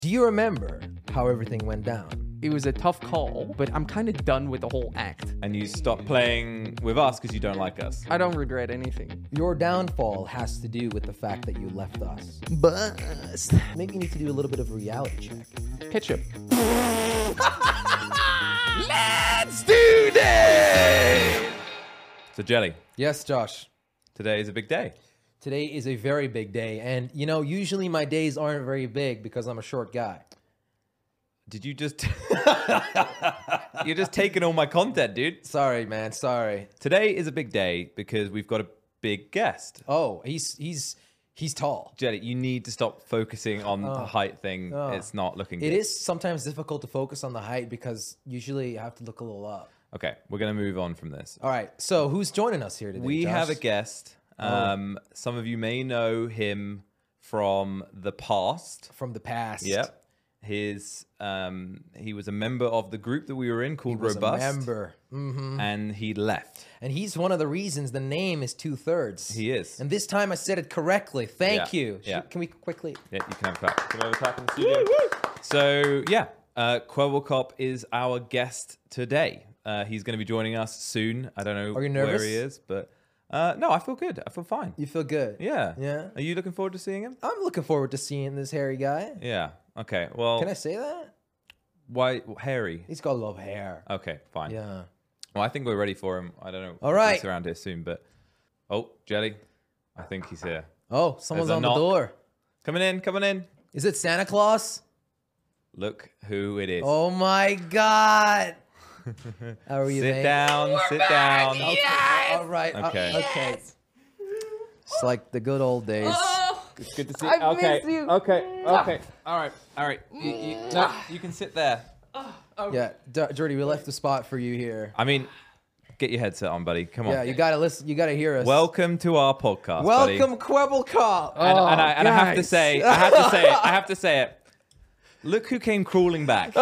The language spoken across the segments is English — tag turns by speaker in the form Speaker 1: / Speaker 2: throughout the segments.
Speaker 1: Do you remember how everything went down?
Speaker 2: It was a tough call, but I'm kind of done with the whole act.
Speaker 3: And you stopped playing with us because you don't like us.
Speaker 2: I don't regret anything.
Speaker 1: Your downfall has to do with the fact that you left us.
Speaker 2: Bust.
Speaker 1: Maybe you need to do a little bit of a reality check.
Speaker 2: Ketchup.
Speaker 3: Let's do this! So, Jelly,
Speaker 1: Yes, Josh.
Speaker 3: today is a big day.
Speaker 1: Today is a very big day. And, you know, usually my days aren't very big because I'm a short guy.
Speaker 3: Did you just... You're just taking all my content, dude.
Speaker 1: Sorry, man. Sorry.
Speaker 3: Today is a big day because we've got a big guest.
Speaker 1: Oh, he's tall.
Speaker 3: Jelly, you need to stop focusing on the height thing. It's not looking good.
Speaker 1: It is sometimes difficult to focus on the height because usually you have to look a little up.
Speaker 3: Okay, we're going to move on from this.
Speaker 1: All right. So who's joining us here today,
Speaker 3: We
Speaker 1: Josh?
Speaker 3: have a guest. Some of you may know him from the past.
Speaker 1: From the past.
Speaker 3: Yep. He was a member of the group that we were in called
Speaker 1: He was
Speaker 3: Robust.
Speaker 1: a member.
Speaker 3: And he left.
Speaker 1: And he's one of the reasons the name is 2/3.
Speaker 3: He is.
Speaker 1: And this time I said it correctly. Thank
Speaker 3: Yeah,
Speaker 1: you.
Speaker 3: yeah.
Speaker 1: Can we quickly?
Speaker 3: Yeah, you can have a clap. Can we have a clap in the studio? So, yeah, Quebblecop is our guest today. He's going to be joining us soon. I don't know
Speaker 1: Are you
Speaker 3: where
Speaker 1: nervous?
Speaker 3: he is, but no, I feel good. I feel fine.
Speaker 1: You feel good?
Speaker 3: Yeah.
Speaker 1: Yeah.
Speaker 3: Are you looking forward to seeing him?
Speaker 1: I'm looking forward to seeing this hairy guy.
Speaker 3: Yeah. Okay. Well,
Speaker 1: Can I say that?
Speaker 3: why hairy?
Speaker 1: He's got a lot of hair.
Speaker 3: Okay, fine.
Speaker 1: Yeah.
Speaker 3: Well, I think we're ready for him. I don't know.
Speaker 1: All right.
Speaker 3: He's around here soon, but Jelly, I think he's here.
Speaker 1: Oh, someone's
Speaker 3: There's a
Speaker 1: on the
Speaker 3: knock.
Speaker 1: door.
Speaker 3: Coming in.
Speaker 1: Is it Santa Claus?
Speaker 3: Look who it is.
Speaker 1: Oh my God. How are you,
Speaker 3: Sit
Speaker 1: mate?
Speaker 3: down. Sit down.
Speaker 1: Okay. All right.
Speaker 3: Okay.
Speaker 1: Okay. It's like the good old days.
Speaker 3: It's good to see.
Speaker 2: I
Speaker 3: okay.
Speaker 2: missed you.
Speaker 3: Okay. All right. No, you can sit there.
Speaker 1: Yeah, Jordy, we left the spot for you here.
Speaker 3: I mean, get your headset on, buddy. Come on.
Speaker 1: Yeah, you gotta listen. You gotta hear us.
Speaker 3: Welcome to our podcast, buddy.
Speaker 1: Welcome, Quebblecop.
Speaker 3: And I have to
Speaker 2: guys.
Speaker 3: say, I have to say it. Look who came crawling back.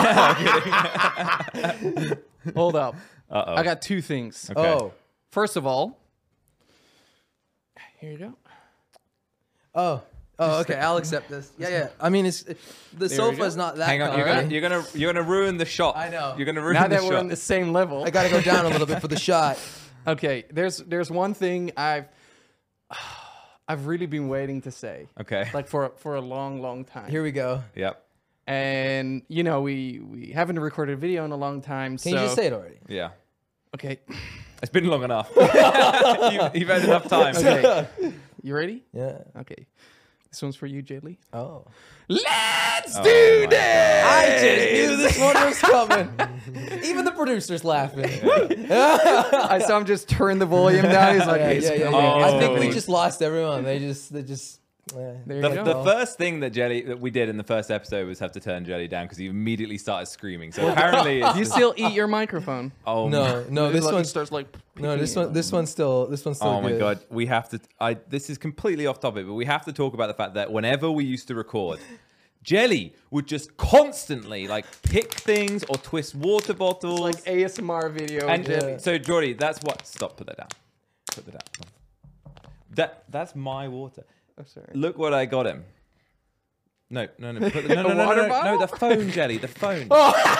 Speaker 2: Hold up.
Speaker 3: Uh-oh.
Speaker 2: I got two things.
Speaker 3: Okay.
Speaker 1: Oh,
Speaker 2: First of all, here you go.
Speaker 1: oh, okay. I'll accept this. Yeah. I mean, the
Speaker 2: we
Speaker 1: sofa's
Speaker 2: go.
Speaker 1: not that.
Speaker 3: Hang on,
Speaker 1: comfy.
Speaker 3: you're gonna ruin the shot.
Speaker 1: I know.
Speaker 3: You're gonna ruin
Speaker 2: Now
Speaker 3: the
Speaker 2: that we're
Speaker 3: shot.
Speaker 2: on the same level.
Speaker 1: I gotta go down a little bit for the shot.
Speaker 2: Okay, there's one thing I've really been waiting to say.
Speaker 3: Okay.
Speaker 2: Like for a long time.
Speaker 1: Here we go.
Speaker 3: Yep.
Speaker 2: And you know, we haven't recorded a video in a long time.
Speaker 1: Can you just say it already?
Speaker 3: Yeah.
Speaker 2: Okay.
Speaker 3: It's been long enough. You've had enough time.
Speaker 2: Okay. You ready?
Speaker 1: Yeah.
Speaker 2: Okay. This one's for you, Jelly.
Speaker 1: Oh.
Speaker 2: Let's
Speaker 3: Oh
Speaker 2: do
Speaker 3: my
Speaker 2: this!
Speaker 1: I just knew this one was coming. Even the producer's laughing.
Speaker 2: I saw him just turn the volume down. He's like,
Speaker 1: Yeah.
Speaker 3: Oh.
Speaker 1: I think we just lost everyone. They just.
Speaker 2: There you
Speaker 3: The
Speaker 2: go.
Speaker 3: first thing that we did in the first episode was have to turn Jelly down because he immediately started screaming. So apparently, it's
Speaker 2: You still eat your microphone.
Speaker 3: oh
Speaker 1: No, this
Speaker 2: Like,
Speaker 1: one.
Speaker 2: he starts like.
Speaker 1: No, this
Speaker 2: peeking
Speaker 1: one. This one's still.
Speaker 3: Oh my
Speaker 1: good.
Speaker 3: god, we have to. This is completely off topic, but we have to talk about the fact that whenever we used to record, Jelly would just constantly like pick things or twist water bottles.
Speaker 2: like ASMR video.
Speaker 3: and
Speaker 2: Jelly.
Speaker 3: so Jordy, that's what. Stop. Put that down. Put that down. That's my water.
Speaker 2: Oh, sorry.
Speaker 3: Look what I got him. No. Put the, no,
Speaker 2: water
Speaker 3: no,
Speaker 2: bottle?
Speaker 3: the phone, Jelly, the phone.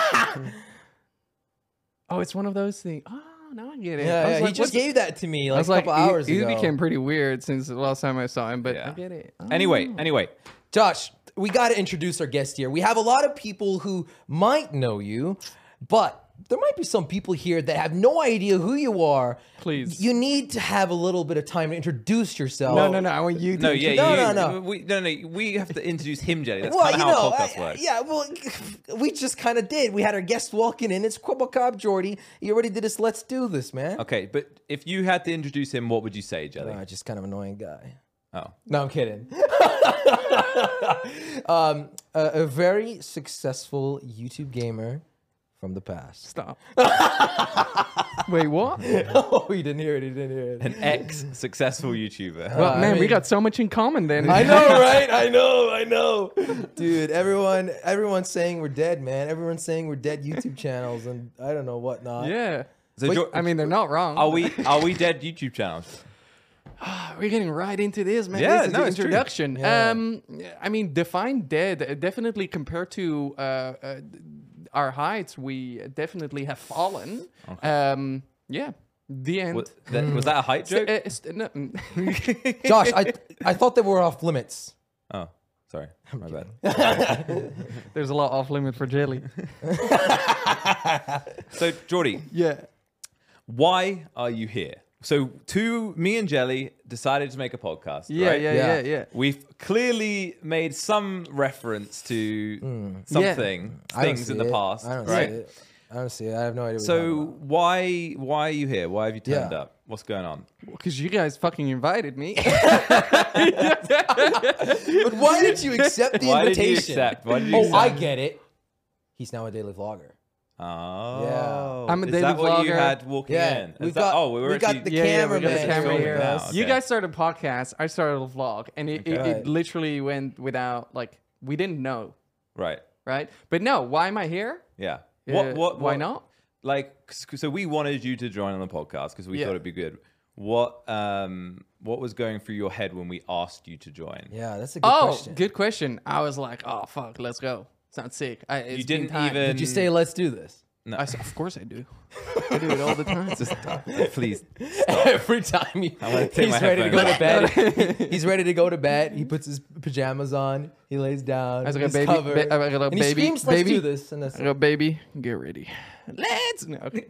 Speaker 2: Oh, it's one of those things. Oh, now I get it. I
Speaker 1: Yeah,
Speaker 2: was
Speaker 1: he
Speaker 2: like,
Speaker 1: just
Speaker 2: what's-
Speaker 1: gave that to me
Speaker 2: I
Speaker 1: like
Speaker 2: was
Speaker 1: a couple hours
Speaker 2: he
Speaker 1: ago.
Speaker 2: became pretty weird since the last time I saw him, but
Speaker 3: Yeah.
Speaker 2: I get it. Oh.
Speaker 3: Anyway,
Speaker 1: Josh, we got to introduce our guest here. We have a lot of people who might know you, but there might be some people here that have no idea who you are.
Speaker 2: Please.
Speaker 1: You need to have a little bit of time to introduce yourself.
Speaker 2: No. I want you to.
Speaker 3: no, yeah,
Speaker 1: No.
Speaker 3: we have to introduce him, Jelly. That's
Speaker 1: Well,
Speaker 3: kind
Speaker 1: you
Speaker 3: of how
Speaker 1: know,
Speaker 3: a podcast works.
Speaker 1: yeah, well, we just kind of did. We had our guest walking in. It's Quebblecop Jordy. You already did this. Let's do this, man.
Speaker 3: Okay, but if you had to introduce him, what would you say, Jelly?
Speaker 1: Just kind of annoying guy.
Speaker 3: Oh,
Speaker 1: No, I'm kidding. A very successful YouTube gamer from the past.
Speaker 2: Stop. Wait, what?
Speaker 1: Oh, you didn't hear it. You didn't hear it.
Speaker 3: an ex-successful YouTuber.
Speaker 2: Well,
Speaker 1: I
Speaker 2: man, we
Speaker 1: mean-
Speaker 2: got so much in common then.
Speaker 1: I know, right? I know. Dude, everyone's saying we're dead, man. Everyone's saying we're dead YouTube channels and I don't know whatnot.
Speaker 2: Yeah.
Speaker 3: So,
Speaker 1: Wait,
Speaker 3: Jo-
Speaker 2: I mean, they're not wrong.
Speaker 3: are we dead YouTube channels?
Speaker 2: We're getting right into this, man.
Speaker 3: Yeah,
Speaker 2: This is
Speaker 3: no,
Speaker 2: the
Speaker 3: it's true.
Speaker 2: introduction.
Speaker 1: Yeah.
Speaker 2: I mean, define dead. Definitely compared to our heights, we definitely have fallen. Yeah, the end.
Speaker 3: Was that a height
Speaker 2: So,
Speaker 3: joke?
Speaker 2: no,
Speaker 1: Josh, I thought they were off limits.
Speaker 3: Oh, sorry. My bad.
Speaker 2: there's a lot off limit for Jelly.
Speaker 3: So, Jordy,
Speaker 2: Yeah.
Speaker 3: why are you here? So, me and Jelly decided to make a podcast.
Speaker 2: Yeah,
Speaker 3: right?
Speaker 2: yeah.
Speaker 3: We've clearly made some reference to something,
Speaker 1: I don't
Speaker 3: things
Speaker 1: see
Speaker 3: in the
Speaker 1: it.
Speaker 3: past,
Speaker 1: I don't
Speaker 3: right?
Speaker 1: see it. I don't see it. I have no idea. What
Speaker 3: So
Speaker 1: you're talking
Speaker 3: why are you here? Why have you turned
Speaker 1: Yeah.
Speaker 3: up? What's going on?
Speaker 2: Because you guys fucking invited me.
Speaker 1: about. But why did you accept the
Speaker 3: Why did
Speaker 1: invitation?
Speaker 3: you accept? Why did you
Speaker 1: Oh,
Speaker 3: accept?
Speaker 1: I get it. He's now a daily vlogger.
Speaker 3: Oh,
Speaker 1: Yeah.
Speaker 2: I'm a
Speaker 3: Is
Speaker 2: daily
Speaker 3: that what you
Speaker 2: vlogger.
Speaker 3: had walking
Speaker 1: Yeah,
Speaker 3: in?
Speaker 1: we've
Speaker 3: Is that-
Speaker 1: got-
Speaker 3: oh, we were
Speaker 1: we got
Speaker 3: actually
Speaker 1: the
Speaker 2: Yeah, we
Speaker 1: cameraman.
Speaker 2: got the camera
Speaker 3: filming
Speaker 2: here.
Speaker 3: now.
Speaker 2: You
Speaker 3: Okay.
Speaker 2: guys started a podcast. I started a vlog, and it
Speaker 1: Okay.
Speaker 2: literally went without we didn't know,
Speaker 3: right.
Speaker 2: right? But no, why am I here?
Speaker 3: Yeah.
Speaker 2: Why not?
Speaker 3: Like, so we wanted you to join on the podcast because we
Speaker 2: Yeah.
Speaker 3: thought it'd be good. What was going through your head when we asked you to join?
Speaker 1: Yeah, that's a good
Speaker 2: Oh,
Speaker 1: question.
Speaker 2: good question. I was like, oh fuck, let's go. Sounds sick.
Speaker 3: You didn't even.
Speaker 1: Did you say let's do this?
Speaker 3: No.
Speaker 2: I said, of course I do. I do it all the time.
Speaker 3: Please.
Speaker 1: Every time
Speaker 3: wanna take
Speaker 1: he's
Speaker 3: my
Speaker 1: ready to go to
Speaker 3: headphones
Speaker 1: bed, he's ready to go to bed. He puts his pajamas on. He lays down.
Speaker 2: I was like,
Speaker 1: he's
Speaker 2: baby,
Speaker 1: covered,
Speaker 2: I was like,
Speaker 1: and he
Speaker 2: baby,
Speaker 1: screams, "Let's
Speaker 2: baby."
Speaker 1: do this!" And that's
Speaker 2: I go, baby, get ready. Let's. No, okay.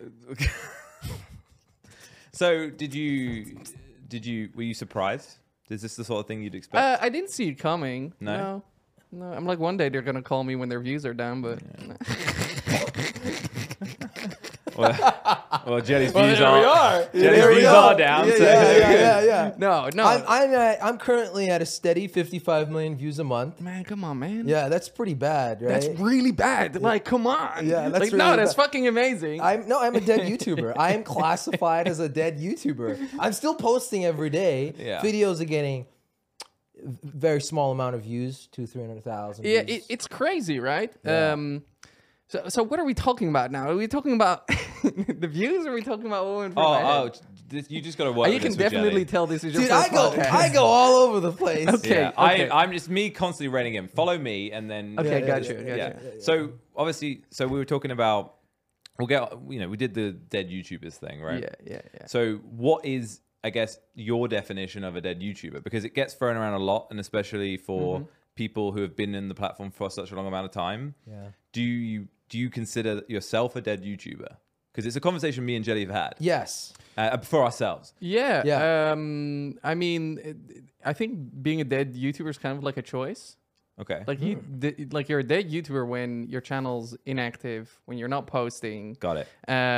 Speaker 3: So were you surprised? Is this the sort of thing you'd expect?
Speaker 2: I didn't see it coming.
Speaker 3: No?
Speaker 2: No. I'm like, one day they're gonna call me when their views are down, but
Speaker 3: Well, Jelly's
Speaker 1: Well,
Speaker 3: views
Speaker 1: there we are.
Speaker 3: Jelly's
Speaker 1: There we
Speaker 3: views
Speaker 1: are.
Speaker 3: are down.
Speaker 1: Yeah,
Speaker 3: so
Speaker 1: yeah.
Speaker 2: no.
Speaker 1: I'm currently at a steady 55 million views a month.
Speaker 2: Man, come on, man.
Speaker 1: Yeah, that's pretty bad, right?
Speaker 2: That's really bad. Like, come on.
Speaker 1: Yeah, that's
Speaker 2: like, no,
Speaker 1: really
Speaker 2: that's
Speaker 1: bad.
Speaker 2: fucking amazing.
Speaker 1: I'm a dead YouTuber. I am classified as a dead YouTuber. I'm still posting every day.
Speaker 3: Yeah.
Speaker 1: Videos are getting very small amount of views, 200,000-300,000.
Speaker 2: Yeah,
Speaker 1: views.
Speaker 2: it's crazy, right?
Speaker 1: Yeah.
Speaker 2: So what are we talking about now? Are we talking about the views? Or are we talking about what went through my head?
Speaker 3: You just got to work.
Speaker 2: You
Speaker 3: with
Speaker 2: can
Speaker 3: this with
Speaker 2: definitely
Speaker 3: Jelly.
Speaker 2: tell this is your
Speaker 1: Dude,
Speaker 2: first podcast.
Speaker 1: I go all over the place.
Speaker 2: Okay.
Speaker 3: Yeah, I'm just me constantly rating him. Follow me, and then
Speaker 2: Okay,
Speaker 1: Yeah,
Speaker 2: gotcha.
Speaker 1: yeah,
Speaker 2: Gotcha.
Speaker 3: So obviously, we were talking about we did the dead YouTubers thing, right?
Speaker 2: Yeah.
Speaker 3: So what is, I guess, your definition of a dead YouTuber? Because it gets thrown around a lot, and especially for people who have been in the platform for such a long amount of time.
Speaker 1: Yeah.
Speaker 3: Do you consider yourself a dead YouTuber? Because it's a conversation me and Jelly have had
Speaker 1: Yes.
Speaker 3: for ourselves.
Speaker 2: Yeah.
Speaker 1: Yeah.
Speaker 2: I mean, I think being a dead YouTuber is kind of like a choice.
Speaker 3: Okay.
Speaker 2: Like you're a dead YouTuber when your channel's inactive, when you're not posting.
Speaker 3: Got it.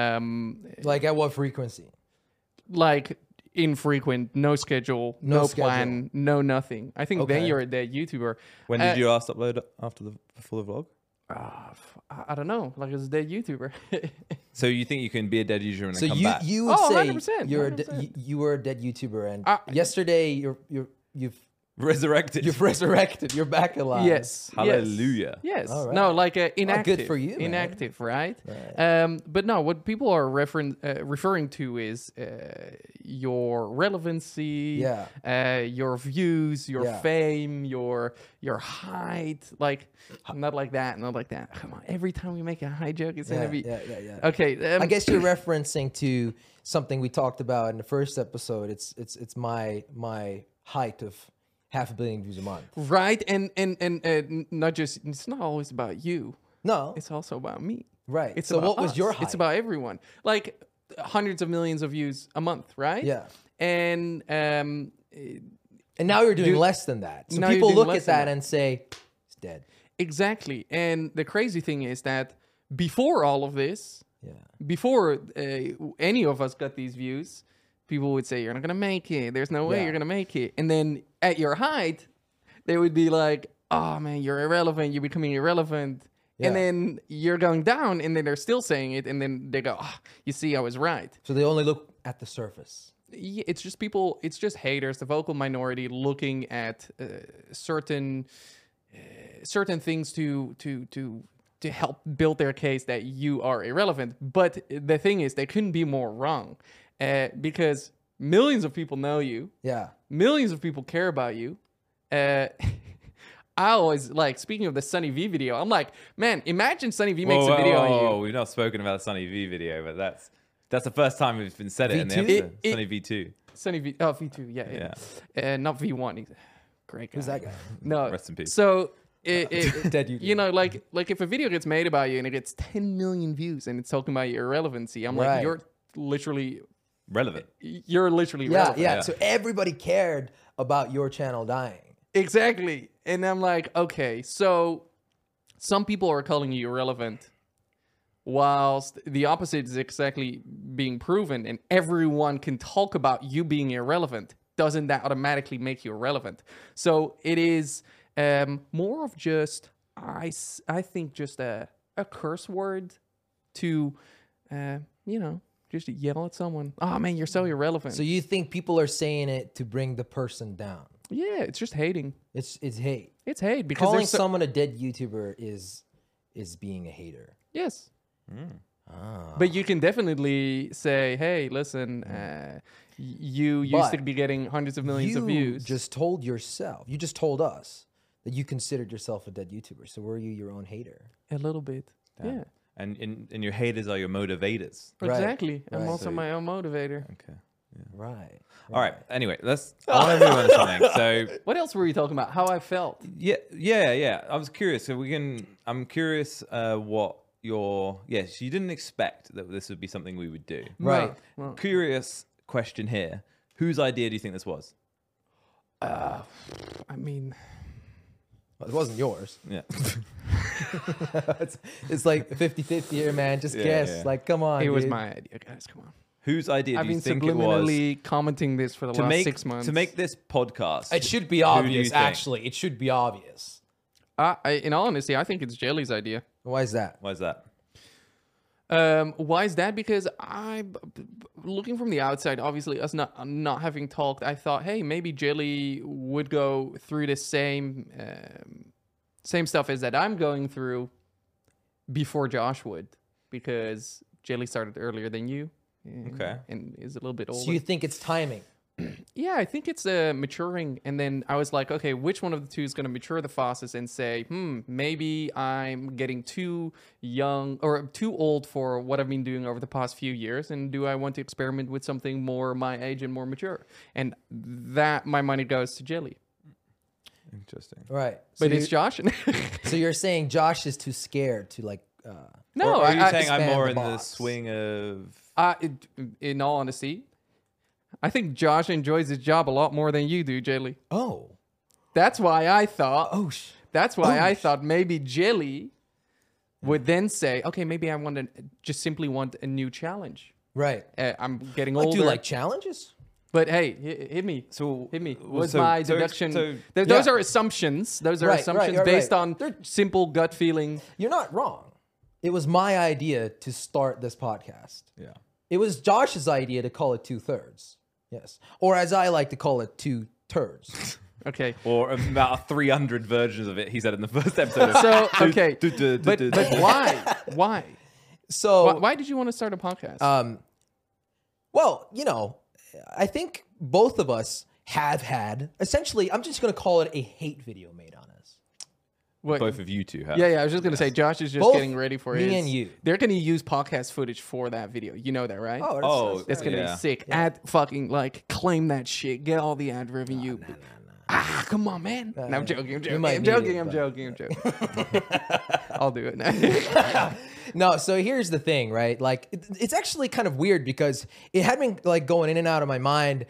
Speaker 1: Like at what frequency?
Speaker 2: Like infrequent, no schedule,
Speaker 1: No
Speaker 2: no,
Speaker 1: schedule.
Speaker 2: plan, no nothing. I think then
Speaker 1: Okay.
Speaker 2: you're a dead YouTuber.
Speaker 3: When did you last upload after before the vlog?
Speaker 2: I don't know. Like as a dead YouTuber.
Speaker 3: So you think you can be a dead YouTuber and then
Speaker 1: So
Speaker 3: come back?
Speaker 1: you would
Speaker 2: Oh,
Speaker 1: say
Speaker 2: 100%,
Speaker 1: you're
Speaker 2: 100%.
Speaker 1: you were a dead YouTuber, and
Speaker 2: yesterday
Speaker 1: you've
Speaker 3: Resurrected.
Speaker 1: resurrected. You're back alive.
Speaker 2: Yes.
Speaker 3: Hallelujah.
Speaker 2: Yes.
Speaker 1: All right.
Speaker 2: No, like inactive.
Speaker 1: for you, man.
Speaker 2: Inactive, right?
Speaker 1: Right.
Speaker 2: But no, what people are referring to is your relevancy, your views, your
Speaker 1: Yeah.
Speaker 2: fame, your height. Like not like that, not like that. Come on, every time we make a high joke, it's gonna be
Speaker 1: Yeah.
Speaker 2: okay.
Speaker 1: I guess you're referencing to something we talked about in the first episode. It's my height of 500 million views a month.
Speaker 2: right, and not just. It's not always about you.
Speaker 1: No,
Speaker 2: It's also about me.
Speaker 1: right.
Speaker 2: It's
Speaker 1: So
Speaker 2: about
Speaker 1: what was
Speaker 2: us.
Speaker 1: your height?
Speaker 2: It's about everyone. Like hundreds of millions of views a month, right?
Speaker 1: Yeah.
Speaker 2: And
Speaker 1: And now you're doing less than that. So
Speaker 2: Now you're
Speaker 1: people
Speaker 2: doing
Speaker 1: look
Speaker 2: less
Speaker 1: at
Speaker 2: than
Speaker 1: that
Speaker 2: that.
Speaker 1: and say, it's dead.
Speaker 2: exactly. And the crazy thing is that before all of this,
Speaker 1: Yeah.
Speaker 2: before any of us got these views, people would say, "You're not gonna make it. There's no way
Speaker 1: Yeah.
Speaker 2: you're gonna make it." And then at your height, they would be like, "Oh man, you're irrelevant. You're becoming irrelevant."
Speaker 1: Yeah.
Speaker 2: And then you're going down, and then they're still saying it, and then they go, "Oh, you see, I was right."
Speaker 1: So they only look at the surface.
Speaker 2: Yeah, it's just people, it's just haters, the vocal minority looking at certain things to help build their case that you are irrelevant. But the thing is, they couldn't be more wrong, because millions of people know you,
Speaker 1: Yeah.
Speaker 2: millions of people care about you. I always like, speaking of the Sunny V video, I'm like, man, imagine Sunny V makes a video on you.
Speaker 3: We've not spoken about the Sunny V video, but that's the first time we've been said it in the
Speaker 1: V2?
Speaker 3: episode. Sunny V2.
Speaker 2: Sunny V, oh, V2, yeah. Not V1. He's a great guy.
Speaker 1: Who's that guy?
Speaker 2: No.
Speaker 3: Rest in peace.
Speaker 2: So,
Speaker 1: Dead YouTuber.
Speaker 2: you know, like if a video gets made about you and it gets 10 million views and it's talking about your irrelevancy, I'm
Speaker 1: Right.
Speaker 2: like, you're literally
Speaker 3: Relevant.
Speaker 1: Yeah,
Speaker 2: relevant.
Speaker 1: yeah. So everybody cared about your channel dying.
Speaker 2: Exactly. And I'm like, okay, so some people are calling you irrelevant, whilst the opposite is exactly being proven, and everyone can talk about you being irrelevant. Doesn't that automatically make you irrelevant? So it is more of just, I think, just a curse word to, you know, just yell at someone. Oh, man, you're so irrelevant.
Speaker 1: So you think people are saying it to bring the person down?
Speaker 2: Yeah, it's just hating.
Speaker 1: It's hate.
Speaker 2: It's hate because
Speaker 1: Calling
Speaker 2: there's so,
Speaker 1: someone a dead YouTuber is being a hater.
Speaker 2: yes.
Speaker 1: Ah.
Speaker 2: But you can definitely say, hey, listen, you used to
Speaker 1: But
Speaker 2: be getting hundreds of millions of views.
Speaker 1: just told yourself, you just told us that you considered yourself a dead YouTuber. So were you your own hater?
Speaker 2: A little bit.
Speaker 3: Damn.
Speaker 2: Yeah.
Speaker 3: And your haters are your motivators.
Speaker 1: Right,
Speaker 2: Exactly. I'm
Speaker 1: right.
Speaker 2: also my own motivator.
Speaker 3: Okay.
Speaker 1: Right.
Speaker 3: All right. Anyway, I want to move on to something. So
Speaker 2: What else were you talking about? How I felt.
Speaker 3: yeah. I was curious. So I'm curious what yes, you didn't expect that this would be something we would do.
Speaker 1: Right.
Speaker 2: No.
Speaker 3: Curious question here. Whose idea do you think this was?
Speaker 2: I mean,
Speaker 1: Well, it wasn't yours.
Speaker 3: Yeah.
Speaker 1: it's like 50-50 here, man. Just
Speaker 3: Yeah,
Speaker 1: guess.
Speaker 3: yeah.
Speaker 1: Like, come on.
Speaker 2: it was
Speaker 1: dude.
Speaker 2: my idea, guys. Come on.
Speaker 3: Whose idea
Speaker 2: I've
Speaker 3: do you
Speaker 2: been
Speaker 3: think it was
Speaker 2: subliminally commenting this for the last 6 months.
Speaker 3: to make this podcast?
Speaker 1: It should be
Speaker 3: Who do you
Speaker 1: obvious,
Speaker 3: think?
Speaker 1: actually. It should be obvious.
Speaker 2: In all honesty, I think it's Jelly's idea.
Speaker 1: Why is that?
Speaker 3: Why is that?
Speaker 2: Why is that? Because looking from the outside, obviously us not having talked, I thought, hey, maybe Jelly would go through the same stuff as that I'm going through before Josh would, because Jelly started earlier than you.
Speaker 3: Okay.
Speaker 2: And is a little bit older.
Speaker 1: So you think it's timing?
Speaker 2: Yeah, I think it's maturing. And then I was like, okay, which one of the two is going to mature the fastest and say, maybe I'm getting too young or too old for what I've been doing over the past few years. And do I want to experiment with something more my age and more mature? And that, my money goes to Jelly.
Speaker 3: Interesting.
Speaker 1: Right.
Speaker 2: But it's Josh.
Speaker 1: So you're saying Josh is too scared to like...
Speaker 2: No,
Speaker 3: Or are you saying I'm
Speaker 1: expand
Speaker 3: more
Speaker 1: the
Speaker 3: in the
Speaker 1: box.
Speaker 3: swing of...
Speaker 2: in all honesty, I think Josh enjoys his job a lot more than you do, Jelly.
Speaker 1: Oh.
Speaker 2: That's why I thought...
Speaker 1: Oh,
Speaker 2: That's why I thought maybe Jelly would then say, okay, maybe I just simply want a new challenge.
Speaker 1: right.
Speaker 2: I'm getting
Speaker 1: Like,
Speaker 2: older.
Speaker 1: do you like challenges?
Speaker 2: But hey, hit me.
Speaker 3: So
Speaker 2: Hit me.
Speaker 3: well,
Speaker 2: What's
Speaker 3: so-
Speaker 2: my
Speaker 3: so-
Speaker 2: deduction?
Speaker 3: so-
Speaker 2: Those
Speaker 1: Yeah.
Speaker 2: are assumptions. Those are
Speaker 1: Right,
Speaker 2: assumptions
Speaker 1: right,
Speaker 2: based
Speaker 1: right.
Speaker 2: on
Speaker 1: They're-
Speaker 2: simple gut feeling.
Speaker 1: You're not wrong. It was my idea to start this podcast.
Speaker 3: Yeah.
Speaker 1: It was Josh's idea to call it 2/3. Yes. Or as I like to call it, 2 turds.
Speaker 2: Okay.
Speaker 3: Or about 300 versions of it he said in the first episode.
Speaker 2: So, okay. But why? Why?
Speaker 1: So,
Speaker 2: Why did you want to start a podcast?
Speaker 1: well, you know, I think both of us have had, essentially, I'm just going to call it a hate video made on us.
Speaker 2: What-
Speaker 3: Both of you two have.
Speaker 2: Yeah, I was just going to say, Josh is just
Speaker 1: Both
Speaker 2: getting ready for
Speaker 1: me
Speaker 2: his...
Speaker 1: and you.
Speaker 2: They're going to use podcast footage for that video. You know that, right?
Speaker 3: Oh,
Speaker 2: That's gonna
Speaker 3: yeah.
Speaker 2: be sick. Ad fucking like claim that shit. Get all the ad revenue. Come on, man. No, I'm joking. I'm joking.
Speaker 1: might
Speaker 2: I'm
Speaker 1: need
Speaker 2: joking.
Speaker 1: it,
Speaker 2: I'm
Speaker 1: but-
Speaker 2: joking. I'm joking. I'll do it now.
Speaker 1: No, so here's the thing, right? Like, it's actually kind of weird because it had been like going in and out of my mind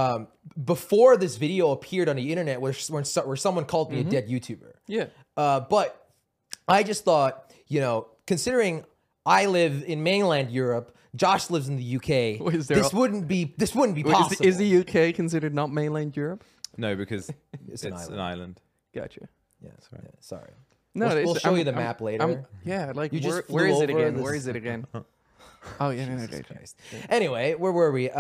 Speaker 1: before this video appeared on the internet, where someone called me a dead YouTuber.
Speaker 2: Yeah.
Speaker 1: But I just thought, you know, considering I live in mainland Europe, Josh lives in the UK.
Speaker 2: Well, is there
Speaker 1: This wouldn't be possible.
Speaker 2: Is the UK considered not mainland Europe?
Speaker 3: No, because
Speaker 1: It's
Speaker 3: it's
Speaker 1: an
Speaker 3: an island.
Speaker 2: Gotcha.
Speaker 1: Yeah, yeah, sorry.
Speaker 2: No,
Speaker 1: We'll
Speaker 2: it's-
Speaker 1: show
Speaker 2: I'm-
Speaker 1: you the
Speaker 2: I'm-
Speaker 1: map later.
Speaker 2: Yeah, like
Speaker 1: You just
Speaker 2: where
Speaker 1: flew
Speaker 2: is it
Speaker 1: over
Speaker 2: again?
Speaker 1: this-
Speaker 2: Where is it again? Oh yeah, no, okay.
Speaker 1: Christ. Anyway, where were we?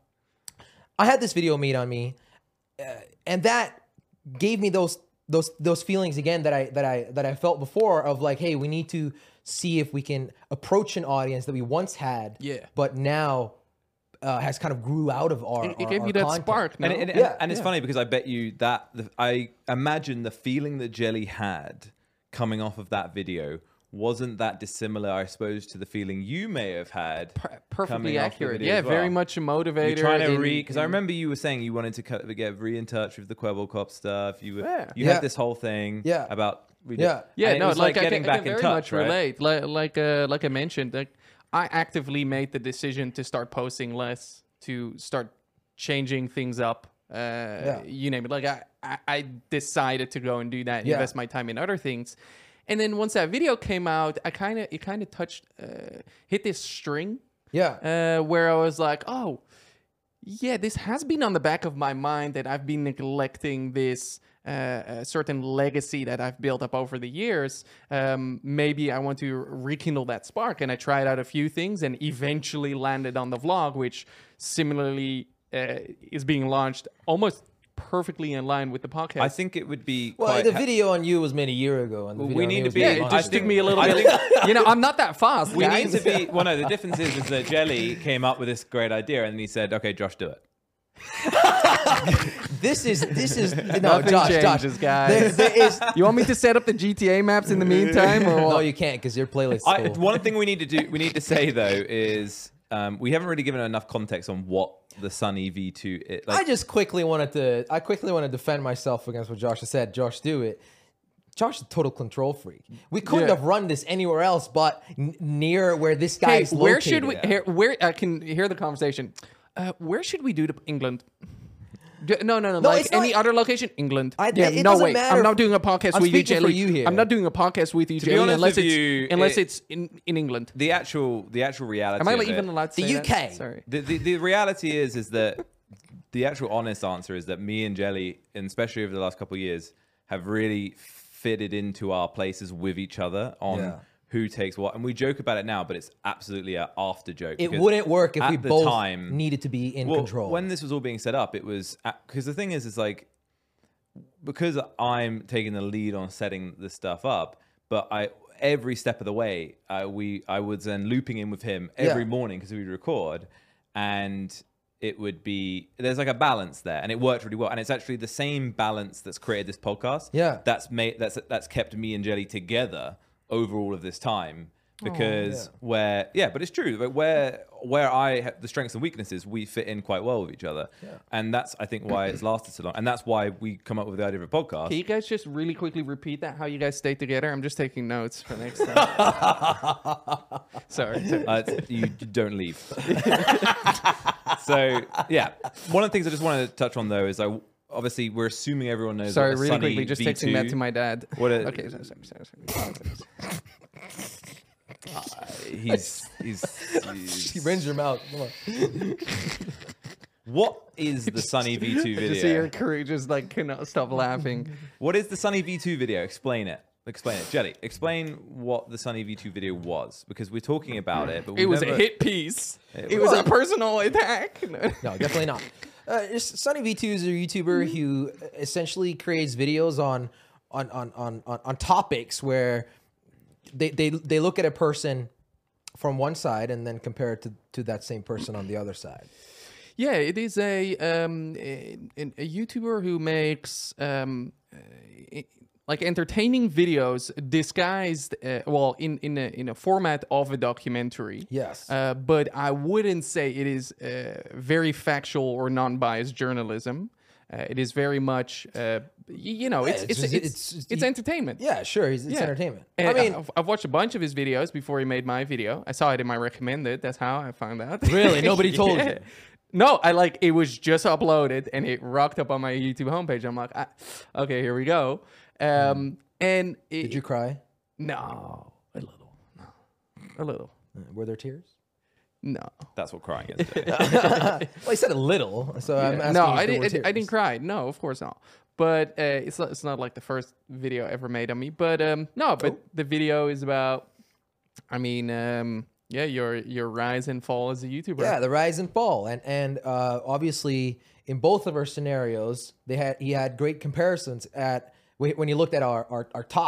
Speaker 1: I had this video made on me, and that gave me those feelings again that I felt before of like, hey, we need to see if we can approach an audience that we once had,
Speaker 2: Yeah.
Speaker 1: but now has kind of grew out of our.
Speaker 2: It gave you that
Speaker 1: content.
Speaker 2: spark. No?
Speaker 3: And it's funny because I bet you that I imagine the feeling that Jelly had coming off of that video wasn't that dissimilar, I suppose, to the feeling you may have had.
Speaker 2: Perfectly
Speaker 3: coming off the
Speaker 2: accurate.
Speaker 3: video
Speaker 2: Yeah,
Speaker 3: as well.
Speaker 2: very much a motivator.
Speaker 3: You're trying to because I remember you were saying you wanted to get in touch with the Kwebbelkop stuff. You
Speaker 1: Yeah.
Speaker 3: had this whole thing
Speaker 1: Yeah.
Speaker 3: about
Speaker 1: Yeah.
Speaker 2: Yeah,
Speaker 3: and it
Speaker 2: no,
Speaker 3: was
Speaker 2: like I
Speaker 3: getting
Speaker 2: can,
Speaker 3: back
Speaker 2: I can
Speaker 3: in
Speaker 2: very
Speaker 3: touch,
Speaker 2: much
Speaker 3: right?
Speaker 2: relate. Like I mentioned, like I actively made the decision to start posting less, to start changing things up. You name it. Like I decided to go and do that, invest my time in other things. And then once that video came out, it kind of touched, hit this string.
Speaker 1: Yeah.
Speaker 2: Where I was like, oh, yeah, this has been on the back of my mind that I've been neglecting this certain legacy that I've built up over the years. Maybe I want to rekindle that spark. And I tried out a few things and eventually landed on the vlog, which similarly is being launched almost perfectly in line with the podcast.
Speaker 3: I think it would be
Speaker 1: Well,
Speaker 3: quite
Speaker 1: the video on you was made a year ago, and the video
Speaker 3: we
Speaker 1: on
Speaker 3: need
Speaker 1: me
Speaker 3: to
Speaker 1: was
Speaker 3: be-
Speaker 1: made a
Speaker 2: it
Speaker 1: month
Speaker 2: just
Speaker 1: ago.
Speaker 2: took me a little
Speaker 3: I
Speaker 2: bit. I'm not that fast,
Speaker 3: we
Speaker 2: guys.
Speaker 3: need to be well no the difference is that Jelly came up with this great idea and he said, okay, Josh, do it.
Speaker 1: This is no,
Speaker 2: Nothing
Speaker 1: Josh.
Speaker 2: changes, guys.
Speaker 1: There is
Speaker 2: You want me to set up the GTA maps in the meantime? Or
Speaker 1: no,
Speaker 2: what?
Speaker 1: you can't because your playlist. Is full.
Speaker 3: One thing we need to say though is we haven't really given enough context on what the Sunny V2 is.
Speaker 1: I just quickly wanted to defend myself against what Josh has said. Josh, do it. Josh is a total control freak. We couldn't
Speaker 2: Yeah.
Speaker 1: have run this anywhere else but near where this guy
Speaker 2: Hey,
Speaker 1: is located.
Speaker 2: where should we? Where I can hear the conversation. Where should we do to England? No. Like
Speaker 1: it's not-
Speaker 2: any other location, England.
Speaker 1: It
Speaker 2: no
Speaker 1: doesn't
Speaker 2: way.
Speaker 1: matter.
Speaker 2: I'm not doing a podcast
Speaker 1: I'm
Speaker 2: with you,
Speaker 1: speaking for
Speaker 2: Jelly.
Speaker 1: you here.
Speaker 2: I'm not doing a podcast with you,
Speaker 3: be
Speaker 2: Jelly,
Speaker 3: honest
Speaker 2: unless
Speaker 3: with
Speaker 2: it's
Speaker 3: you,
Speaker 2: it's in England.
Speaker 3: the actual reality.
Speaker 2: Am I
Speaker 3: of
Speaker 2: even
Speaker 3: it,
Speaker 2: allowed to
Speaker 1: The
Speaker 2: say
Speaker 1: UK.
Speaker 2: that? Sorry.
Speaker 3: the reality is that the actual honest answer is that me and Jelly, and especially over the last couple of years, have really fitted into our places with each other on
Speaker 1: Yeah.
Speaker 3: who takes what, and we joke about it now, but it's absolutely an after joke.
Speaker 1: It
Speaker 3: because
Speaker 1: wouldn't work if
Speaker 3: at
Speaker 1: we
Speaker 3: the
Speaker 1: both
Speaker 3: time-
Speaker 1: needed to be in
Speaker 3: Well,
Speaker 1: control.
Speaker 3: when this was all being set up, it was because the thing is like because I'm taking the lead on setting this stuff up, but every step of the way I was then looping in with him every
Speaker 1: Yeah.
Speaker 3: morning because we'd record, and it would be there's like a balance there, and it worked really well. And it's actually the same balance that's created this podcast.
Speaker 1: Yeah.
Speaker 3: that's kept me and Jelly together over all of this time. Because but it's true. But where I have the strengths and weaknesses, we fit in quite well with each other, and that's I think why it's lasted so long, and that's why we come up with the idea of a podcast.
Speaker 2: Can you guys just really quickly repeat that? How you guys stay together? I'm just taking notes for next time. Sorry.
Speaker 3: You don't leave. So yeah, one of the things I just wanted to touch on though is obviously we're assuming everyone knows.
Speaker 2: Sorry,
Speaker 3: what a
Speaker 2: really
Speaker 3: Sunny
Speaker 2: quickly, just
Speaker 3: V2
Speaker 2: texting that to my dad.
Speaker 3: Okay,
Speaker 2: Sorry.
Speaker 3: he's
Speaker 1: She rends your mouth. Come on.
Speaker 3: What is the Sunny V2 video?
Speaker 2: Just see your career just like cannot stop laughing.
Speaker 3: What is the Sunny V2 video? Explain it. Jelly, explain what the Sunny V2 video was, because we're talking about it, but
Speaker 2: It was a hit piece. It was a personal attack.
Speaker 1: No, definitely not. Sunny V2 is a YouTuber who essentially creates videos on topics where they look at a person from one side and then compare it to that same person on the other side.
Speaker 2: Yeah, it is a YouTuber who makes like entertaining videos disguised in a format of a documentary.
Speaker 1: Yes.
Speaker 2: But I wouldn't say it is very factual or non-biased journalism. It is very much it's entertainment.
Speaker 1: Yeah, sure. It's
Speaker 2: Yeah.
Speaker 1: entertainment.
Speaker 2: And
Speaker 1: I mean,
Speaker 2: I've watched a bunch of his videos before he made my video. I saw it in my recommended. That's how I found out.
Speaker 1: Really? Nobody told you?
Speaker 2: No, it was just uploaded and it rocked up on my YouTube homepage. I'm like, okay, here we go. And
Speaker 1: did you cry?
Speaker 2: No, a little. No, a little.
Speaker 1: Were there tears?
Speaker 2: No.
Speaker 3: That's what crying is.
Speaker 1: Well, I said a little, so I'm asking.
Speaker 2: No,
Speaker 1: if
Speaker 2: I
Speaker 1: there were
Speaker 2: didn't. I didn't
Speaker 1: tears.
Speaker 2: cry. No, of course not. But it's not like the first video ever made on me. But no, but the video is about. I mean, your rise and fall as a YouTuber.
Speaker 1: Yeah, the rise and fall, and obviously in both of our scenarios, he had great comparisons at when you looked at our top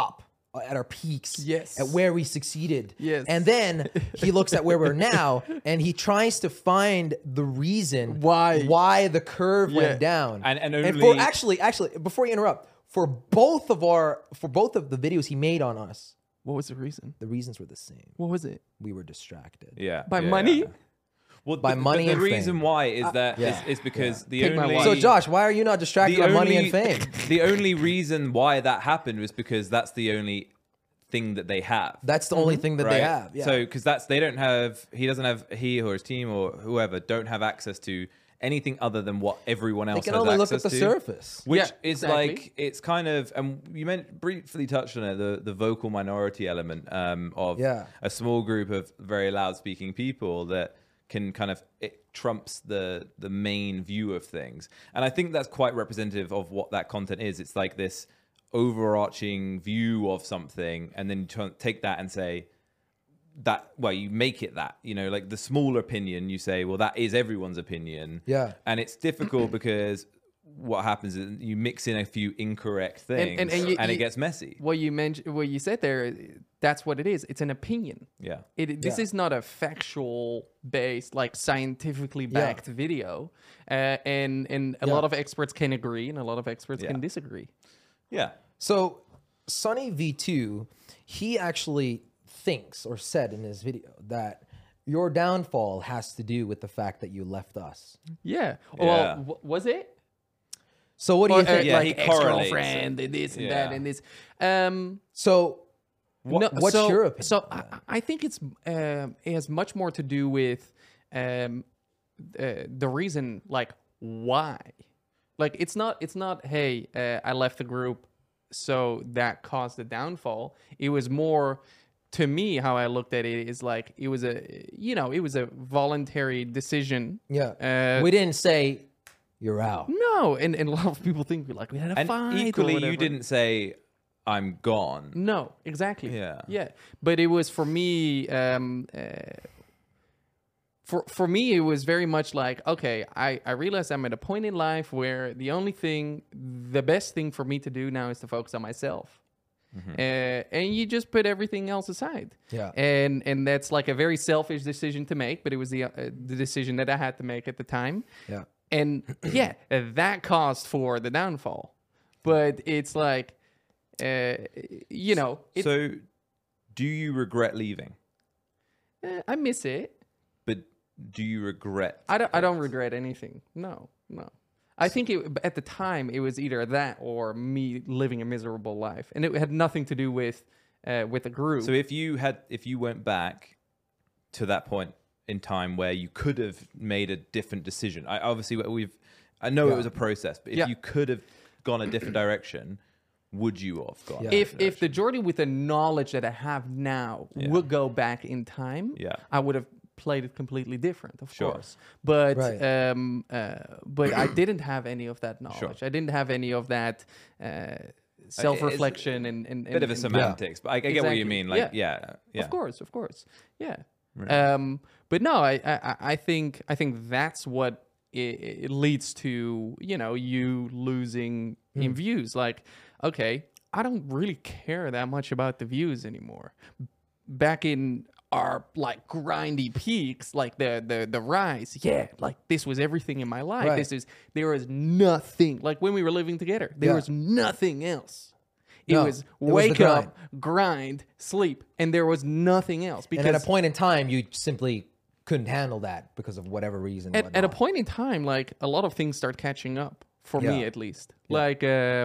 Speaker 1: at our peaks,
Speaker 2: Yes.
Speaker 1: at where we succeeded.
Speaker 2: Yes.
Speaker 1: And then he looks at where we're now and he tries to find the reason
Speaker 2: Why
Speaker 1: the curve went down.
Speaker 3: And
Speaker 1: for
Speaker 3: only-
Speaker 1: actually, before you interrupt, for both of the videos he made on us,
Speaker 2: What was the reason?
Speaker 1: the reasons were the same.
Speaker 2: What was it?
Speaker 1: We were distracted.
Speaker 3: Yeah.
Speaker 2: By
Speaker 3: yeah,
Speaker 2: money?
Speaker 3: yeah. Well,
Speaker 1: By money
Speaker 3: the
Speaker 1: and
Speaker 3: reason
Speaker 1: fame.
Speaker 3: why is that
Speaker 1: yeah,
Speaker 3: is because the
Speaker 2: Take my
Speaker 3: only
Speaker 2: wallet.
Speaker 1: So Josh, why are you not distracted by money and fame?
Speaker 3: the only reason why that happened was because that's the only thing that they have.
Speaker 1: That's the only thing that they
Speaker 3: right?
Speaker 1: have. Yeah.
Speaker 3: So because he or his team or whoever don't have access to anything other than what everyone else
Speaker 1: they can
Speaker 3: has
Speaker 1: only look at
Speaker 3: access
Speaker 1: the
Speaker 3: to.
Speaker 1: surface.
Speaker 3: Which
Speaker 2: Yeah,
Speaker 3: is
Speaker 2: exactly.
Speaker 3: like, it's kind of, and you briefly touched on it, the vocal minority element of
Speaker 1: Yeah.
Speaker 3: a small group of very loud speaking people that can kind of, it trumps the main view of things. And I think that's quite representative of what that content is. It's like this overarching view of something, and then you take that and say, that, well, you make it that, you know, like the smaller opinion, you say, well, that is everyone's opinion.
Speaker 1: Yeah.
Speaker 3: And it's difficult because what happens is you mix in a few incorrect things and, it gets messy.
Speaker 2: What you said there, that's what it is. It's an opinion.
Speaker 3: Yeah.
Speaker 2: This is not a factual based, like scientifically backed video. And a lot of experts can agree and a lot of experts can disagree.
Speaker 3: Yeah.
Speaker 1: So Sonny V2, he actually thinks or said in his video that your downfall has to do with the fact that you left us.
Speaker 2: Yeah.
Speaker 3: Yeah.
Speaker 2: Well, was it?
Speaker 1: So what do you think?
Speaker 3: yeah,
Speaker 2: like
Speaker 3: he correlates
Speaker 2: ex-girlfriend and this and
Speaker 3: Yeah.
Speaker 2: that and this.
Speaker 1: So what's
Speaker 2: so,
Speaker 1: your opinion?
Speaker 2: So I think it has much more to do with the reason, like why. Like it's not. Hey, I left the group, so that caused the downfall. It was more, to me, how I looked at it is like it was a voluntary decision.
Speaker 1: Yeah. We didn't say you're out.
Speaker 2: No, and a lot of people think like we had a
Speaker 3: And
Speaker 2: fight. or
Speaker 3: equally, you
Speaker 2: whatever.
Speaker 3: didn't say, I'm gone.
Speaker 2: No, exactly.
Speaker 3: Yeah.
Speaker 2: Yeah. But it was for me, for me, it was very much like, okay, I realized I'm at a point in life where the best thing for me to do now is to focus on myself. And you just put everything else aside.
Speaker 1: Yeah.
Speaker 2: And that's like a very selfish decision to make, but it was the decision that I had to make at the time.
Speaker 1: Yeah.
Speaker 2: And yeah, that caused for the downfall. But it's like,
Speaker 3: So do you regret leaving?
Speaker 2: I miss it.
Speaker 3: But do you regret?
Speaker 2: I don't regret anything. No. I think at the time it was either that or me living a miserable life, and it had nothing to do with the group.
Speaker 3: So if you went back to that point in time where you could have made a different decision, I know it was a process, but if you could have gone a different direction, would you have gone?
Speaker 1: Yeah.
Speaker 2: If the Jordy with the knowledge that I have now would go back in time, I would have played it completely different, of course. But but I didn't have any of that knowledge. I didn't have any of that self-reflection and
Speaker 3: bit of a semantics, but I get what you mean. Like, yeah.
Speaker 2: Of course, yeah. Right. But no, I think that's what it leads to. You losing in views. Like, okay, I don't really care that much about the views anymore. Back in our like grindy peaks, like the rise, like this was everything in my life.
Speaker 1: Right.
Speaker 2: There was nothing, like when we were living together, there was nothing else. It was wake up, grind, sleep, and there was nothing else. Because
Speaker 1: and at a point in time, you simply couldn't handle that because of whatever reason.
Speaker 2: At a point in time, like a lot of things start catching up for me, at least. Like,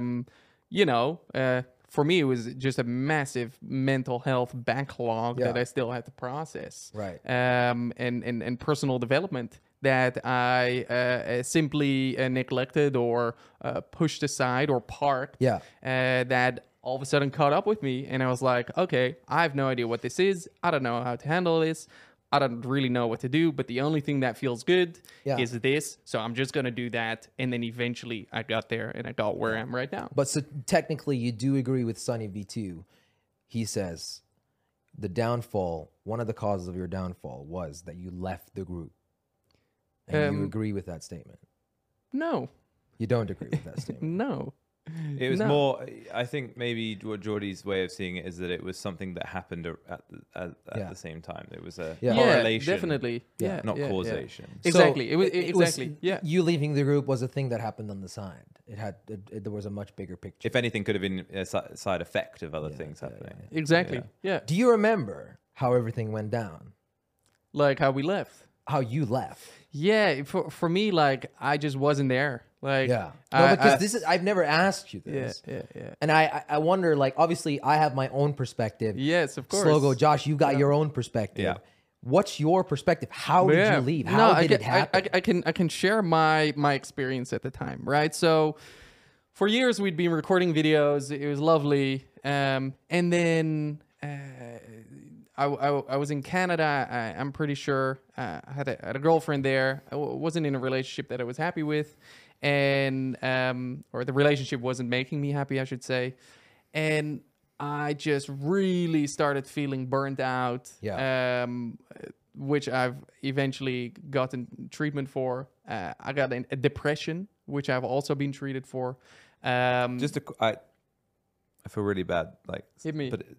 Speaker 2: for me, it was just a massive mental health backlog that I still had to process.
Speaker 1: Right.
Speaker 2: And personal development that I simply neglected or pushed aside or parked.
Speaker 1: Yeah.
Speaker 2: That all of a sudden caught up with me. And I was like, okay, I have no idea what this is. I don't know how to handle this. I don't really know what to do, but the only thing that feels good is this. So I'm just going to do that. And then eventually I got there and I got where I am right now.
Speaker 1: But so technically, you do agree with Sonny V2. He says the downfall, one of the causes of your downfall was that you left the group. And you agree with that statement?
Speaker 2: No.
Speaker 1: You don't agree with that statement?
Speaker 2: No.
Speaker 3: It was
Speaker 2: No.
Speaker 3: more. I think maybe what Geordie's way of seeing it is that it was something that happened at
Speaker 1: Yeah.
Speaker 3: the same time. It was a
Speaker 1: Yeah.
Speaker 3: correlation,
Speaker 2: definitely. Yeah,
Speaker 3: not
Speaker 2: yeah, yeah.
Speaker 3: causation.
Speaker 2: Exactly.
Speaker 1: So
Speaker 2: It was
Speaker 1: was-
Speaker 2: exactly. Yeah.
Speaker 1: You leaving the group was a thing that happened on the side. There was a much bigger picture.
Speaker 3: If anything, could have been a side effect of other things happening.
Speaker 2: Exactly. Yeah.
Speaker 1: Do you remember how everything went down?
Speaker 2: Like how we left.
Speaker 1: How you left?
Speaker 2: Yeah. For me, like I just wasn't there. Like
Speaker 1: Yeah. No, because I've never asked you
Speaker 2: Yeah.
Speaker 1: this.
Speaker 2: Yeah.
Speaker 1: And I wonder, like, obviously I have my own perspective.
Speaker 2: Yes, of course.
Speaker 1: Slogo, Josh, you got your own perspective.
Speaker 3: Yeah.
Speaker 1: What's your perspective? How did you leave? How did it happen?
Speaker 2: I can share my experience at the time, right? So for years we'd been recording videos. It was lovely, and then I was in Canada. I'm pretty sure I had a girlfriend there. I wasn't in a relationship that I was happy with, and or the relationship wasn't making me happy, I should say, and I just really started feeling burnt out.
Speaker 1: Yeah.
Speaker 2: Which I've eventually gotten treatment for. I got a depression, which I've also been treated for.
Speaker 3: I feel really bad. Like,
Speaker 2: Hit me.
Speaker 3: But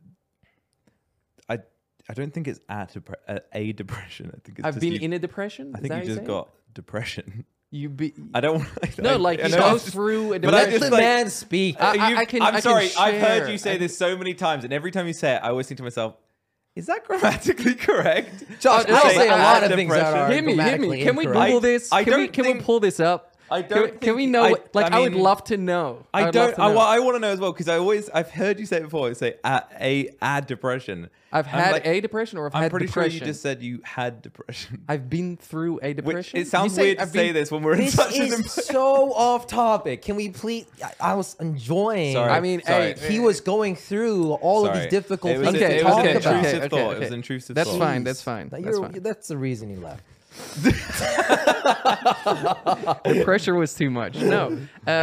Speaker 3: I don't think it's a depression. I think it's
Speaker 2: I've
Speaker 3: just
Speaker 2: been
Speaker 3: you,
Speaker 2: in a depression.
Speaker 3: I
Speaker 2: Is
Speaker 3: think
Speaker 2: that
Speaker 3: you
Speaker 2: how
Speaker 3: just
Speaker 2: say it?
Speaker 3: got depression.
Speaker 2: You be
Speaker 3: I don't want.
Speaker 2: no, like
Speaker 3: I
Speaker 2: you
Speaker 3: know
Speaker 2: go
Speaker 3: it's just-
Speaker 2: through a
Speaker 3: but I
Speaker 1: Let
Speaker 2: depression.
Speaker 3: just
Speaker 1: the
Speaker 3: like-
Speaker 1: man speak.
Speaker 2: I can-
Speaker 3: I'm
Speaker 2: I can
Speaker 3: sorry. I've heard
Speaker 2: share.
Speaker 3: you say this so many times, and every time you say it, I always think to myself, "Is that grammatically correct?"
Speaker 1: Josh,
Speaker 2: no,
Speaker 1: I say a
Speaker 2: I
Speaker 1: lot
Speaker 3: had
Speaker 1: of things that
Speaker 3: depression.
Speaker 1: are
Speaker 2: Hit me.
Speaker 1: grammatically
Speaker 2: Can we
Speaker 1: incorrect.
Speaker 2: Google this?
Speaker 3: I
Speaker 2: Can we
Speaker 3: don't
Speaker 2: can we
Speaker 3: think-
Speaker 2: pull this up?
Speaker 3: I
Speaker 2: Can,
Speaker 3: don't.
Speaker 2: can we
Speaker 3: think-
Speaker 2: know? I would
Speaker 3: mean,
Speaker 2: love to know.
Speaker 3: I
Speaker 2: would love
Speaker 3: don't.
Speaker 2: to know.
Speaker 3: I want to know as well because I've heard you say it before. Say a depression.
Speaker 2: I've
Speaker 3: I'm
Speaker 2: had
Speaker 3: like-
Speaker 2: a depression, or I've
Speaker 3: I'm
Speaker 2: had
Speaker 3: pretty
Speaker 2: depression.
Speaker 3: sure you just said you had depression.
Speaker 2: I've been through a
Speaker 3: Which,
Speaker 2: depression.
Speaker 3: it sounds
Speaker 2: You say
Speaker 3: weird to
Speaker 2: I've
Speaker 3: say
Speaker 2: been-
Speaker 3: this when we're in
Speaker 1: This
Speaker 3: such an.
Speaker 1: is so off topic. Can we please? I was enjoying.
Speaker 3: Sorry.
Speaker 2: I mean,
Speaker 3: Sorry.
Speaker 2: hey,
Speaker 1: He was going through all of
Speaker 3: Sorry.
Speaker 1: these difficult
Speaker 3: It was
Speaker 1: things
Speaker 3: a-
Speaker 1: to
Speaker 3: it was
Speaker 1: talk
Speaker 3: an
Speaker 1: about.
Speaker 3: intrusive thought. It was an intrusive
Speaker 2: That's
Speaker 3: thought.
Speaker 2: fine. That's fine.
Speaker 1: That
Speaker 2: That's
Speaker 1: you're-
Speaker 2: fine.
Speaker 1: That's the reason he left.
Speaker 2: The pressure was too much. No.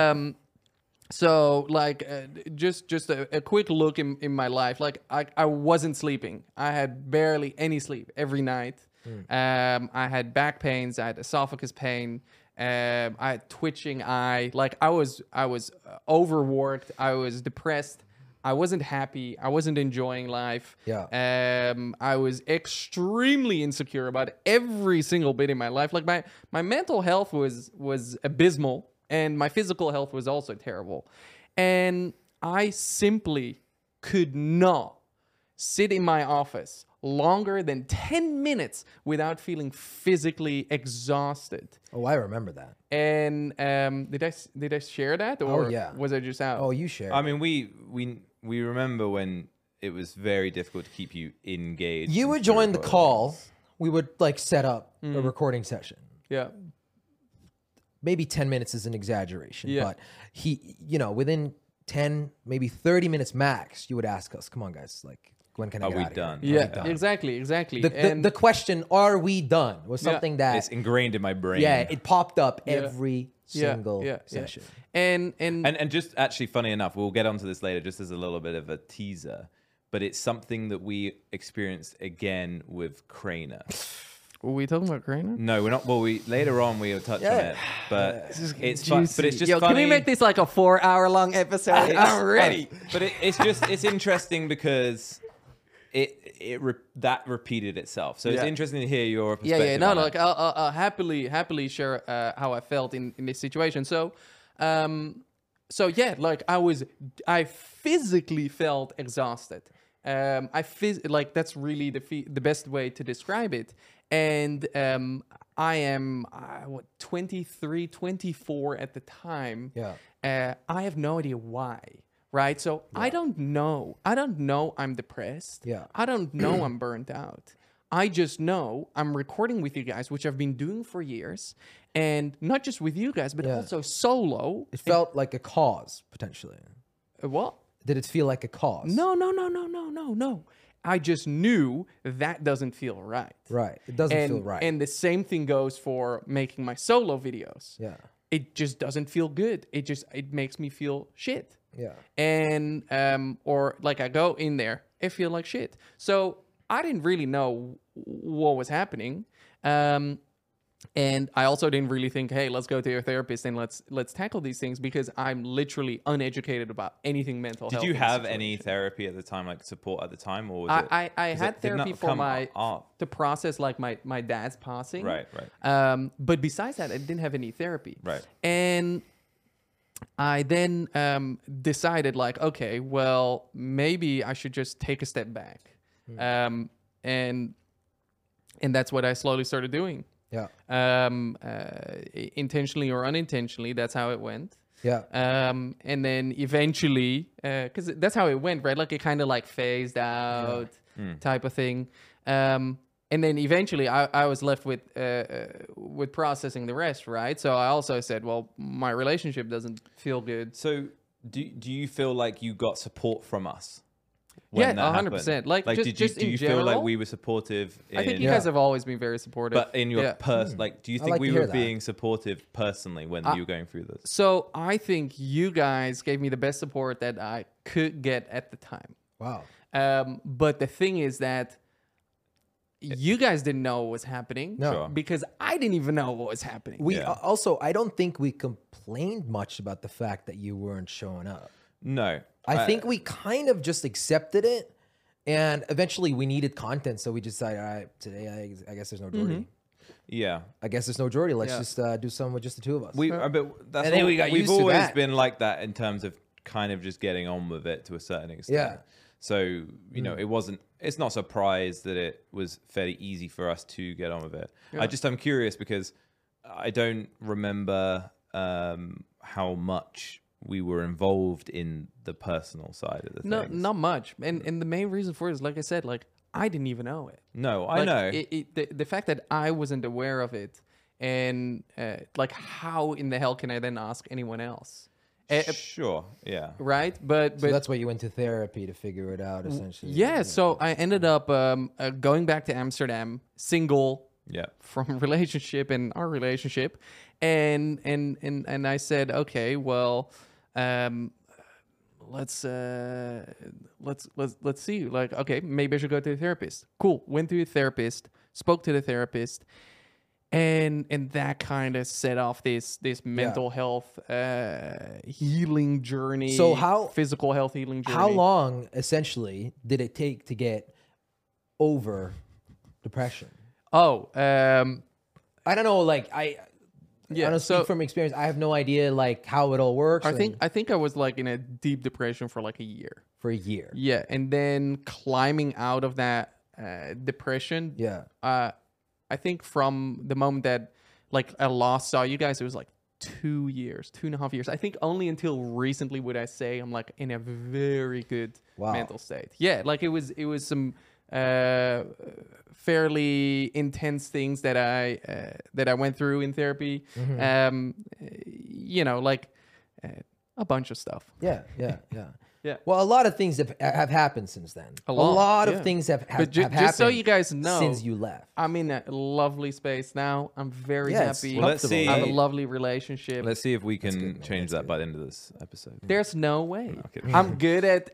Speaker 2: So like just a quick look in my life. Like I wasn't sleeping. I had barely any sleep every night. I had back pains. I had esophagus pain. I had twitching eye. Like I was overworked. I was depressed. I wasn't happy. I wasn't enjoying life.
Speaker 1: Yeah.
Speaker 2: I was extremely insecure about every single bit in my life. Like my mental health was abysmal, and my physical health was also terrible. And I simply could not sit in my office longer than 10 minutes without feeling physically exhausted.
Speaker 1: Oh, I remember that.
Speaker 2: And did I share that, or
Speaker 1: yeah.
Speaker 2: was I just out?
Speaker 1: Oh, you shared.
Speaker 3: I mean, we remember when it was very difficult to keep you engaged.
Speaker 1: You would
Speaker 3: into
Speaker 1: join the
Speaker 3: recordings.
Speaker 1: call. We would like set up a recording session.
Speaker 2: Yeah.
Speaker 1: Maybe 10 minutes is an exaggeration,
Speaker 2: Yeah.
Speaker 1: but within 10, maybe 30 minutes max, you would ask us, come on, guys, like, when can I
Speaker 3: Are
Speaker 1: get
Speaker 3: we
Speaker 1: out of here?
Speaker 3: done?
Speaker 2: Yeah, exactly.
Speaker 1: The question, are we done, was something that,
Speaker 3: It's ingrained in my brain.
Speaker 1: it popped up
Speaker 2: Yeah.
Speaker 1: every single
Speaker 2: yeah.
Speaker 1: session.
Speaker 2: And
Speaker 3: And just actually, funny enough, we'll get onto this later, just as a little bit of a teaser. But it's something that we experienced again with Craner.
Speaker 2: were we talking about Craner?
Speaker 3: No, we're not. Well, later on we'll touch on it, but it's fun. But it's just
Speaker 2: Yo,
Speaker 3: funny.
Speaker 2: can we make this like a 4-hour-long episode? I'm ready.
Speaker 3: But it's interesting because that repeated itself. So it's
Speaker 2: Yeah.
Speaker 3: interesting to hear your perspective.
Speaker 2: Yeah. No,
Speaker 3: on
Speaker 2: like
Speaker 3: it.
Speaker 2: I'll happily share how I felt in this situation. So, yeah, like I physically felt exhausted. Like that's really the best way to describe it. And I am 23, 24 at the time.
Speaker 1: Yeah.
Speaker 2: I have no idea why. Right. So I don't know. I'm depressed.
Speaker 1: Yeah.
Speaker 2: I don't know I'm burnt out. I just know I'm recording with you guys, which I've been doing for years. And not just with you guys, but also solo.
Speaker 1: It felt like a cause, potentially.
Speaker 2: What?
Speaker 1: Did it feel like a cause?
Speaker 2: No. I just knew that doesn't feel right.
Speaker 1: Right. It doesn't feel right.
Speaker 2: And the same thing goes for making my solo videos.
Speaker 1: Yeah.
Speaker 2: It just doesn't feel good. It makes me feel shit.
Speaker 1: Yeah.
Speaker 2: And or like I go in there, I feel like shit. So I didn't really know what was happening. And I also didn't really think, hey, let's go to your therapist and let's tackle these things, because I'm literally uneducated about anything mental health.
Speaker 3: Did you
Speaker 2: in this
Speaker 3: have any
Speaker 2: situation.
Speaker 3: therapy at the time, like support at the time, or was
Speaker 2: I
Speaker 3: it,
Speaker 2: had
Speaker 3: did not
Speaker 2: therapy for
Speaker 3: come up?
Speaker 2: to process like my dad's passing.
Speaker 3: Right.
Speaker 2: But besides that, I didn't have any therapy.
Speaker 3: Right.
Speaker 2: And I then decided, like, okay, well, maybe I should just take a step back. And that's what I slowly started doing.
Speaker 1: Yeah.
Speaker 2: Intentionally or unintentionally, that's how it went.
Speaker 1: Yeah.
Speaker 2: And then eventually, because that's how it went, right? Like it kind of like phased out type of thing. And then eventually I was left with processing the rest, right? So I also said, well, my relationship doesn't feel good.
Speaker 3: So do you feel like you got support from us?
Speaker 2: Yeah,
Speaker 3: when that
Speaker 2: 100%.
Speaker 3: happened?
Speaker 2: Like,
Speaker 3: do
Speaker 2: in
Speaker 3: you feel like
Speaker 2: general,
Speaker 3: we were supportive?
Speaker 2: I think you guys have always been very supportive.
Speaker 3: But in your like, do you think
Speaker 1: like
Speaker 3: we
Speaker 1: to
Speaker 3: were
Speaker 1: hear that.
Speaker 3: being supportive personally when you were going through this?
Speaker 2: So I think you guys gave me the best support that I could get at the time.
Speaker 1: Wow.
Speaker 2: But the thing is that you guys didn't know what was happening.
Speaker 1: No.
Speaker 3: Sure.
Speaker 2: Because I didn't even know what was happening.
Speaker 1: We
Speaker 3: Yeah.
Speaker 1: also, I don't think we complained much about the fact that you weren't showing up.
Speaker 3: No,
Speaker 1: I think we kind of just accepted it, and eventually we needed content, so we decided, all right, today I guess there's no Jordy.
Speaker 3: yeah.
Speaker 1: I guess there's no Jordy. Let's
Speaker 2: Yeah.
Speaker 1: just do some with just the two of us.
Speaker 3: But that's
Speaker 1: And then
Speaker 3: all,
Speaker 1: we got
Speaker 3: we've
Speaker 1: used to
Speaker 3: always
Speaker 1: that.
Speaker 3: been like that in terms of kind of just getting on with it to a certain extent.
Speaker 1: Yeah.
Speaker 3: So, you know, it's not a surprise that it was fairly easy for us to get on with it. I'm curious because I don't remember how much we were involved in the personal side of the
Speaker 2: No,
Speaker 3: things.
Speaker 2: not much. And the main reason for it is, like I said, like I didn't even know it.
Speaker 3: No, I
Speaker 2: Like,
Speaker 3: know.
Speaker 2: The fact that I wasn't aware of it, and like how in the hell can I then ask anyone else?
Speaker 3: Sure, yeah.
Speaker 2: Right? But
Speaker 1: so that's why you went to therapy to figure it out, essentially.
Speaker 2: yeah, so I ended up going back to Amsterdam, single,
Speaker 3: Yeah.
Speaker 2: from relationship and our relationship, and I said, okay, well, let's see, like, okay, maybe I should go to a therapist. Cool. Went to a therapist, spoke to the therapist, and that kind of set off this mental health healing journey.
Speaker 1: So
Speaker 2: physical health healing journey.
Speaker 1: How long, essentially, did it take to get over depression?
Speaker 2: Oh,
Speaker 1: I don't know. Like I
Speaker 2: yeah.
Speaker 1: don't
Speaker 2: So
Speaker 1: speak from experience. I have no idea like how it all works.
Speaker 2: I
Speaker 1: and-
Speaker 2: think I was like in a deep depression for like a year.
Speaker 1: for a year.
Speaker 2: Yeah, and then climbing out of that depression.
Speaker 1: Yeah.
Speaker 2: I think from the moment that like I last saw you guys, it was like 2 years, 2.5 years. I think only until recently would I say I'm like in a very good
Speaker 1: Wow.
Speaker 2: mental state. Yeah, like it was some fairly intense things that I went through in therapy. You know, like a bunch of stuff.
Speaker 1: Yeah.
Speaker 2: Yeah.
Speaker 1: Well, a lot of things have happened since then. A lot of
Speaker 2: yeah.
Speaker 1: things have
Speaker 2: But
Speaker 1: have
Speaker 2: just
Speaker 1: happened
Speaker 2: so you guys know,
Speaker 1: since you left.
Speaker 2: I'm in a lovely space now. I'm very
Speaker 1: Yes.
Speaker 2: happy.
Speaker 3: Well, let's see.
Speaker 2: I have a lovely relationship.
Speaker 3: Let's see if we can
Speaker 1: man.
Speaker 3: change that by the end of this episode.
Speaker 2: There's no way.
Speaker 3: Okay.
Speaker 2: I'm good at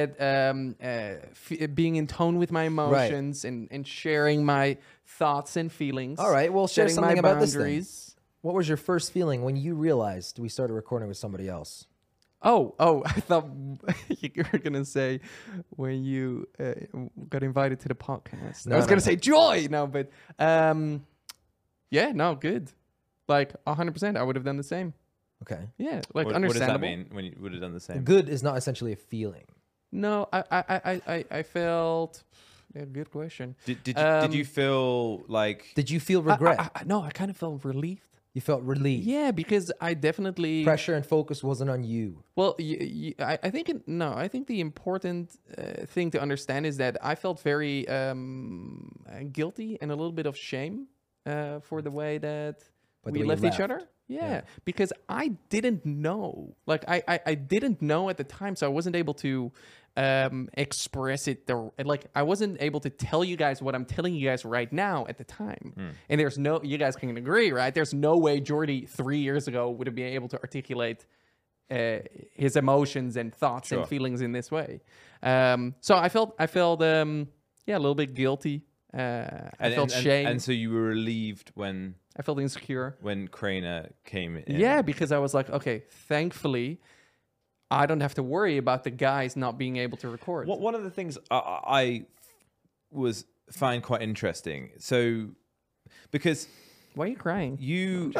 Speaker 2: being in tone with my emotions and sharing my thoughts and feelings.
Speaker 1: All right, well, share
Speaker 2: setting
Speaker 1: something
Speaker 2: my
Speaker 1: about this then.
Speaker 2: boundaries.
Speaker 1: What was your first feeling when you realized we started recording with somebody else?
Speaker 2: Oh, I thought you were gonna say when you got invited to the podcast.
Speaker 1: No,
Speaker 2: I was
Speaker 1: no,
Speaker 2: gonna
Speaker 1: no.
Speaker 2: say joy. No, but yeah, no, good. Like 100%, I would have done the same.
Speaker 1: Okay.
Speaker 2: Yeah, like
Speaker 3: What does that
Speaker 2: understandable.
Speaker 3: mean when you would have done the same?
Speaker 1: Good is not essentially a feeling.
Speaker 2: No, I felt. Yeah, good question.
Speaker 3: Did you feel like
Speaker 1: Did you feel regret?
Speaker 2: No, I kind of felt relieved.
Speaker 1: You felt relieved.
Speaker 2: Yeah, because I definitely
Speaker 1: Pressure and focus wasn't on you.
Speaker 2: Well, I think I think the important thing to understand is that I felt very guilty and a little bit of shame for the way that
Speaker 1: By the
Speaker 2: we
Speaker 1: way you
Speaker 2: left each
Speaker 1: left.
Speaker 2: other. Yeah, because I didn't know. Like I didn't know at the time, so I wasn't able to express it. Like I wasn't able to tell you guys what I'm telling you guys right now at the time. And there's no, you guys can agree, right? There's no way Jordy 3 years ago would have been able to articulate his emotions and thoughts
Speaker 3: Sure.
Speaker 2: and feelings in this way. So I felt yeah, a little bit guilty. I felt shame.
Speaker 3: and so you were relieved when
Speaker 2: I felt insecure.
Speaker 3: When Craner came in.
Speaker 2: Yeah, because I was like, okay, thankfully, I don't have to worry about the guys not being able to record.
Speaker 3: One of the things I find quite interesting. So, because
Speaker 2: Why are you crying?
Speaker 3: you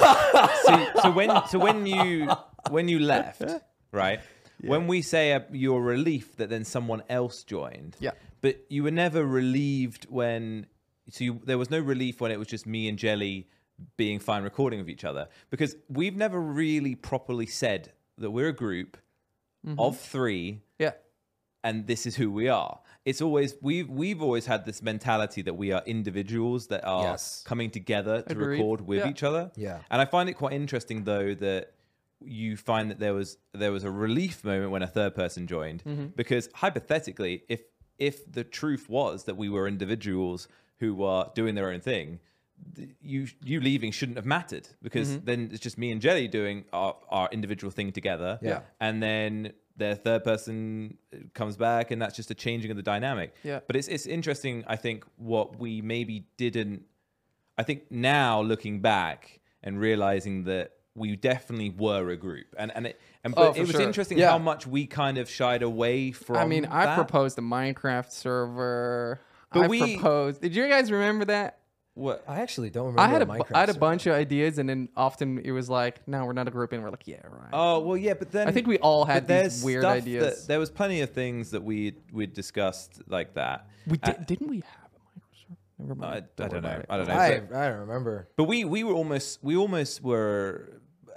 Speaker 3: when you left, right? When we say your relief that then someone else joined,
Speaker 2: Yeah.
Speaker 3: but you were never relieved when. So there was no relief when it was just me and Jelly being fine recording with each other, because we've never really properly said that we're a group of 3
Speaker 2: Yeah.
Speaker 3: and this is who we are. It's always we've always had this mentality that we are individuals that are
Speaker 1: Yes.
Speaker 3: coming together to
Speaker 2: Agreed.
Speaker 3: record with
Speaker 2: Yeah.
Speaker 3: each other.
Speaker 1: Yeah.
Speaker 3: And I find it quite interesting though that you find that there was a relief moment when a third person joined, because hypothetically, if the truth was that we were individuals who were doing their own thing, you leaving shouldn't have mattered, because then it's just me and Jelly doing our individual thing together.
Speaker 1: Yeah.
Speaker 3: And then their third person comes back, and that's just a changing of the dynamic.
Speaker 2: Yeah.
Speaker 3: But it's interesting, I think, what we maybe didn't. I think now looking back and realizing that we definitely were a group, but
Speaker 2: Oh,
Speaker 3: it
Speaker 2: for
Speaker 3: was
Speaker 2: sure.
Speaker 3: interesting
Speaker 1: Yeah.
Speaker 3: how much we kind of shied away from.
Speaker 2: I mean, I
Speaker 3: that.
Speaker 2: proposed a Minecraft server.
Speaker 3: But
Speaker 2: I
Speaker 3: we-
Speaker 2: proposed. Did you guys remember that?
Speaker 3: What?
Speaker 1: I actually don't remember.
Speaker 2: I had
Speaker 1: a
Speaker 2: a
Speaker 1: Minecraft
Speaker 2: I had a
Speaker 1: server.
Speaker 2: bunch of ideas, and then often it was like, no, we're not a group, and we're like, yeah, right.
Speaker 3: Oh well, yeah, but then
Speaker 2: I think we all had
Speaker 3: but there's
Speaker 2: these weird
Speaker 3: stuff
Speaker 2: ideas.
Speaker 3: there was plenty of things that we'd discussed like that.
Speaker 2: we didn't we have a Minecraft server? Never
Speaker 3: I
Speaker 2: mind.
Speaker 3: don't
Speaker 2: worry
Speaker 3: know.
Speaker 2: about it.
Speaker 3: I don't know.
Speaker 1: I don't remember.
Speaker 3: But we almost were.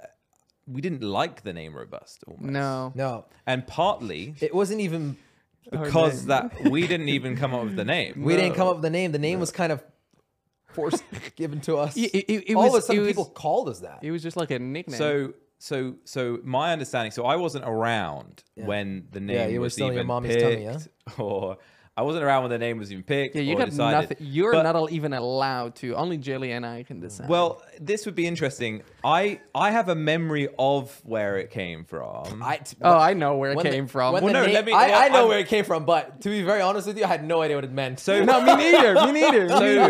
Speaker 3: We didn't like the name Robust. Almost.
Speaker 2: No.
Speaker 1: No,
Speaker 3: And partly
Speaker 1: it wasn't even.
Speaker 3: because that we didn't even come up with the name.
Speaker 1: We didn't come up with the name. The name was kind of forced, given to us.
Speaker 2: It
Speaker 1: All of a
Speaker 2: was-
Speaker 1: sudden,
Speaker 2: it was-
Speaker 1: people called us that.
Speaker 2: It was just like a nickname.
Speaker 3: So my understanding. So I wasn't around when the name
Speaker 1: you were
Speaker 3: was
Speaker 1: still in
Speaker 3: even
Speaker 1: your mommy's
Speaker 3: picked,
Speaker 1: tummy,
Speaker 3: or I wasn't around when the name was even picked.
Speaker 2: yeah, you
Speaker 3: or
Speaker 2: got
Speaker 3: decided.
Speaker 2: nothing. You're
Speaker 3: But-
Speaker 2: not even allowed to. Only Jelly and I can decide.
Speaker 3: Well, this would be interesting. I have a memory of where it came from.
Speaker 2: I know where it
Speaker 1: when the-
Speaker 2: came from.
Speaker 1: when
Speaker 3: Well,
Speaker 1: the
Speaker 3: no,
Speaker 1: name-
Speaker 3: let me-
Speaker 1: I know
Speaker 3: I'm-
Speaker 1: where it came from, but to be very honest with you, I had no idea what it meant.
Speaker 3: So
Speaker 2: no, me neither. Me neither.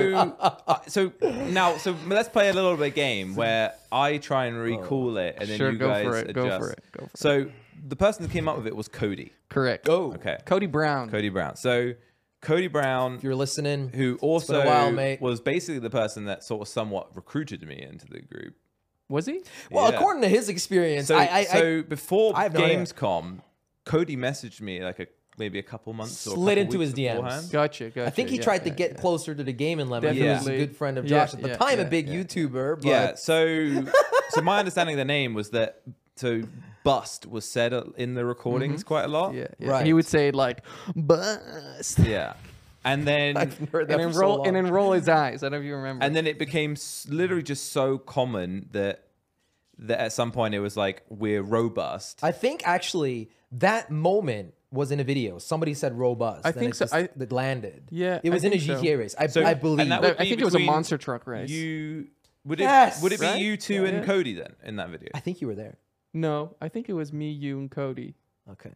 Speaker 3: so let's play a little bit of game where I try and recall it, and then
Speaker 2: Sure,
Speaker 3: you
Speaker 2: go
Speaker 3: guys
Speaker 2: for it,
Speaker 3: adjust.
Speaker 2: go for it, go for it.
Speaker 3: So the person who came up with it was Cody.
Speaker 2: Correct.
Speaker 1: Go.
Speaker 3: Okay,
Speaker 2: Cody Brown.
Speaker 3: Cody Brown. So Cody Brown,
Speaker 1: If you're listening,
Speaker 3: who
Speaker 1: been a
Speaker 3: also
Speaker 1: while, mate.
Speaker 3: was basically the person that sort of somewhat recruited me into the group.
Speaker 2: Was he?
Speaker 1: well,
Speaker 3: Yeah.
Speaker 1: according to his experience,
Speaker 3: So before
Speaker 1: I have no idea.
Speaker 3: Gamescom, Cody messaged me like maybe a couple months or a
Speaker 1: Slid
Speaker 3: couple
Speaker 1: into
Speaker 3: weeks
Speaker 1: his DMs.
Speaker 3: beforehand.
Speaker 2: Gotcha.
Speaker 1: I think he
Speaker 2: yeah,
Speaker 1: tried to
Speaker 2: yeah,
Speaker 1: get
Speaker 2: yeah.
Speaker 1: closer to the gaming lemon. He was a
Speaker 2: Definitely.
Speaker 1: good friend of
Speaker 2: Yeah,
Speaker 1: Josh at the
Speaker 2: yeah,
Speaker 1: time, a
Speaker 2: yeah,
Speaker 1: big
Speaker 2: yeah.
Speaker 1: YouTuber. But
Speaker 3: Yeah. So my understanding of the name was that Bust was said in the recordings quite a lot.
Speaker 2: Mm-hmm. Yeah.
Speaker 1: Right.
Speaker 2: He would say it like bust.
Speaker 3: Yeah. And then
Speaker 1: I've heard that
Speaker 2: And
Speaker 1: for so
Speaker 2: roll
Speaker 1: long.
Speaker 2: and then roll his eyes. I don't know if you remember.
Speaker 3: and then it became literally just so common that at some point it was like, we're robust.
Speaker 1: I think actually that moment was in a video. Somebody said robust.
Speaker 2: I
Speaker 1: and
Speaker 2: think
Speaker 1: it
Speaker 2: so.
Speaker 1: just- that landed.
Speaker 2: Yeah,
Speaker 1: it was
Speaker 2: I
Speaker 1: in a
Speaker 2: think so.
Speaker 1: GTA race. I
Speaker 3: So-
Speaker 1: believe.
Speaker 3: and that
Speaker 2: I
Speaker 3: would be
Speaker 2: think it was a
Speaker 3: between
Speaker 2: monster truck race.
Speaker 3: Would
Speaker 1: Yes,
Speaker 3: it be
Speaker 2: right?
Speaker 3: you two and
Speaker 2: Yeah.
Speaker 3: Cody then in that video?
Speaker 1: I think you were there.
Speaker 2: No, I think it was me, you, and Cody.
Speaker 1: Okay.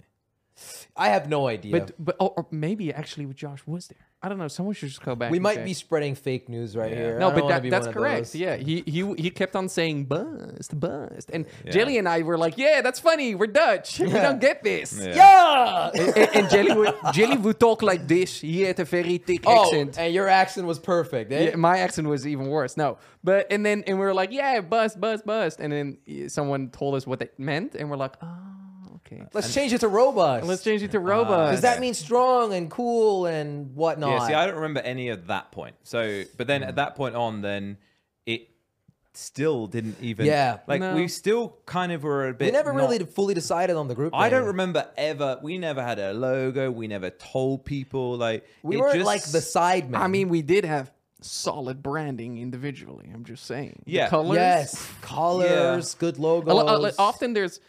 Speaker 1: I have no idea.
Speaker 2: But or maybe actually Josh was there. I don't know. Someone should just go back.
Speaker 1: we
Speaker 2: and
Speaker 1: might
Speaker 2: check.
Speaker 1: be spreading fake news right here.
Speaker 2: No,
Speaker 1: I don't
Speaker 2: but
Speaker 1: wanna be
Speaker 2: that's
Speaker 1: one of
Speaker 2: correct.
Speaker 1: those.
Speaker 2: Yeah, he kept on saying bust, and Jelly and I were like, yeah, that's funny. We're Dutch. We don't get this.
Speaker 1: Yeah.
Speaker 2: And Jelly would talk like this. He had a very thick
Speaker 1: Oh,
Speaker 2: accent.
Speaker 1: and your accent was perfect. Eh?
Speaker 2: Yeah, my accent was even worse. No, but and we were like, yeah, bust, and then someone told us what that meant, and we're like, oh, okay.
Speaker 1: Let's change it to robust.
Speaker 2: Let's change it to robust.
Speaker 1: Because that means strong and cool and whatnot.
Speaker 3: Yeah, see, I don't remember any of that point. So, but then at that point on, then it still didn't even.
Speaker 1: Yeah.
Speaker 3: Like
Speaker 2: No.
Speaker 3: we still kind of were a bit.
Speaker 1: we never
Speaker 3: not-
Speaker 1: really fully decided on the group.
Speaker 3: I don't
Speaker 1: name.
Speaker 3: remember ever. We never had a logo. We never told people. Like
Speaker 1: We
Speaker 3: it
Speaker 1: weren't
Speaker 3: just-
Speaker 1: like the side men.
Speaker 2: I mean, we did have solid branding individually. I'm just saying. The
Speaker 3: Yeah.
Speaker 2: colors.
Speaker 1: yes, colors, good logos.
Speaker 2: Often there's.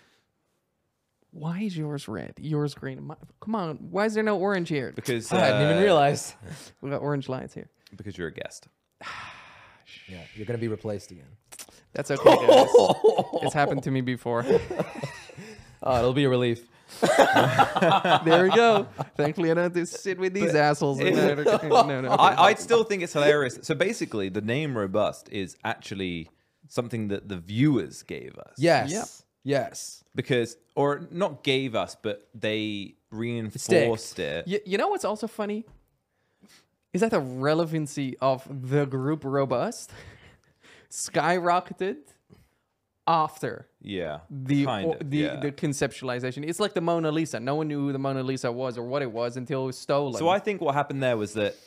Speaker 2: Why is yours red? Yours green? Come on. Why is there no orange here?
Speaker 3: because
Speaker 1: I hadn't even realized.
Speaker 2: We got orange lines here.
Speaker 3: because you're a guest.
Speaker 1: Yeah, you're gonna be replaced again.
Speaker 2: That's okay, guys. It's happened to me before.
Speaker 1: Oh, it'll be a relief.
Speaker 2: There we go. Thankfully, I don't have to sit with these assholes. No.
Speaker 3: I still think it's hilarious. So basically, the name Robust is actually something that the viewers gave us.
Speaker 1: Yes.
Speaker 2: Yep.
Speaker 1: Yes.
Speaker 3: Because, or not gave us, but they reinforced it.
Speaker 2: You know what's also funny? Is that the relevancy of the group Robust skyrocketed after
Speaker 3: Yeah.
Speaker 2: the
Speaker 3: kind of, yeah.
Speaker 2: the conceptualization. It's like the Mona Lisa. No one knew who the Mona Lisa was or what it was until it was stolen.
Speaker 3: So I think what happened there was that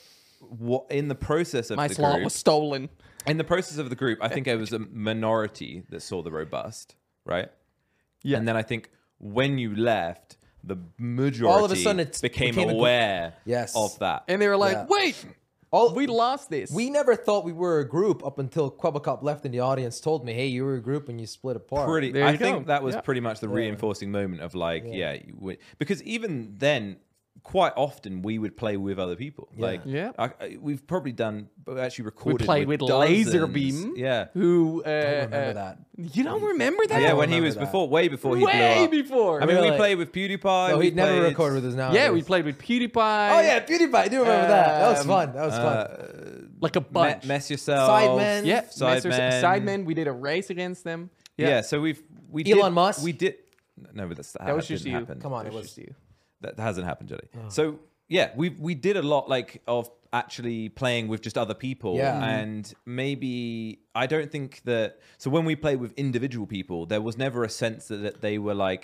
Speaker 3: in the process of
Speaker 2: my
Speaker 3: the
Speaker 2: slot
Speaker 3: group,
Speaker 2: was stolen.
Speaker 3: in the process of the group, I think it was a minority that saw the Robust, right?
Speaker 2: Yeah.
Speaker 3: And then I think when you left, the majority
Speaker 1: All of a sudden it
Speaker 3: became
Speaker 1: became
Speaker 3: aware
Speaker 1: Yes.
Speaker 3: of that.
Speaker 2: And they were like,
Speaker 1: Yeah.
Speaker 2: wait,
Speaker 1: All
Speaker 2: we lost this.
Speaker 1: We never thought we were a group up until Quebecop left and the audience told me, hey, you were a group and you split apart.
Speaker 2: There
Speaker 3: I
Speaker 2: you
Speaker 3: think
Speaker 2: go.
Speaker 3: that was
Speaker 2: Yeah.
Speaker 3: pretty much the reinforcing moment of like, because even then, quite often we would play with other people. Like,
Speaker 2: Yeah.
Speaker 3: we've probably done, actually recorded.
Speaker 2: played with
Speaker 3: dozens.
Speaker 2: Laserbeam.
Speaker 3: Yeah.
Speaker 2: Who?
Speaker 1: Remember that.
Speaker 2: You don't remember that?
Speaker 3: Yeah, when he
Speaker 1: remember
Speaker 3: was
Speaker 1: that.
Speaker 3: way before he blew
Speaker 2: Way
Speaker 3: up.
Speaker 2: before.
Speaker 3: I mean, we
Speaker 1: Really?
Speaker 3: played with PewDiePie.
Speaker 1: No,
Speaker 3: we
Speaker 1: he'd never
Speaker 3: played-
Speaker 1: record with us now.
Speaker 2: yeah, we played with PewDiePie.
Speaker 1: Oh, yeah, PewDiePie. I do remember that. That was fun. That was fun.
Speaker 2: Like a bunch.
Speaker 3: Mess yourself.
Speaker 1: Sidemen.
Speaker 2: Yeah,
Speaker 3: Sidemen.
Speaker 2: Sidemen. We did a race against them.
Speaker 3: Yeah. So we
Speaker 1: Elon
Speaker 3: did,
Speaker 1: Musk?
Speaker 3: We did. No, but that
Speaker 2: was just
Speaker 3: didn't
Speaker 2: you.
Speaker 3: happen.
Speaker 1: Come on,
Speaker 2: It
Speaker 1: it
Speaker 2: was
Speaker 1: was.
Speaker 2: just you.
Speaker 3: That hasn't happened, Jelly. So yeah, we did a lot like of actually playing with just other people.
Speaker 1: Yeah.
Speaker 3: And maybe I don't think that. So when we played with individual people, there was never a sense that they were like.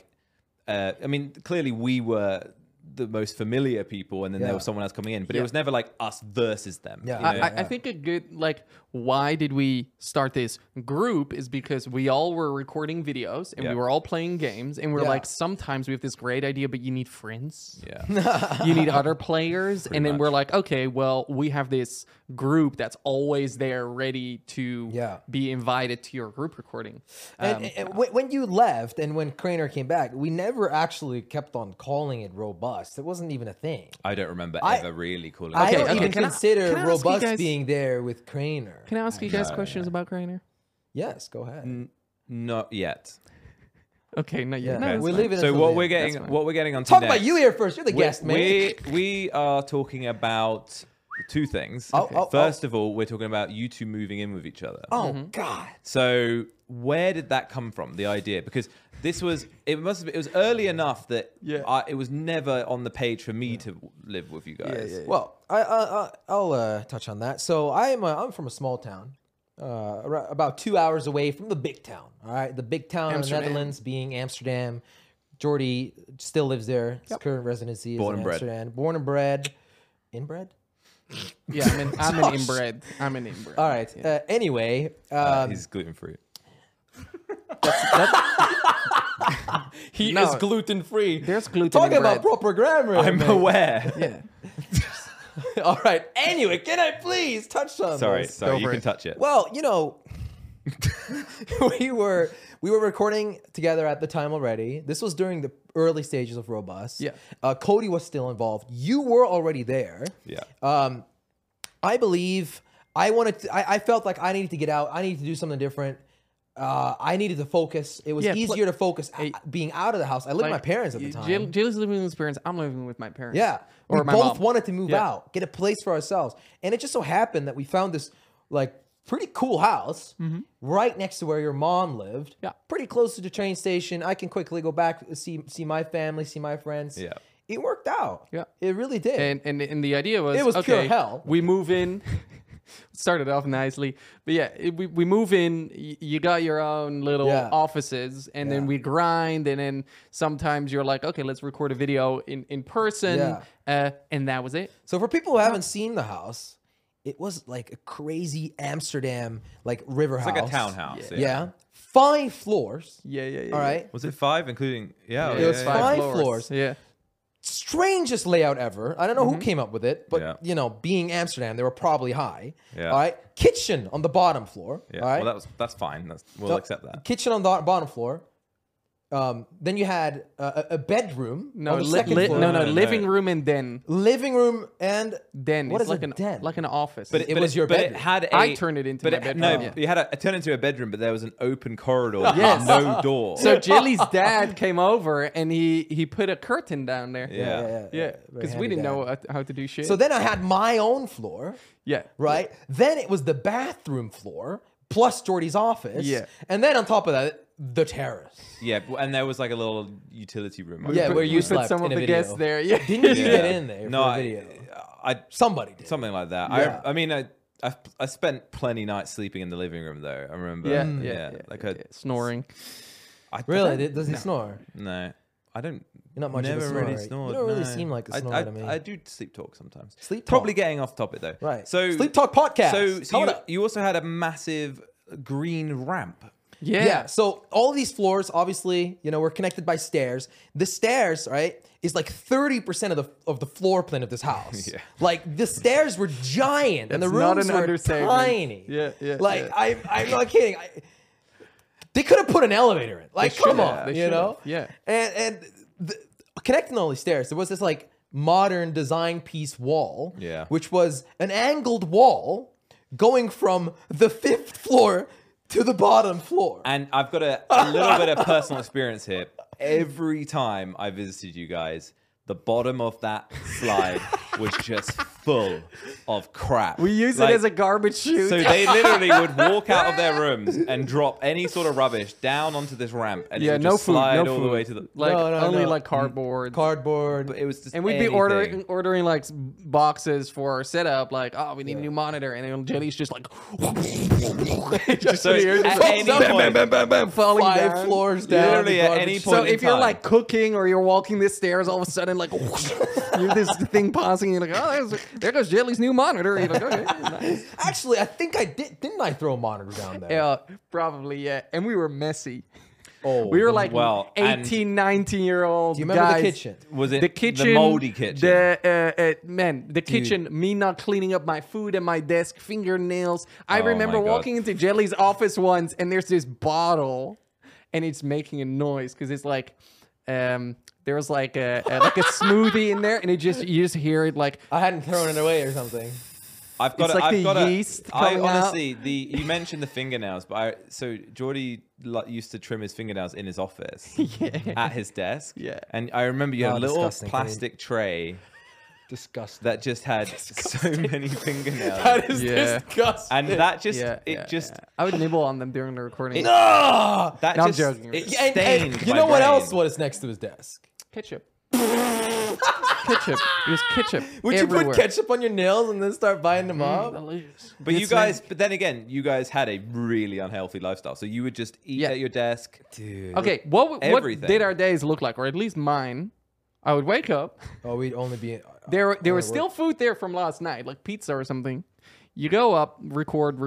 Speaker 3: I mean, clearly we were the most familiar people, and then there
Speaker 1: Yeah.
Speaker 3: was someone else coming in, but
Speaker 2: Yeah.
Speaker 3: it was never like us versus them.
Speaker 1: Yeah.
Speaker 3: you know?
Speaker 2: I think a good, like, why did we start this group is because we all were recording videos and
Speaker 3: Yeah.
Speaker 2: we were all playing games, and we're
Speaker 1: Yeah.
Speaker 2: like, sometimes we have this great idea, but you need friends.
Speaker 3: Yeah.
Speaker 2: You need other players. And then
Speaker 3: much.
Speaker 2: we're like, okay, well, we have this group that's always there ready to
Speaker 1: Yeah.
Speaker 2: be invited to your group recording.
Speaker 1: And when you left and when Craner came back, we never actually kept on calling it Robust. It wasn't even a thing.
Speaker 3: I don't remember
Speaker 1: I-
Speaker 3: ever really calling
Speaker 1: I
Speaker 3: it.
Speaker 1: don't
Speaker 2: okay,
Speaker 1: even
Speaker 2: can I-
Speaker 1: consider
Speaker 2: can I ask you
Speaker 1: Robust
Speaker 2: guys-
Speaker 1: being there with Craner.
Speaker 2: Can I ask you guys questions about Craner?
Speaker 1: Yes, go ahead.
Speaker 3: Not yet.
Speaker 2: Okay, not yet.
Speaker 1: Yeah.
Speaker 2: No,
Speaker 3: Okay.
Speaker 2: that's
Speaker 1: We'll
Speaker 2: fine.
Speaker 1: leave it
Speaker 3: So
Speaker 1: until
Speaker 3: what
Speaker 1: the
Speaker 3: we're
Speaker 1: end.
Speaker 3: getting,
Speaker 2: That's fine.
Speaker 3: what we're getting onto
Speaker 1: Talk
Speaker 3: next,
Speaker 1: about you here first. You're the guest, man.
Speaker 3: we are talking about two things.
Speaker 1: Oh,
Speaker 3: First of all, we're talking about you two moving in with each other.
Speaker 1: Oh, God.
Speaker 3: So where did that come from? The idea, because it was early enough that it was never on the page for me to live with you guys.
Speaker 1: Well, I'll touch on that. So I'm from a small town, about 2 hours away from the big town. All right, the big town in the
Speaker 2: Amsterdam.
Speaker 1: Netherlands being Amsterdam. Jordy still lives there. His current residency is
Speaker 3: Born
Speaker 1: in
Speaker 3: and bred.
Speaker 1: Amsterdam. Born and bred. Inbred?
Speaker 2: Yeah, I'm an inbred. I'm an inbred.
Speaker 1: All right. Anyway,
Speaker 3: He's gluten free.
Speaker 1: he
Speaker 2: No.
Speaker 1: is gluten free.
Speaker 2: There's gluten
Speaker 1: Talking
Speaker 2: in
Speaker 1: about
Speaker 2: bread.
Speaker 1: proper grammar.
Speaker 3: I'm
Speaker 1: man.
Speaker 3: aware.
Speaker 2: Yeah.
Speaker 1: All right. Anyway, can I please touch on
Speaker 3: Sorry,
Speaker 1: this?
Speaker 3: you
Speaker 2: for
Speaker 3: can
Speaker 2: it.
Speaker 3: touch it.
Speaker 1: Well, you know, we were recording together at the time already. This was during the early stages of Robust.
Speaker 2: Yeah.
Speaker 1: Cody was still involved. You were already there.
Speaker 3: Yeah.
Speaker 1: I believe I felt like I needed to get out. I needed to do something different. I needed to focus. It was
Speaker 2: Yeah,
Speaker 1: easier to focus being out of the house. I lived with my
Speaker 2: Like,
Speaker 1: parents at the time.
Speaker 2: Jill's living with his parents. I'm living with my parents.
Speaker 1: Yeah.
Speaker 2: Or
Speaker 1: we
Speaker 2: my
Speaker 1: both
Speaker 2: mom.
Speaker 1: wanted to move
Speaker 2: Yeah.
Speaker 1: out, get a place for ourselves. And it just so happened that we found this like pretty cool house right next to where your mom lived.
Speaker 2: Yeah.
Speaker 1: Pretty close to the train station. I can quickly go back, see my family, see my friends.
Speaker 3: Yeah.
Speaker 1: It worked out.
Speaker 2: Yeah.
Speaker 1: It really did.
Speaker 2: And the idea was
Speaker 1: It was
Speaker 2: okay,
Speaker 1: pure hell.
Speaker 2: We move in. Started off nicely, but yeah, we move in. You got your own little
Speaker 1: Yeah.
Speaker 2: offices, and then we grind. And then sometimes you're like, okay, let's record a video in person. And that was it.
Speaker 1: So for people who haven't seen the house, it was like a crazy Amsterdam like river house.
Speaker 3: It's like a townhouse.
Speaker 1: Yeah. 5 floors.
Speaker 2: Yeah.
Speaker 1: All right.
Speaker 3: Was it 5, including? Yeah.
Speaker 1: It was 5 floors.
Speaker 2: Yeah.
Speaker 1: Strangest layout ever. I don't know who came up with it, but
Speaker 3: Yeah.
Speaker 1: you know, being Amsterdam, they were probably high.
Speaker 3: Yeah.
Speaker 1: All right. Kitchen on the bottom floor.
Speaker 3: Yeah.
Speaker 1: All right.
Speaker 3: Well, that's fine. We'll accept that.
Speaker 1: Kitchen on the bottom floor. Then you had a bedroom.
Speaker 2: No,
Speaker 1: on the second floor.
Speaker 2: no,
Speaker 3: No, no,
Speaker 2: living
Speaker 3: no.
Speaker 2: room and den.
Speaker 1: Living room and
Speaker 2: Den.
Speaker 1: What
Speaker 2: It's
Speaker 1: is
Speaker 2: like
Speaker 1: a den?
Speaker 2: like an office.
Speaker 1: It was your
Speaker 3: but
Speaker 1: bedroom.
Speaker 3: it had a,
Speaker 2: I turned it into
Speaker 3: but
Speaker 2: my
Speaker 3: it,
Speaker 2: bedroom,
Speaker 3: No,
Speaker 2: yeah.
Speaker 3: you had it turned into a bedroom, but there was an open corridor,
Speaker 2: Yes.
Speaker 3: with no door.
Speaker 2: So Jilly's dad came over and he put a curtain down there.
Speaker 3: Yeah.
Speaker 2: Yeah,
Speaker 1: Very
Speaker 2: because
Speaker 1: handy
Speaker 2: we didn't
Speaker 1: dad.
Speaker 2: know how to do shit.
Speaker 1: So then I had my own floor,
Speaker 2: yeah,
Speaker 1: right? Then it was the bathroom floor plus Jordy's office.
Speaker 2: Yeah.
Speaker 1: And then on top of that, the terrace.
Speaker 3: Yeah, and there was like a little utility room.
Speaker 1: Yeah, where you
Speaker 2: we put
Speaker 1: slept
Speaker 2: some
Speaker 1: in
Speaker 2: of
Speaker 1: a
Speaker 2: the
Speaker 1: video.
Speaker 2: guests there. Yeah,
Speaker 1: Didn't you
Speaker 3: Yeah.
Speaker 1: get in there
Speaker 3: No,
Speaker 1: for a video?
Speaker 3: I
Speaker 1: Somebody did.
Speaker 3: something like that.
Speaker 1: Yeah.
Speaker 3: I mean, I spent plenty nights sleeping in the living room though. I remember.
Speaker 2: yeah,
Speaker 3: like
Speaker 2: yeah. Snoring.
Speaker 3: I
Speaker 1: Really? Does he snore?
Speaker 3: No, I don't.
Speaker 1: You're not much of a
Speaker 3: Never
Speaker 1: snorer.
Speaker 3: really snored.
Speaker 1: You don't really
Speaker 3: no.
Speaker 1: seem like a
Speaker 3: I-
Speaker 1: snorer to me.
Speaker 3: I do sleep talk sometimes.
Speaker 1: Sleep
Speaker 3: Probably
Speaker 1: talk.
Speaker 3: getting off topic though.
Speaker 1: Right.
Speaker 3: So
Speaker 1: Sleep Talk podcast.
Speaker 3: So
Speaker 1: Coming up.
Speaker 3: you also had a massive green ramp.
Speaker 2: Yeah.
Speaker 1: So all these floors, obviously, were connected by stairs. The stairs, right, is like 30% of the floor plan of this house.
Speaker 3: Yeah.
Speaker 1: Like the stairs were giant and the
Speaker 2: That's not
Speaker 1: rooms
Speaker 2: an
Speaker 1: were
Speaker 2: understatement.
Speaker 1: tiny.
Speaker 2: Yeah, yeah,
Speaker 1: Like
Speaker 2: yeah.
Speaker 1: I'm not kidding. They could have put an elevator in. Like, come
Speaker 2: should've.
Speaker 1: on,
Speaker 2: They
Speaker 1: you
Speaker 2: should've.
Speaker 1: know?
Speaker 2: Yeah.
Speaker 1: And connecting all these stairs, there was this like modern design piece wall,
Speaker 3: Yeah.
Speaker 1: which was an angled wall going from the 5th floor to the bottom floor.
Speaker 3: And I've got a little bit of personal experience here. Every time I visited you guys, the bottom of that slide was just full of crap.
Speaker 2: We use
Speaker 3: Like,
Speaker 2: it as a garbage chute.
Speaker 3: So they literally would walk out of their rooms and drop any sort of rubbish down onto this ramp, and it
Speaker 2: yeah,
Speaker 3: would
Speaker 2: no
Speaker 3: just
Speaker 2: food,
Speaker 3: slide
Speaker 2: no
Speaker 3: all
Speaker 2: food.
Speaker 3: the way to the.
Speaker 2: like
Speaker 1: No,
Speaker 2: only
Speaker 1: no.
Speaker 2: like cardboard.
Speaker 1: Cardboard.
Speaker 3: It was just
Speaker 2: And we'd be
Speaker 3: anything.
Speaker 2: ordering like boxes for our setup, like, oh, we need a new monitor, and then Jelly's just like, just
Speaker 3: So
Speaker 2: here,
Speaker 3: at
Speaker 2: just
Speaker 3: any point,
Speaker 2: falling
Speaker 1: 5
Speaker 2: down.
Speaker 1: floors down.
Speaker 3: Literally
Speaker 1: the
Speaker 3: at
Speaker 1: garbage
Speaker 3: any
Speaker 1: chute.
Speaker 3: point
Speaker 2: So
Speaker 3: in
Speaker 2: if you're
Speaker 3: time.
Speaker 2: like cooking or you're walking the stairs, all of a sudden like you're this thing pausing, you're like, oh, there goes Jelly's new monitor. You're like, okay, nice.
Speaker 1: Actually, I think I did. Didn't I throw a monitor down there?
Speaker 2: Yeah, probably, yeah. And we were messy.
Speaker 1: Oh,
Speaker 2: We were like
Speaker 3: Well, and-
Speaker 2: 18, 19-year-old
Speaker 1: do you remember
Speaker 2: guys.
Speaker 1: the kitchen?
Speaker 3: Was it
Speaker 2: The kitchen,
Speaker 3: the moldy kitchen?
Speaker 2: The kitchen, me not cleaning up my food and my desk, fingernails. I
Speaker 3: Oh
Speaker 2: remember
Speaker 3: my God.
Speaker 2: walking into Jelly's office once, and there's this bottle, and it's making a noise because it's like, there was like a smoothie in there, and you just hear it like.
Speaker 1: I hadn't thrown it away or something.
Speaker 3: I've got
Speaker 2: It's
Speaker 3: a,
Speaker 2: like
Speaker 3: I've
Speaker 2: the
Speaker 3: got a-
Speaker 2: yeast
Speaker 3: I
Speaker 2: coming out.
Speaker 3: honestly, you mentioned the fingernails, but so Geordie used to trim his fingernails in his office at his desk.
Speaker 2: Yeah.
Speaker 3: And I remember you had
Speaker 1: Oh,
Speaker 3: a little
Speaker 1: disgusting.
Speaker 3: plastic tray
Speaker 1: Disgusting.
Speaker 3: that just had so many fingernails.
Speaker 1: That is
Speaker 2: Yeah.
Speaker 1: disgusting.
Speaker 3: And that just
Speaker 2: Yeah. I would nibble on them during the recording.
Speaker 1: Ah!
Speaker 3: that
Speaker 2: No, I'm
Speaker 3: just
Speaker 2: joking.
Speaker 3: it
Speaker 1: And
Speaker 3: stained
Speaker 1: you
Speaker 3: my
Speaker 1: know what
Speaker 3: brain.
Speaker 1: else was next to his desk?
Speaker 2: Ketchup. Ketchup. It was ketchup.
Speaker 1: Would you
Speaker 2: everywhere.
Speaker 1: put ketchup on your nails and then start biting them up?
Speaker 2: Delicious.
Speaker 3: But you
Speaker 2: It's
Speaker 3: guys, but then again, you guys had a really unhealthy lifestyle. So you would just eat
Speaker 2: Yeah.
Speaker 3: at your desk.
Speaker 1: Dude.
Speaker 2: Okay, what
Speaker 3: Everything.
Speaker 2: did our days look like, or at least mine? I would wake up.
Speaker 1: Oh, we'd only be.
Speaker 2: There was
Speaker 1: work.
Speaker 2: still food there from last night, like pizza or something. You go up, record,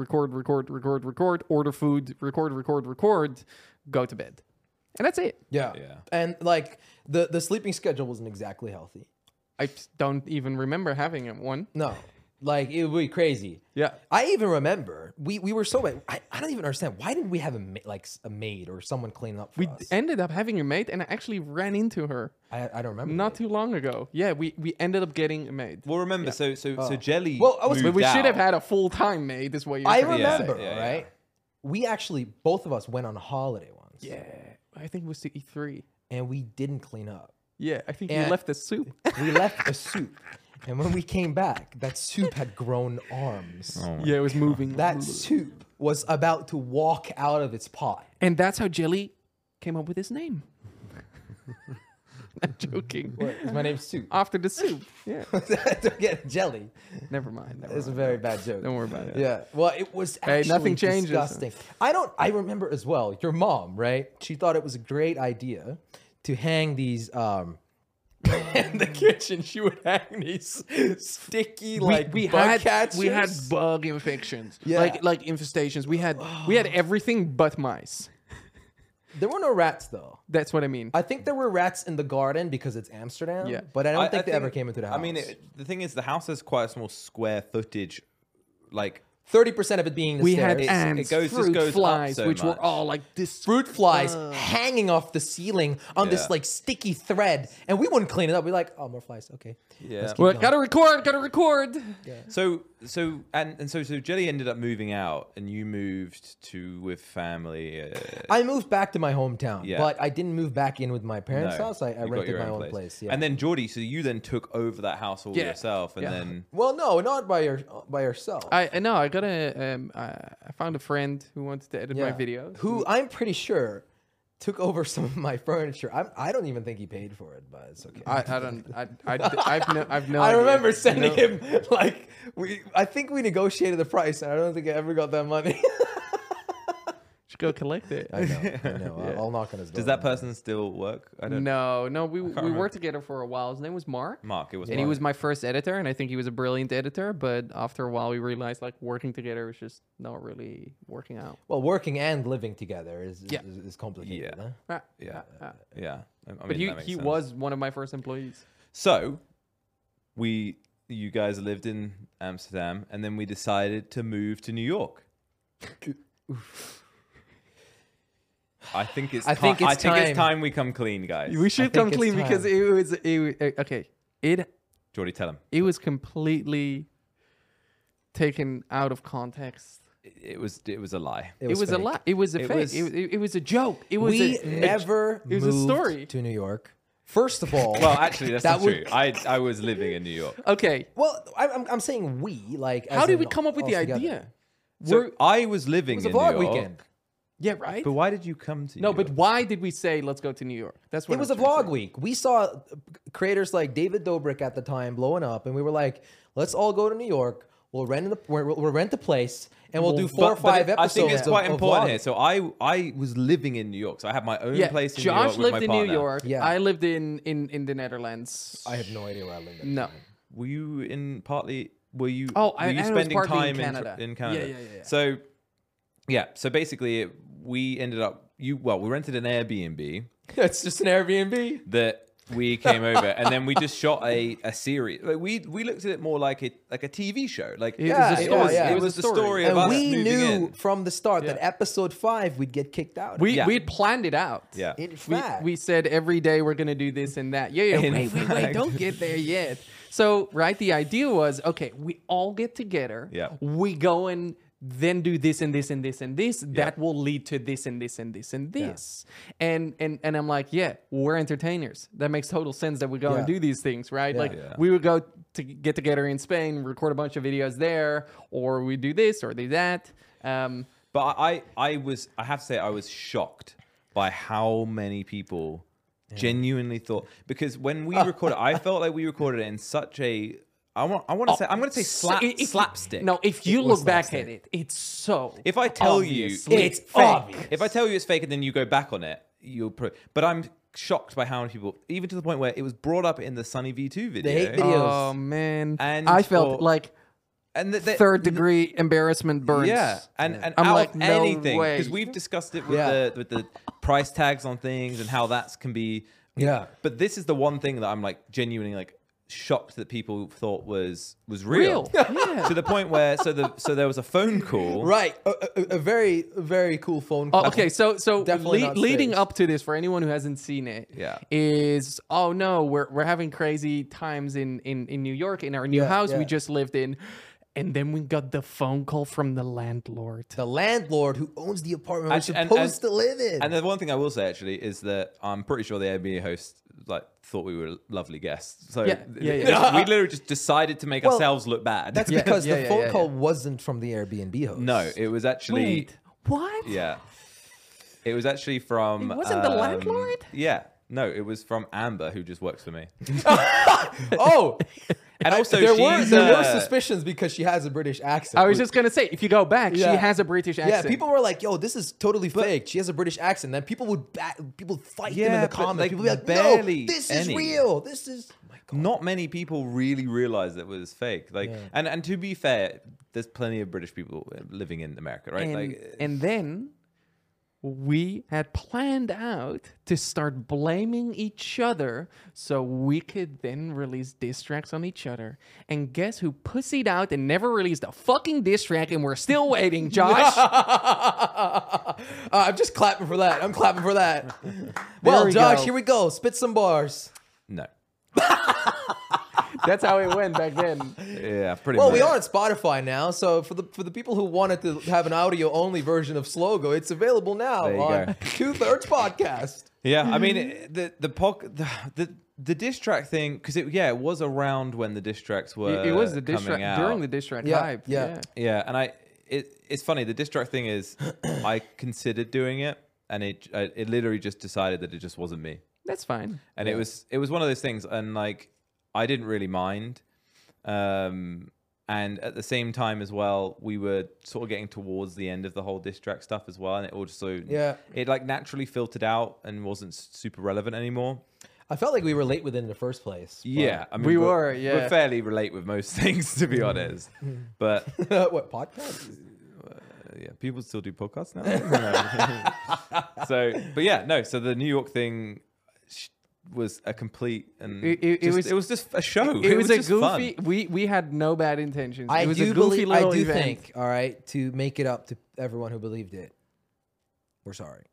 Speaker 2: order food, record, go to bed, and that's it.
Speaker 1: Yeah.
Speaker 3: Yeah.
Speaker 1: And like the sleeping schedule wasn't exactly healthy.
Speaker 2: I don't even remember having one.
Speaker 1: No. Like it would be crazy.
Speaker 2: Yeah.
Speaker 1: I even remember we were so bad. I don't even understand why didn't we have a maid or someone cleaning up for
Speaker 2: We
Speaker 1: us?
Speaker 2: ended up having a maid, and I actually ran into her
Speaker 1: I don't remember.
Speaker 2: not too long ago. Yeah, we ended up getting a maid.
Speaker 3: Well, remember, so Jelly.
Speaker 1: Well, I was-
Speaker 2: But
Speaker 3: moved
Speaker 2: we should have
Speaker 3: out.
Speaker 2: had a full-time maid, is what you're
Speaker 1: I
Speaker 2: trying to say.
Speaker 1: remember,
Speaker 3: yeah, yeah.
Speaker 1: right? We actually both of us went on holiday once.
Speaker 2: Yeah, I think it was to E3.
Speaker 1: And we didn't clean up.
Speaker 2: Yeah, I think you
Speaker 1: And-
Speaker 2: left the soup.
Speaker 1: We left a soup. And when we came back, that soup had grown arms.
Speaker 2: Yeah, it was moving.
Speaker 1: That soup was about to walk out of its pot.
Speaker 2: And that's how Jelly came up with his name. I'm joking.
Speaker 1: What? My name's Soup.
Speaker 2: After the soup. Yeah.
Speaker 1: Don't get jelly.
Speaker 2: Never mind. Never
Speaker 1: It's a
Speaker 2: mind.
Speaker 1: very bad joke.
Speaker 2: Don't worry about it.
Speaker 1: Yeah. Well, it was
Speaker 2: Hey,
Speaker 1: actually
Speaker 2: nothing changes.
Speaker 1: disgusting. I remember as well, your mom, right? She thought it was a great idea to hang these in the kitchen. She would hang these sticky bug catchers.
Speaker 2: we had bug infections.
Speaker 1: Yeah.
Speaker 2: Like infestations. We had everything but mice.
Speaker 1: There were no rats though.
Speaker 2: That's what I mean.
Speaker 1: I think there were rats in the garden because it's Amsterdam.
Speaker 2: Yeah.
Speaker 1: But I don't think they ever came into the house.
Speaker 3: I mean, the thing is, the house has quite a small square footage, like
Speaker 1: 30% of it being the
Speaker 2: We
Speaker 1: stairs.
Speaker 2: had ants,
Speaker 3: it goes- just
Speaker 2: fruit
Speaker 3: goes up
Speaker 2: flies,
Speaker 3: so
Speaker 2: which were
Speaker 3: much.
Speaker 2: all like this.
Speaker 1: fruit flies hanging off the ceiling on this
Speaker 3: Yeah.
Speaker 1: like sticky thread, and we wouldn't clean it up. We're like, oh, more flies. Okay.
Speaker 3: Yeah.
Speaker 1: Let's keep
Speaker 2: Well,
Speaker 1: going.
Speaker 2: gotta record.
Speaker 3: So Jelly ended up moving out, and you moved to with family.
Speaker 1: I moved back to my hometown,
Speaker 3: Yeah.
Speaker 1: but I didn't move back in with my parents'
Speaker 3: No,
Speaker 1: house. I
Speaker 3: you got
Speaker 1: rented
Speaker 3: your
Speaker 1: my own place. Yeah.
Speaker 3: And then Geordie, so you then took over that house all
Speaker 2: Yeah.
Speaker 3: yourself, and
Speaker 2: Yeah.
Speaker 3: then
Speaker 1: well, no, not by yourself.
Speaker 2: I know. I got I found a friend who wanted to edit my videos.
Speaker 1: Who I'm pretty sure took over some of my furniture. I don't even think he paid for it, but it's okay.
Speaker 2: I've no
Speaker 1: I
Speaker 2: idea.
Speaker 1: remember sending
Speaker 2: No.
Speaker 1: him like I think we negotiated the price, and I don't think I ever got that money.
Speaker 2: Should go collect it.
Speaker 1: I know. I'll knock on his door.
Speaker 3: does that person still work? I don't.
Speaker 2: No, we
Speaker 3: remember.
Speaker 2: worked together for a while. His name was Mark.
Speaker 3: Mark, it was.
Speaker 2: And he
Speaker 3: Mark.
Speaker 2: was my first editor, and I think he was a brilliant editor. But after a while, we realized like working together was just not really working out.
Speaker 1: Well, working and living together is
Speaker 2: Yeah.
Speaker 1: is complicated.
Speaker 3: Yeah.
Speaker 1: Huh?
Speaker 3: Yeah.
Speaker 2: Ah.
Speaker 3: Yeah. I mean,
Speaker 2: But
Speaker 3: that makes
Speaker 2: he
Speaker 3: sense.
Speaker 2: was one of my first employees.
Speaker 3: So, you guys lived in Amsterdam, and then we decided to move to New York. I think it's time we come clean, guys.
Speaker 2: We should
Speaker 1: think
Speaker 2: come
Speaker 1: it's
Speaker 2: clean because
Speaker 1: time.
Speaker 2: it was okay.
Speaker 3: Geordie, tell him.
Speaker 2: It was completely taken out of context.
Speaker 3: It was a lie.
Speaker 2: It was a
Speaker 1: fake.
Speaker 2: lie. It was a
Speaker 3: It
Speaker 2: fake.
Speaker 3: was-
Speaker 2: It was a joke. It was
Speaker 1: We
Speaker 2: a,
Speaker 1: never
Speaker 2: it was a
Speaker 1: moved
Speaker 2: story.
Speaker 1: to New York. First of all,
Speaker 3: Well, actually, that's
Speaker 1: That
Speaker 3: not
Speaker 1: would-
Speaker 3: true. I was living in New York.
Speaker 2: Okay.
Speaker 1: well, I'm saying we like.
Speaker 2: How
Speaker 1: as
Speaker 2: did
Speaker 1: in
Speaker 2: we come up with the
Speaker 1: all together.
Speaker 2: idea?
Speaker 3: So I was living
Speaker 1: It was a
Speaker 3: in
Speaker 1: vlog
Speaker 3: New York.
Speaker 1: weekend.
Speaker 2: Yeah, right.
Speaker 3: But why did you come to
Speaker 2: No,
Speaker 3: New
Speaker 2: but
Speaker 3: York?
Speaker 2: why did we say let's go to New York? That's what
Speaker 1: It was a
Speaker 2: I'm trying to
Speaker 1: vlog
Speaker 2: say.
Speaker 1: week. We saw creators like David Dobrik at the time blowing up, and we were like, let's all go to New York. We'll rent a place, and we'll do 4 or 5 episodes.
Speaker 3: I think it's quite
Speaker 1: of
Speaker 3: important
Speaker 1: vlogs.
Speaker 3: here. So I was living in New York, so I had my own
Speaker 2: Yeah,
Speaker 3: place in
Speaker 2: Josh
Speaker 3: New York with
Speaker 2: lived
Speaker 3: my
Speaker 2: in
Speaker 3: partner.
Speaker 2: New York.
Speaker 1: Yeah.
Speaker 2: I lived in the Netherlands.
Speaker 1: I have no idea where I lived. at.
Speaker 2: No.
Speaker 3: Were you in partly? Were you?
Speaker 2: Oh,
Speaker 3: were
Speaker 2: I-
Speaker 3: you
Speaker 2: and it was
Speaker 3: spending
Speaker 2: partly
Speaker 3: time
Speaker 2: in Canada.
Speaker 3: in Canada?
Speaker 2: Yeah.
Speaker 3: So, yeah. So basically, we ended up. We rented an Airbnb
Speaker 1: It's just an Airbnb.
Speaker 3: that we came over, and then we just shot a series. Like we looked at it more like a TV show. Like
Speaker 2: It
Speaker 1: Yeah,
Speaker 2: was a
Speaker 1: yeah,
Speaker 2: story.
Speaker 1: yeah.
Speaker 3: it was
Speaker 2: a
Speaker 3: the story of
Speaker 1: And
Speaker 3: us
Speaker 1: we
Speaker 3: moving
Speaker 1: knew
Speaker 3: in.
Speaker 1: from the start that
Speaker 2: Yeah.
Speaker 1: episode 5 we'd get kicked out.
Speaker 2: We
Speaker 3: Yeah.
Speaker 2: had planned it out.
Speaker 3: Yeah.
Speaker 1: In
Speaker 2: We,
Speaker 1: fact,
Speaker 2: we said every day we're gonna do this and that. Yeah.
Speaker 3: In
Speaker 2: Wait,
Speaker 3: fact.
Speaker 2: don't get there yet. So right, the idea was okay. We all get together.
Speaker 3: Yeah.
Speaker 2: We go and then do this and this and this and this. That will lead to this and this and this and this. And I'm like, yeah, we're entertainers. That makes total sense that we go and
Speaker 1: Yeah.
Speaker 2: do these things, right?
Speaker 1: Yeah.
Speaker 2: Like
Speaker 3: Yeah.
Speaker 2: we would go to get together in Spain, record a bunch of videos there, or we do this or do that.
Speaker 3: But I have to say, I was shocked by how many people genuinely thought, because when we recorded, I felt like we recorded it in such a, I'm going to say slapstick.
Speaker 2: No, if you
Speaker 1: was
Speaker 2: look back at
Speaker 1: slapstick.
Speaker 2: it, it's so.
Speaker 3: If I tell you
Speaker 2: obviously
Speaker 1: it's
Speaker 2: fake.
Speaker 1: obvious.
Speaker 3: If I tell you it's fake and then you go back on it, but I'm shocked by how many people, even to the point where it was brought up in the Sunny V2 video.
Speaker 1: They hate videos.
Speaker 2: Oh man,
Speaker 3: And
Speaker 2: I felt
Speaker 3: for-
Speaker 2: like
Speaker 3: and
Speaker 2: third degree embarrassment burns.
Speaker 3: Yeah, and
Speaker 2: I'm
Speaker 3: out
Speaker 2: like,
Speaker 3: of
Speaker 2: no
Speaker 3: anything,
Speaker 2: way.
Speaker 3: because we've discussed it with
Speaker 1: Yeah.
Speaker 3: the price tags on things and how that can be.
Speaker 1: Yeah.
Speaker 3: But this is the one thing that I'm like genuinely like shocked that people thought was real.
Speaker 2: Yeah.
Speaker 3: To the point where so there was a phone call.
Speaker 1: Right. A very, very cool phone call.
Speaker 2: Oh, okay, so
Speaker 1: Definitely not
Speaker 2: leading
Speaker 1: staged.
Speaker 2: up to this, for anyone who hasn't seen it,
Speaker 3: Yeah.
Speaker 2: is oh no, we're having crazy times in New York in our new
Speaker 1: Yeah,
Speaker 2: house we
Speaker 1: yeah.
Speaker 2: just lived in, and then we got the phone call from the landlord.
Speaker 1: The landlord who owns the apartment we're
Speaker 3: Actually,
Speaker 1: supposed to live in.
Speaker 3: And the one thing I will say actually is that I'm pretty sure the Airbnb host like thought we were lovely guests. So
Speaker 2: Yeah.
Speaker 3: we literally just decided to make
Speaker 1: Well,
Speaker 3: ourselves look bad.
Speaker 1: That's because
Speaker 2: Yeah,
Speaker 1: the
Speaker 2: yeah,
Speaker 1: phone
Speaker 2: yeah,
Speaker 1: call wasn't from the Airbnb host.
Speaker 3: No, it was actually
Speaker 2: Wait, what?
Speaker 3: yeah. It was actually from
Speaker 2: It wasn't the landlord?
Speaker 3: Yeah. No, it was from Amber, who just works for me.
Speaker 1: Oh,
Speaker 3: And also,
Speaker 1: there were
Speaker 3: she's,
Speaker 1: suspicions because she has a British accent.
Speaker 2: I was just gonna say, if you go back,
Speaker 1: Yeah.
Speaker 2: she has a British
Speaker 1: Yeah,
Speaker 2: accent.
Speaker 1: people were like, "Yo, this is totally fake." She has a British accent. Then people would fight them in
Speaker 3: Yeah,
Speaker 1: the
Speaker 3: but,
Speaker 1: comments.
Speaker 3: like,
Speaker 1: People would be like,
Speaker 3: barely
Speaker 1: "No, this is
Speaker 3: any.
Speaker 1: real. This is." Oh my God.
Speaker 3: not many people really realized it was fake. Like, and to be fair, there's plenty of British people living in America, right?
Speaker 2: and,
Speaker 3: like,
Speaker 2: and then we had planned out to start blaming each other so we could then release diss tracks on each other. And guess who pussied out and never released a fucking diss track, and we're still waiting, Josh?
Speaker 1: I'm just clapping for that. I'm clapping for that. Well,
Speaker 2: we
Speaker 1: Josh,
Speaker 2: go.
Speaker 1: here we go. Spit some bars.
Speaker 3: No.
Speaker 2: That's how it went back then.
Speaker 3: Yeah, pretty
Speaker 1: Well,
Speaker 3: much.
Speaker 1: we are on Spotify now, so for the people who wanted to have an audio only version of Slogo, it's available now
Speaker 3: There you
Speaker 1: on
Speaker 3: go.
Speaker 1: 2/3 Podcast.
Speaker 3: Yeah, I mean the diss track thing, because it was around when the diss tracks were
Speaker 2: It was the diss
Speaker 3: coming
Speaker 2: track
Speaker 3: out.
Speaker 2: during the diss track
Speaker 1: Yeah,
Speaker 2: hype.
Speaker 1: yeah.
Speaker 3: Yeah, and it's funny. The diss track thing is, I considered doing it, and it literally just decided that it just wasn't me.
Speaker 2: That's fine.
Speaker 3: And it was one of those things, and like I didn't really mind. And at the same time as well, we were sort of getting towards the end of the whole diss track stuff as well, and it also it like naturally filtered out and wasn't super relevant anymore.
Speaker 1: I felt like we were late within the first place.
Speaker 3: Yeah, I mean,
Speaker 2: We
Speaker 3: we're-
Speaker 2: were, yeah.
Speaker 3: we're fairly relate with most things, to be honest. But
Speaker 1: What, podcast?
Speaker 3: yeah, people still do podcasts now. So the New York thing was a complete and it was just a show.
Speaker 2: It was a
Speaker 3: just
Speaker 2: goofy.
Speaker 3: fun.
Speaker 2: We had no bad intentions.
Speaker 1: I
Speaker 2: It was
Speaker 1: do
Speaker 2: a goofy
Speaker 1: believe, I
Speaker 2: little
Speaker 1: do
Speaker 2: event.
Speaker 1: think, all right, to make it up to everyone who believed it, we're sorry.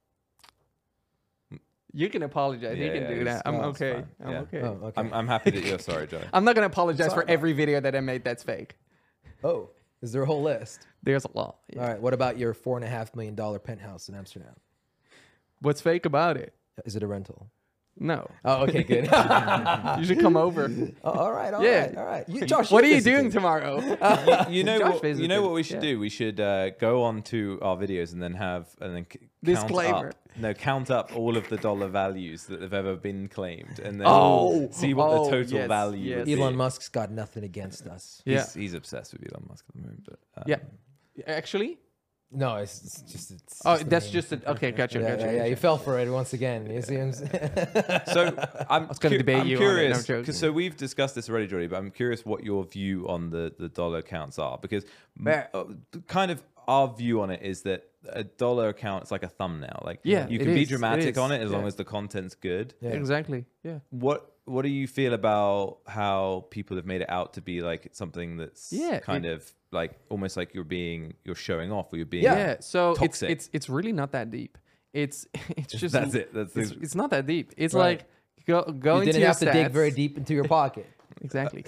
Speaker 2: You can apologize. You can do that. I'm
Speaker 3: it's
Speaker 2: okay.
Speaker 3: fine.
Speaker 2: I'm
Speaker 3: Yeah.
Speaker 2: okay.
Speaker 1: Oh, okay.
Speaker 3: I'm happy that you're sorry, Joe.
Speaker 2: I'm not gonna apologize
Speaker 1: Sorry
Speaker 2: for
Speaker 1: about
Speaker 2: every video that I made that's fake.
Speaker 1: Oh, is there a whole list?
Speaker 2: There's a lot. Yeah.
Speaker 1: All right. What about your $4.5 million penthouse in Amsterdam?
Speaker 2: What's fake about it?
Speaker 1: Is it a rental?
Speaker 2: No.
Speaker 1: Oh, okay, good.
Speaker 2: You should come over.
Speaker 1: Oh, all right, all
Speaker 2: Yeah.
Speaker 1: right, all right. Josh,
Speaker 2: What are
Speaker 1: you're
Speaker 2: you doing
Speaker 1: visiting.
Speaker 2: tomorrow?
Speaker 3: You know
Speaker 2: Josh
Speaker 3: what?
Speaker 2: visited.
Speaker 3: You know what we should
Speaker 2: Yeah.
Speaker 3: do? We should go on to our videos and then
Speaker 2: Disclaimer.
Speaker 3: count up all of the dollar values that have ever been claimed, and then see what the total
Speaker 2: yes,
Speaker 3: value.
Speaker 2: yes.
Speaker 3: would be.
Speaker 1: Elon Musk's got nothing against us.
Speaker 2: Yeah.
Speaker 3: He's obsessed with Elon Musk at the moment. But,
Speaker 2: Yeah. Actually?
Speaker 1: No, it's just. It's
Speaker 2: Oh,
Speaker 1: the
Speaker 2: that's
Speaker 1: name.
Speaker 2: just a, okay. Gotcha.
Speaker 1: Yeah,
Speaker 2: Gotcha.
Speaker 1: yeah, yeah. You
Speaker 2: gotcha.
Speaker 1: fell for it once again. You see what I'm saying?
Speaker 3: So I'm
Speaker 2: gonna debate you on it, no, I'm
Speaker 3: curious,
Speaker 2: joking.
Speaker 3: 'cause so we've discussed this already, Jordy, but I'm curious what your view on the dollar counts are, because kind of our view on it is that a dollar account is like a thumbnail. Like
Speaker 2: Yeah,
Speaker 3: you
Speaker 2: it
Speaker 3: can be
Speaker 2: is, it
Speaker 3: dramatic
Speaker 2: is,
Speaker 3: on it as long
Speaker 2: yeah.
Speaker 3: as the content's good.
Speaker 1: Yeah.
Speaker 2: Exactly. Yeah.
Speaker 3: What do you feel about how people have made it out to be like something that's kind of like almost like you're showing off, or you're being
Speaker 2: Yeah. So
Speaker 3: toxic.
Speaker 2: it's really not that deep. It's just
Speaker 3: That's it. That's
Speaker 2: it's not that deep. It's
Speaker 1: Right.
Speaker 2: like go
Speaker 1: You
Speaker 2: into
Speaker 1: didn't
Speaker 2: your
Speaker 1: have to dig
Speaker 2: stats.
Speaker 1: very deep into your pocket.
Speaker 2: Exactly.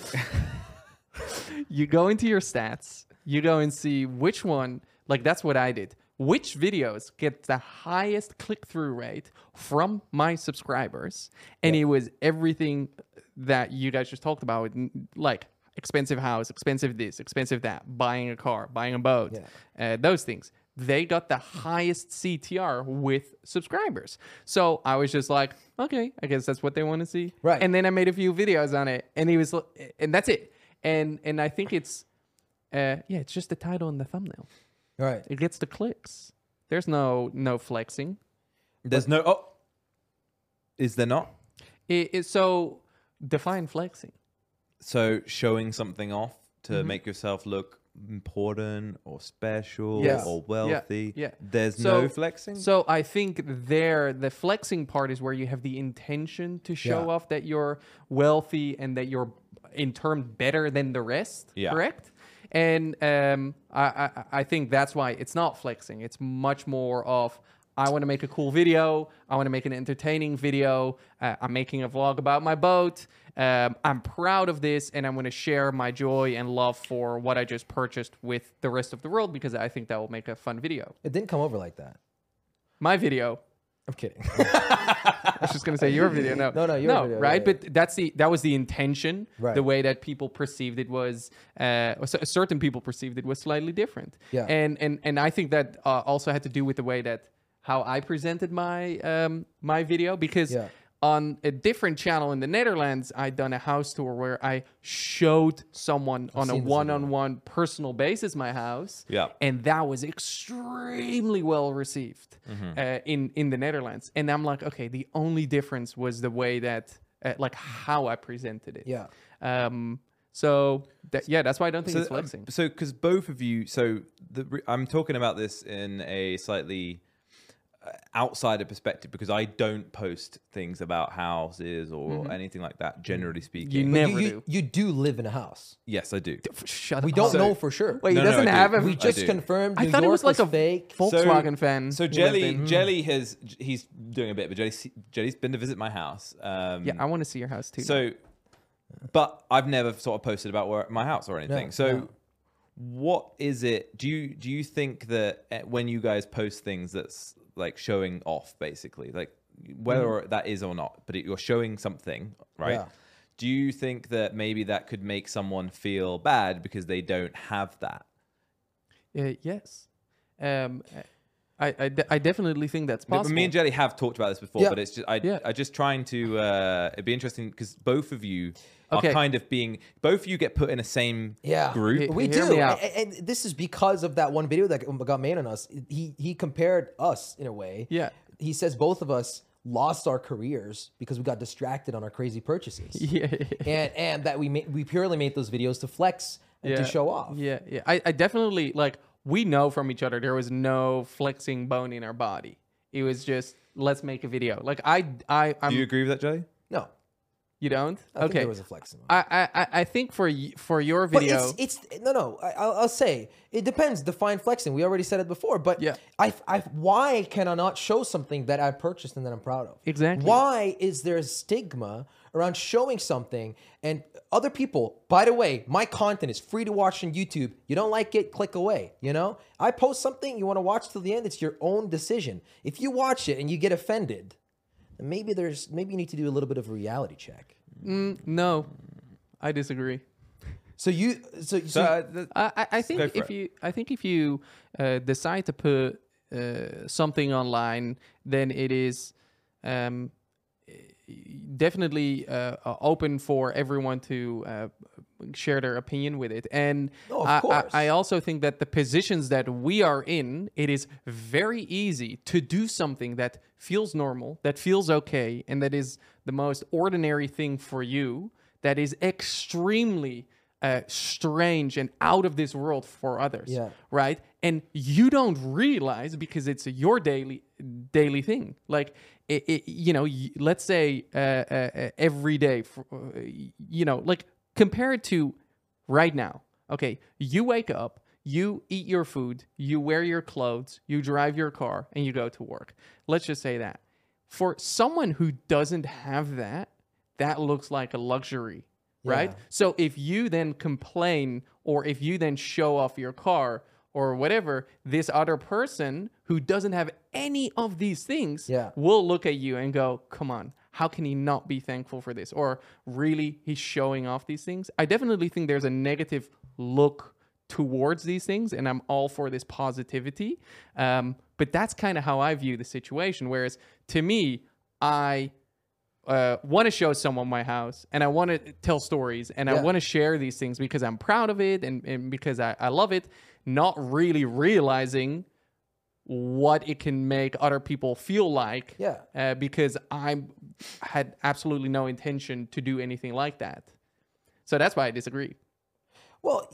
Speaker 2: You go into your stats, you go and see which one, like that's what I did. Which videos get the highest click-through rate from my subscribers? And it was everything that you guys just talked about, like expensive house, expensive this, expensive that, buying a car, buying a boat, those things. They got the highest CTR with subscribers. So I was just like, okay, I guess that's what they want to see.
Speaker 1: Right.
Speaker 2: And then I made a few videos on it, and and that's it. And I think it's it's just the title and the thumbnail.
Speaker 1: Right.
Speaker 2: It gets the clicks. There's no flexing.
Speaker 3: There's no is there not?
Speaker 2: So define flexing.
Speaker 3: So showing something off to make yourself look important or special
Speaker 1: Yes.
Speaker 3: or wealthy.
Speaker 2: Yeah.
Speaker 3: There's
Speaker 2: So-
Speaker 3: no flexing.
Speaker 2: So I think the flexing part is where you have the intention to show
Speaker 1: Yeah.
Speaker 2: off that you're wealthy and that you're in turn better than the rest.
Speaker 3: Yeah.
Speaker 2: Correct. And I think that's why it's not flexing. It's much more of I want to make a cool video. I want to make an entertaining video. I'm making a vlog about my boat. I'm proud of this, and I'm going to share my joy and love for what I just purchased with the rest of the world because I think that will make a fun video.
Speaker 1: It didn't come over like that.
Speaker 2: My video.
Speaker 1: I'm kidding.
Speaker 2: I was just gonna say your video. No,
Speaker 1: No, your video,
Speaker 2: right?
Speaker 1: yeah.
Speaker 2: But that was the intention.
Speaker 1: Right.
Speaker 2: The way that people perceived it was, certain people perceived it was slightly different.
Speaker 1: Yeah.
Speaker 2: And I think that also had to do with the way that how I presented my my video because.
Speaker 1: Yeah.
Speaker 2: On a different channel in the Netherlands, I'd done a house tour where I showed someone on a
Speaker 1: seen this
Speaker 2: one-on-one personal basis my house.
Speaker 3: Yeah.
Speaker 2: And that was extremely well received in the Netherlands. And I'm like, okay, the only difference was the way that, like how I presented it.
Speaker 1: Yeah.
Speaker 2: So that's why I don't think it's flexing.
Speaker 3: So because both of you, I'm talking about this in a slightly outsider perspective, because I don't post things about houses or
Speaker 2: Mm-hmm.
Speaker 3: anything like that, generally speaking.
Speaker 2: You never do.
Speaker 1: You do live in a house.
Speaker 3: Yes, I do.
Speaker 2: Shut
Speaker 1: We
Speaker 2: up.
Speaker 1: don't know for sure.
Speaker 2: Wait,
Speaker 3: No,
Speaker 2: he
Speaker 3: no,
Speaker 2: doesn't
Speaker 3: I do.
Speaker 2: have a.
Speaker 1: We
Speaker 3: I
Speaker 1: just
Speaker 3: do.
Speaker 1: confirmed
Speaker 2: I
Speaker 1: New
Speaker 2: thought
Speaker 1: York
Speaker 2: it was like a
Speaker 1: fake.
Speaker 2: Volkswagen fan.
Speaker 3: So
Speaker 2: who lived in.
Speaker 3: Jelly he's doing a bit, but Jelly's been to visit my house.
Speaker 2: Yeah, I want to see your house too.
Speaker 3: So, but I've never sort of posted about my house or anything.
Speaker 1: No,
Speaker 3: So,
Speaker 1: no.
Speaker 3: what is it? Do you think that when you guys post things that's like showing off, basically, like whether that is or not, but you're showing something, right?
Speaker 1: Yeah.
Speaker 3: Do you think that maybe that could make someone feel bad because they don't have that?
Speaker 2: Yes. I definitely think that's possible.
Speaker 3: Me and Jelly have talked about this before,
Speaker 1: Yeah.
Speaker 3: but it's just
Speaker 2: Yeah.
Speaker 3: I just trying to it'd be interesting because both of you
Speaker 2: Okay.
Speaker 3: are kind of both of you get put in the same group.
Speaker 2: He-
Speaker 1: We
Speaker 2: Hear
Speaker 1: do,
Speaker 2: me out.
Speaker 1: and this is because of that one video that got made on us. He compared us in a way.
Speaker 2: Yeah.
Speaker 1: He says both of us lost our careers because we got distracted on our crazy purchases.
Speaker 2: Yeah.
Speaker 1: and that we purely made those videos to flex and to show off.
Speaker 2: Yeah, yeah. I definitely like we know from each other there was no flexing bone in our body. It was just let's make a video. Like I'm
Speaker 3: Do you agree with that, Jelly?
Speaker 1: No,
Speaker 2: you don't?
Speaker 1: I think
Speaker 2: Okay.
Speaker 1: there was a flex.
Speaker 2: I think for your
Speaker 1: But
Speaker 2: video
Speaker 1: it's no. I'll say it depends. Define flexing. We already said it before, but
Speaker 2: Yeah.
Speaker 1: why can I not show something that I purchased and that I'm proud of?
Speaker 2: Exactly.
Speaker 1: Why is there a stigma around showing something and other people? By the way, my content is free to watch on YouTube. You don't like it, click away. You know, I post something you want to watch till the end. It's your own decision. If you watch it and you get offended, then maybe you need to do a little bit of a reality check.
Speaker 2: no. I disagree.
Speaker 1: So
Speaker 2: I think
Speaker 3: Go for
Speaker 2: if you decide to put something online, then it is definitely open for everyone to share their opinion with it. And
Speaker 1: Oh, of course.
Speaker 2: I also think that the positions that we are in, it is very easy to do something that feels normal, that feels okay, and that is the most ordinary thing for you, that is extremely strange and out of this world for others.
Speaker 1: Yeah.
Speaker 2: Right? And you don't realize because it's your daily thing. Like, let's say every day, like compare it to right now. Okay, you wake up, you eat your food, you wear your clothes, you drive your car, and you go to work. Let's just say that. For someone who doesn't have that, that looks like a luxury, right?
Speaker 1: Yeah.
Speaker 2: So if you then complain or if you then show off your car or whatever, this other person who doesn't have any of these things will look at you and go, come on, how can he not be thankful for this? Or really, he's showing off these things. I definitely think there's a negative look towards these things, and I'm all for this positivity. But that's kind of how I view the situation. Whereas to me, I want to show someone my house, and I want to tell stories, and I want to share these things because I'm proud of it and because I love it, not really realizing what it can make other people feel like. Because I had absolutely no intention to do anything like that. So that's why I disagree.
Speaker 1: Well,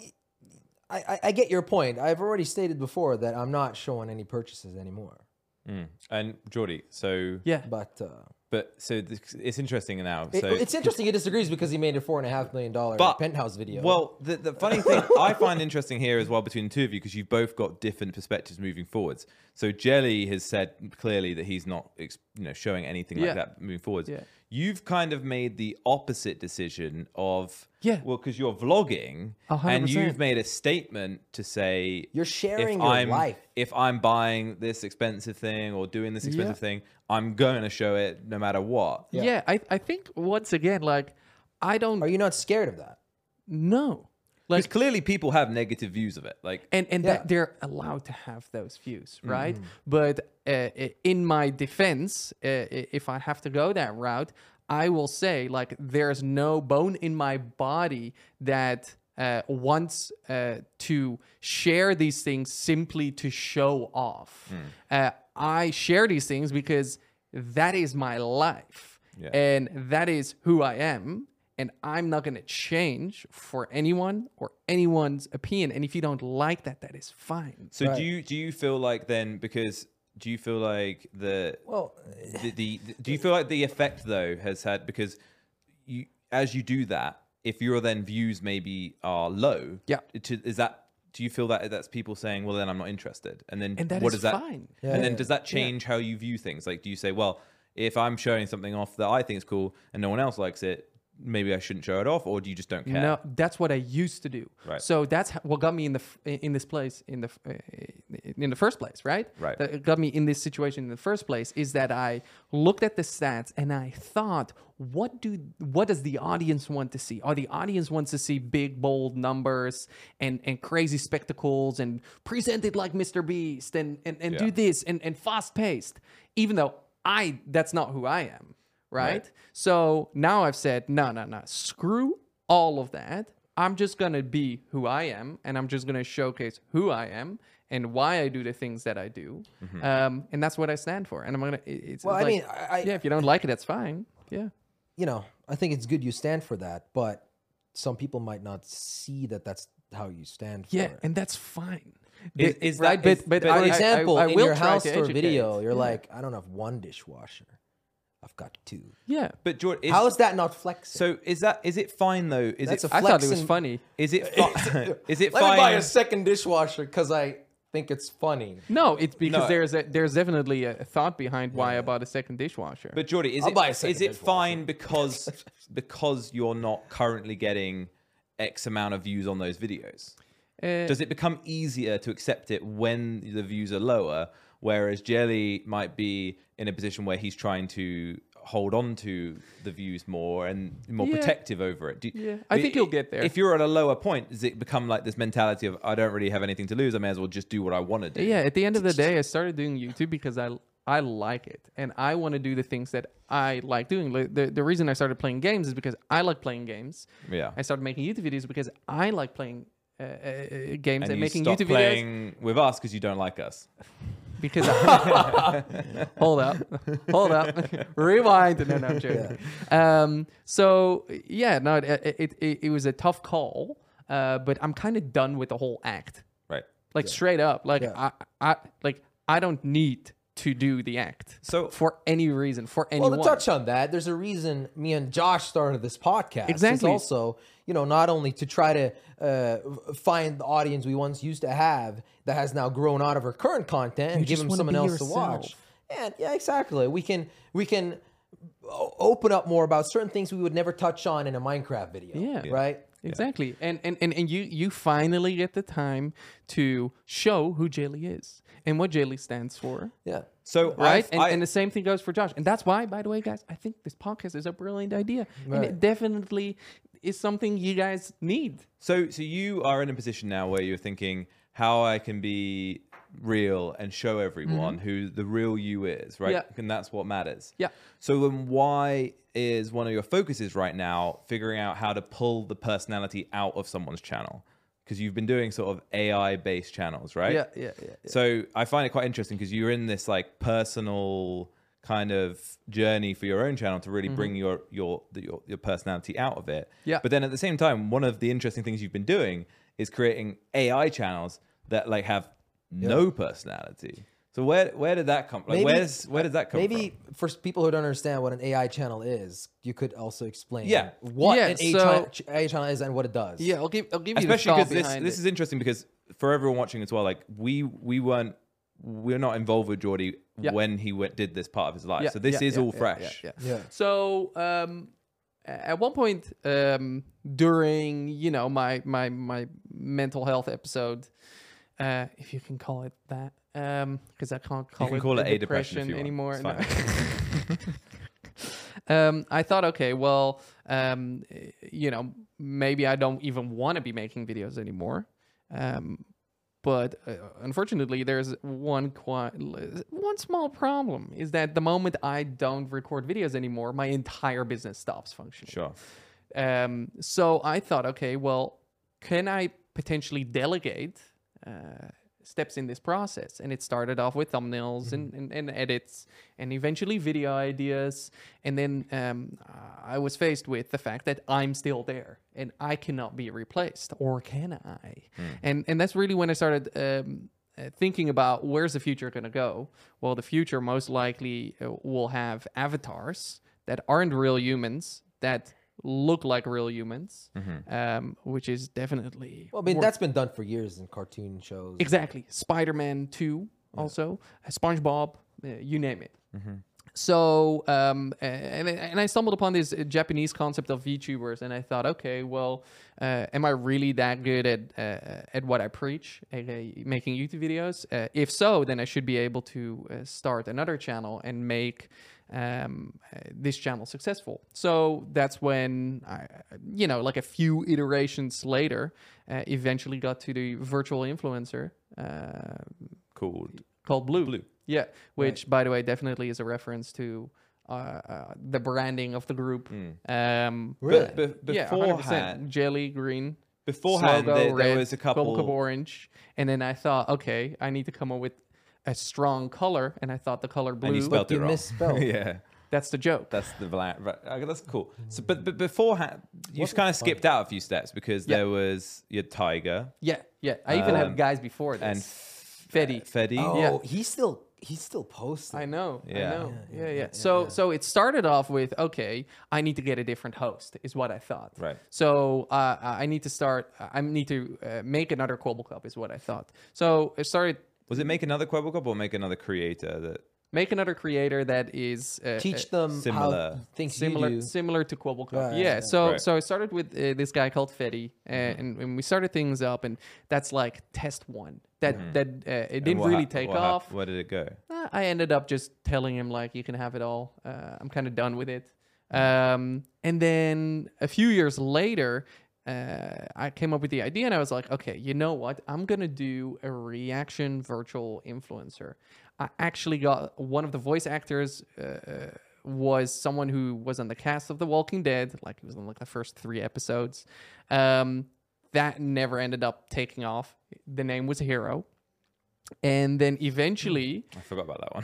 Speaker 1: I get your point. I've already stated before that I'm not showing any purchases anymore.
Speaker 3: And Jordy, so
Speaker 2: Yeah.
Speaker 1: But
Speaker 3: so it's interesting now. So
Speaker 1: it's interesting he disagrees because he made a $4.5 million penthouse video.
Speaker 3: Well, the funny thing I find interesting here as well between the two of you, because you've both got different perspectives moving forwards. So Jelly has said clearly that he's not showing anything like that moving forwards.
Speaker 2: Yeah.
Speaker 3: You've kind of made the opposite decision of
Speaker 2: Yeah.
Speaker 3: because you're vlogging
Speaker 2: 100%.
Speaker 3: and you've made a statement to say
Speaker 1: You're sharing your life.
Speaker 3: If I'm buying this expensive thing or doing this expensive thing, I'm going to show it no matter what.
Speaker 2: Yeah, I think once again, like, I don't
Speaker 1: are you not scared of that?
Speaker 2: know.
Speaker 3: Because
Speaker 2: Like,
Speaker 3: clearly people have negative views of it. Like,
Speaker 2: and that they're allowed to have those views, right? But in my defense, if I have to go that route, I will say, like, there's no bone in my body that wants to share these things simply to show off. I share these things because that is my life, and that is who I am. And I'm not going to change for anyone or anyone's opinion. And if you don't like that, that is fine.
Speaker 3: so do you feel like then, because do you feel like
Speaker 1: Well,
Speaker 3: do you feel like the effect though has had, because you, as you do that, if your then views maybe are low,
Speaker 2: Yeah.
Speaker 3: Do you feel that that's people saying, well, then I'm not interested? And then
Speaker 2: And that
Speaker 3: what
Speaker 2: is
Speaker 3: does that,
Speaker 2: fine.
Speaker 3: and then does that change how you view things? Like, do you say, well, if I'm showing something off that I think is cool and no one else likes it, maybe I shouldn't show it off, or do you just don't care?
Speaker 2: No, that's what I used to do.
Speaker 3: Right.
Speaker 2: So that's what got me in this place in the first place, right?
Speaker 3: Right.
Speaker 2: That got me in this situation in the first place is that I looked at the stats and I thought, what does the audience want to see? Or the audience wants to see big, bold numbers and crazy spectacles and presented like Mr. Beast and do this and fast paced, even though that's not who I am. Right? So now I've said, no, screw all of that. I'm just going to be who I am, and I'm just going to showcase who I am and why I do the things that I do. And that's what I stand for. And I'm going to,
Speaker 1: Well, I mean, I
Speaker 2: yeah, if you don't like it, that's fine. Yeah.
Speaker 1: you know, I think it's good you stand for that, but some people might not see that that's how you stand for
Speaker 2: Yeah.
Speaker 1: it.
Speaker 2: And that's fine.
Speaker 3: Is
Speaker 2: right?
Speaker 3: that- is-
Speaker 2: But
Speaker 1: For example,
Speaker 2: I
Speaker 1: in
Speaker 2: will
Speaker 1: your
Speaker 2: try
Speaker 1: house
Speaker 2: to
Speaker 1: tour
Speaker 2: educate.
Speaker 1: video, you're
Speaker 2: Yeah.
Speaker 1: like, I don't have one dishwasher. I've got two.
Speaker 2: Yeah.
Speaker 3: But Jordan,
Speaker 1: How is that not flexing?
Speaker 3: so is it fine though? Is
Speaker 1: That's
Speaker 3: it
Speaker 1: a
Speaker 2: I thought it was
Speaker 1: flexing-
Speaker 2: funny.
Speaker 3: is it is it
Speaker 1: Let me buy
Speaker 3: fine?
Speaker 1: a second dishwasher because I think it's funny.
Speaker 2: No, it's because
Speaker 3: No.
Speaker 2: there's definitely a thought behind why I bought a second dishwasher.
Speaker 3: But Jordy, is
Speaker 1: I'll buy a
Speaker 3: it
Speaker 1: second
Speaker 3: is it
Speaker 1: dishwasher.
Speaker 3: fine because you're not currently getting X amount of views on those videos? Does it become easier to accept it when the views are lower, whereas Jelly might be in a position where he's trying to hold on to the views more and more
Speaker 2: Yeah.
Speaker 3: protective over it?
Speaker 2: I think you'll get there.
Speaker 3: If you're at a lower point, does it become like this mentality of, I don't really have anything to lose, I may as well just do what I want to do?
Speaker 2: Yeah, at the end of the day, I started doing YouTube because I like it and I want to do the things that I like doing. The reason I started playing games is because I like playing games.
Speaker 3: Yeah.
Speaker 2: I started making YouTube videos because I like playing games and
Speaker 3: And you
Speaker 2: making
Speaker 3: stop
Speaker 2: YouTube videos
Speaker 3: playing with us because you don't like us.
Speaker 2: because hold up, rewind. No, I'm joking. So yeah, no, it was a tough call, but I'm kind of done with the whole act.
Speaker 3: Right.
Speaker 2: Like straight up, like
Speaker 1: Yeah.
Speaker 2: I don't need to do the act.
Speaker 3: So-
Speaker 2: for any reason, for
Speaker 1: Well,
Speaker 2: anyone.
Speaker 1: to touch on that, there's a reason me and Josh started this podcast.
Speaker 2: Exactly.
Speaker 1: It's also, not only to try to find the audience we once used to have that has now grown out of our current content and give
Speaker 2: just
Speaker 1: them
Speaker 2: wanna
Speaker 1: someone
Speaker 2: be
Speaker 1: else to
Speaker 2: yourself.
Speaker 1: watch. And yeah, exactly. We can open up more about certain things we would never touch on in a Minecraft video.
Speaker 2: Yeah.
Speaker 1: Right?
Speaker 2: Exactly. And you finally get the time to show who Jaylee is and what Jaylee stands for.
Speaker 1: Yeah.
Speaker 3: So
Speaker 2: Right? And the same thing goes for Josh. And that's why, by the way, guys, I think this podcast is a brilliant idea. And
Speaker 1: Right.
Speaker 2: it definitely is something you guys need.
Speaker 3: So you are in a position now where you're thinking how I can be real and show everyone who the real you is, right?
Speaker 2: Yeah.
Speaker 3: And that's what matters.
Speaker 2: Yeah.
Speaker 3: So then why is one of your focuses right now figuring out how to pull the personality out of someone's channel? Because you've been doing sort of AI-based channels, right?
Speaker 2: Yeah.
Speaker 3: So I find it quite interesting because you're in this like personal kind of journey for your own channel to really bring your personality out of it.
Speaker 2: Yeah.
Speaker 3: But then at the same time, one of the interesting things you've been doing is creating AI channels that like have no personality. So where did that come? Like where does that come
Speaker 1: Maybe
Speaker 3: from?
Speaker 1: for people who don't understand what an AI channel is, you could also explain
Speaker 3: Yeah.
Speaker 1: what
Speaker 2: Yeah,
Speaker 1: an
Speaker 2: so-
Speaker 1: AI channel is and what it does.
Speaker 2: Yeah, I'll give you
Speaker 3: Especially
Speaker 2: the thought
Speaker 3: because
Speaker 2: behind
Speaker 3: this
Speaker 2: it.
Speaker 3: is interesting because for everyone watching as well, like we're not involved with Geordie
Speaker 2: Yeah.
Speaker 3: when he did this part of his life.
Speaker 2: Yeah,
Speaker 3: So this
Speaker 2: yeah,
Speaker 3: is
Speaker 2: yeah,
Speaker 3: all
Speaker 2: yeah,
Speaker 3: fresh.
Speaker 2: yeah.
Speaker 1: Yeah.
Speaker 2: So at one point during my mental health episode, if you can call it that, because I can't call
Speaker 3: can
Speaker 2: it
Speaker 3: call it
Speaker 2: a
Speaker 3: a depression if you want.
Speaker 2: anymore.
Speaker 3: It's
Speaker 2: No. I thought, okay, well, maybe I don't even want to be making videos anymore. But unfortunately, there's one small problem is that the moment I don't record videos anymore, my entire business stops functioning.
Speaker 3: Sure.
Speaker 2: So I thought, okay, well, can I potentially delegate steps in this process? And it started off with thumbnails and edits and eventually video ideas. And then I was faced with the fact that I'm still there and I cannot be replaced, or can I? And that's really when I started thinking about where's the future going to go. Well, the future most likely will have avatars that aren't real humans, that look like real humans, which is definitely...
Speaker 1: Well, I mean, that's been done for years in cartoon shows.
Speaker 2: Exactly. Spider-Man 2 also, SpongeBob, you name it. So, and I stumbled upon this Japanese concept of VTubers, and I thought, okay, well, am I really that good at what I preach, making YouTube videos? If so, then I should be able to start another channel and make this channel successful. So that's when I, like a few iterations later, eventually got to the virtual influencer called Blue. Yeah, which by the way definitely is a reference to the branding of the group.
Speaker 1: Really?
Speaker 3: Beforehand,
Speaker 2: jelly green.
Speaker 3: Beforehand,
Speaker 2: logo,
Speaker 3: there
Speaker 2: red,
Speaker 3: was a couple
Speaker 2: Cup orange, and then I thought, okay, I need to come up with a strong color, and I thought the color blue.
Speaker 3: And you spelled
Speaker 1: But
Speaker 3: it
Speaker 1: you
Speaker 3: wrong.
Speaker 1: misspelled.
Speaker 3: Yeah.
Speaker 2: That's the joke.
Speaker 3: That's the right. Okay, that's cool. So, but beforehand, you kind of skipped out a few steps because there was your Tiger
Speaker 2: Yeah. I even had guys before this.
Speaker 3: and
Speaker 2: Fetty.
Speaker 3: Fetty.
Speaker 1: Oh,
Speaker 2: Yeah.
Speaker 1: he's still posting.
Speaker 2: I know.
Speaker 3: Yeah.
Speaker 2: Yeah. So it started off with, okay, I need to get a different host, is what I thought.
Speaker 3: Right.
Speaker 2: So I need to make another Quibble Cup, is what I thought. So it started.
Speaker 3: Was it make another Quibble Cup or make another creator that
Speaker 2: Make another creator that is
Speaker 1: Teach them
Speaker 3: similar.
Speaker 1: how things you do.
Speaker 2: similar to Quibble Cup.
Speaker 1: Right,
Speaker 2: Yeah.
Speaker 1: yeah.
Speaker 2: So
Speaker 3: Right.
Speaker 2: so I started with this guy called Fetty, and we started things up, and that's like test one. That it didn't really take off.
Speaker 3: Where did it go?
Speaker 2: I ended up just telling him like, you can have it all. I'm kind of done with it. And then a few years later, I came up with the idea, and I was like, okay, you know what? I'm gonna do a reaction virtual influencer. I actually got one of the voice actors was someone who was on the cast of The Walking Dead, like he was on like the first 3 episodes. That never ended up taking off. The name was Hero. And then eventually,
Speaker 3: I forgot about that one.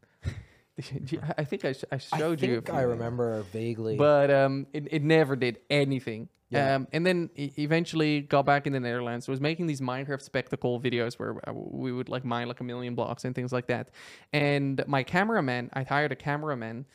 Speaker 2: I think I showed you.
Speaker 1: I remember vaguely.
Speaker 2: But it never did anything.
Speaker 1: Yeah.
Speaker 2: And then eventually got back in the Netherlands. I was making these Minecraft spectacle videos where we would like mine like 1 million blocks and things like that. And my cameraman, I hired a cameraman.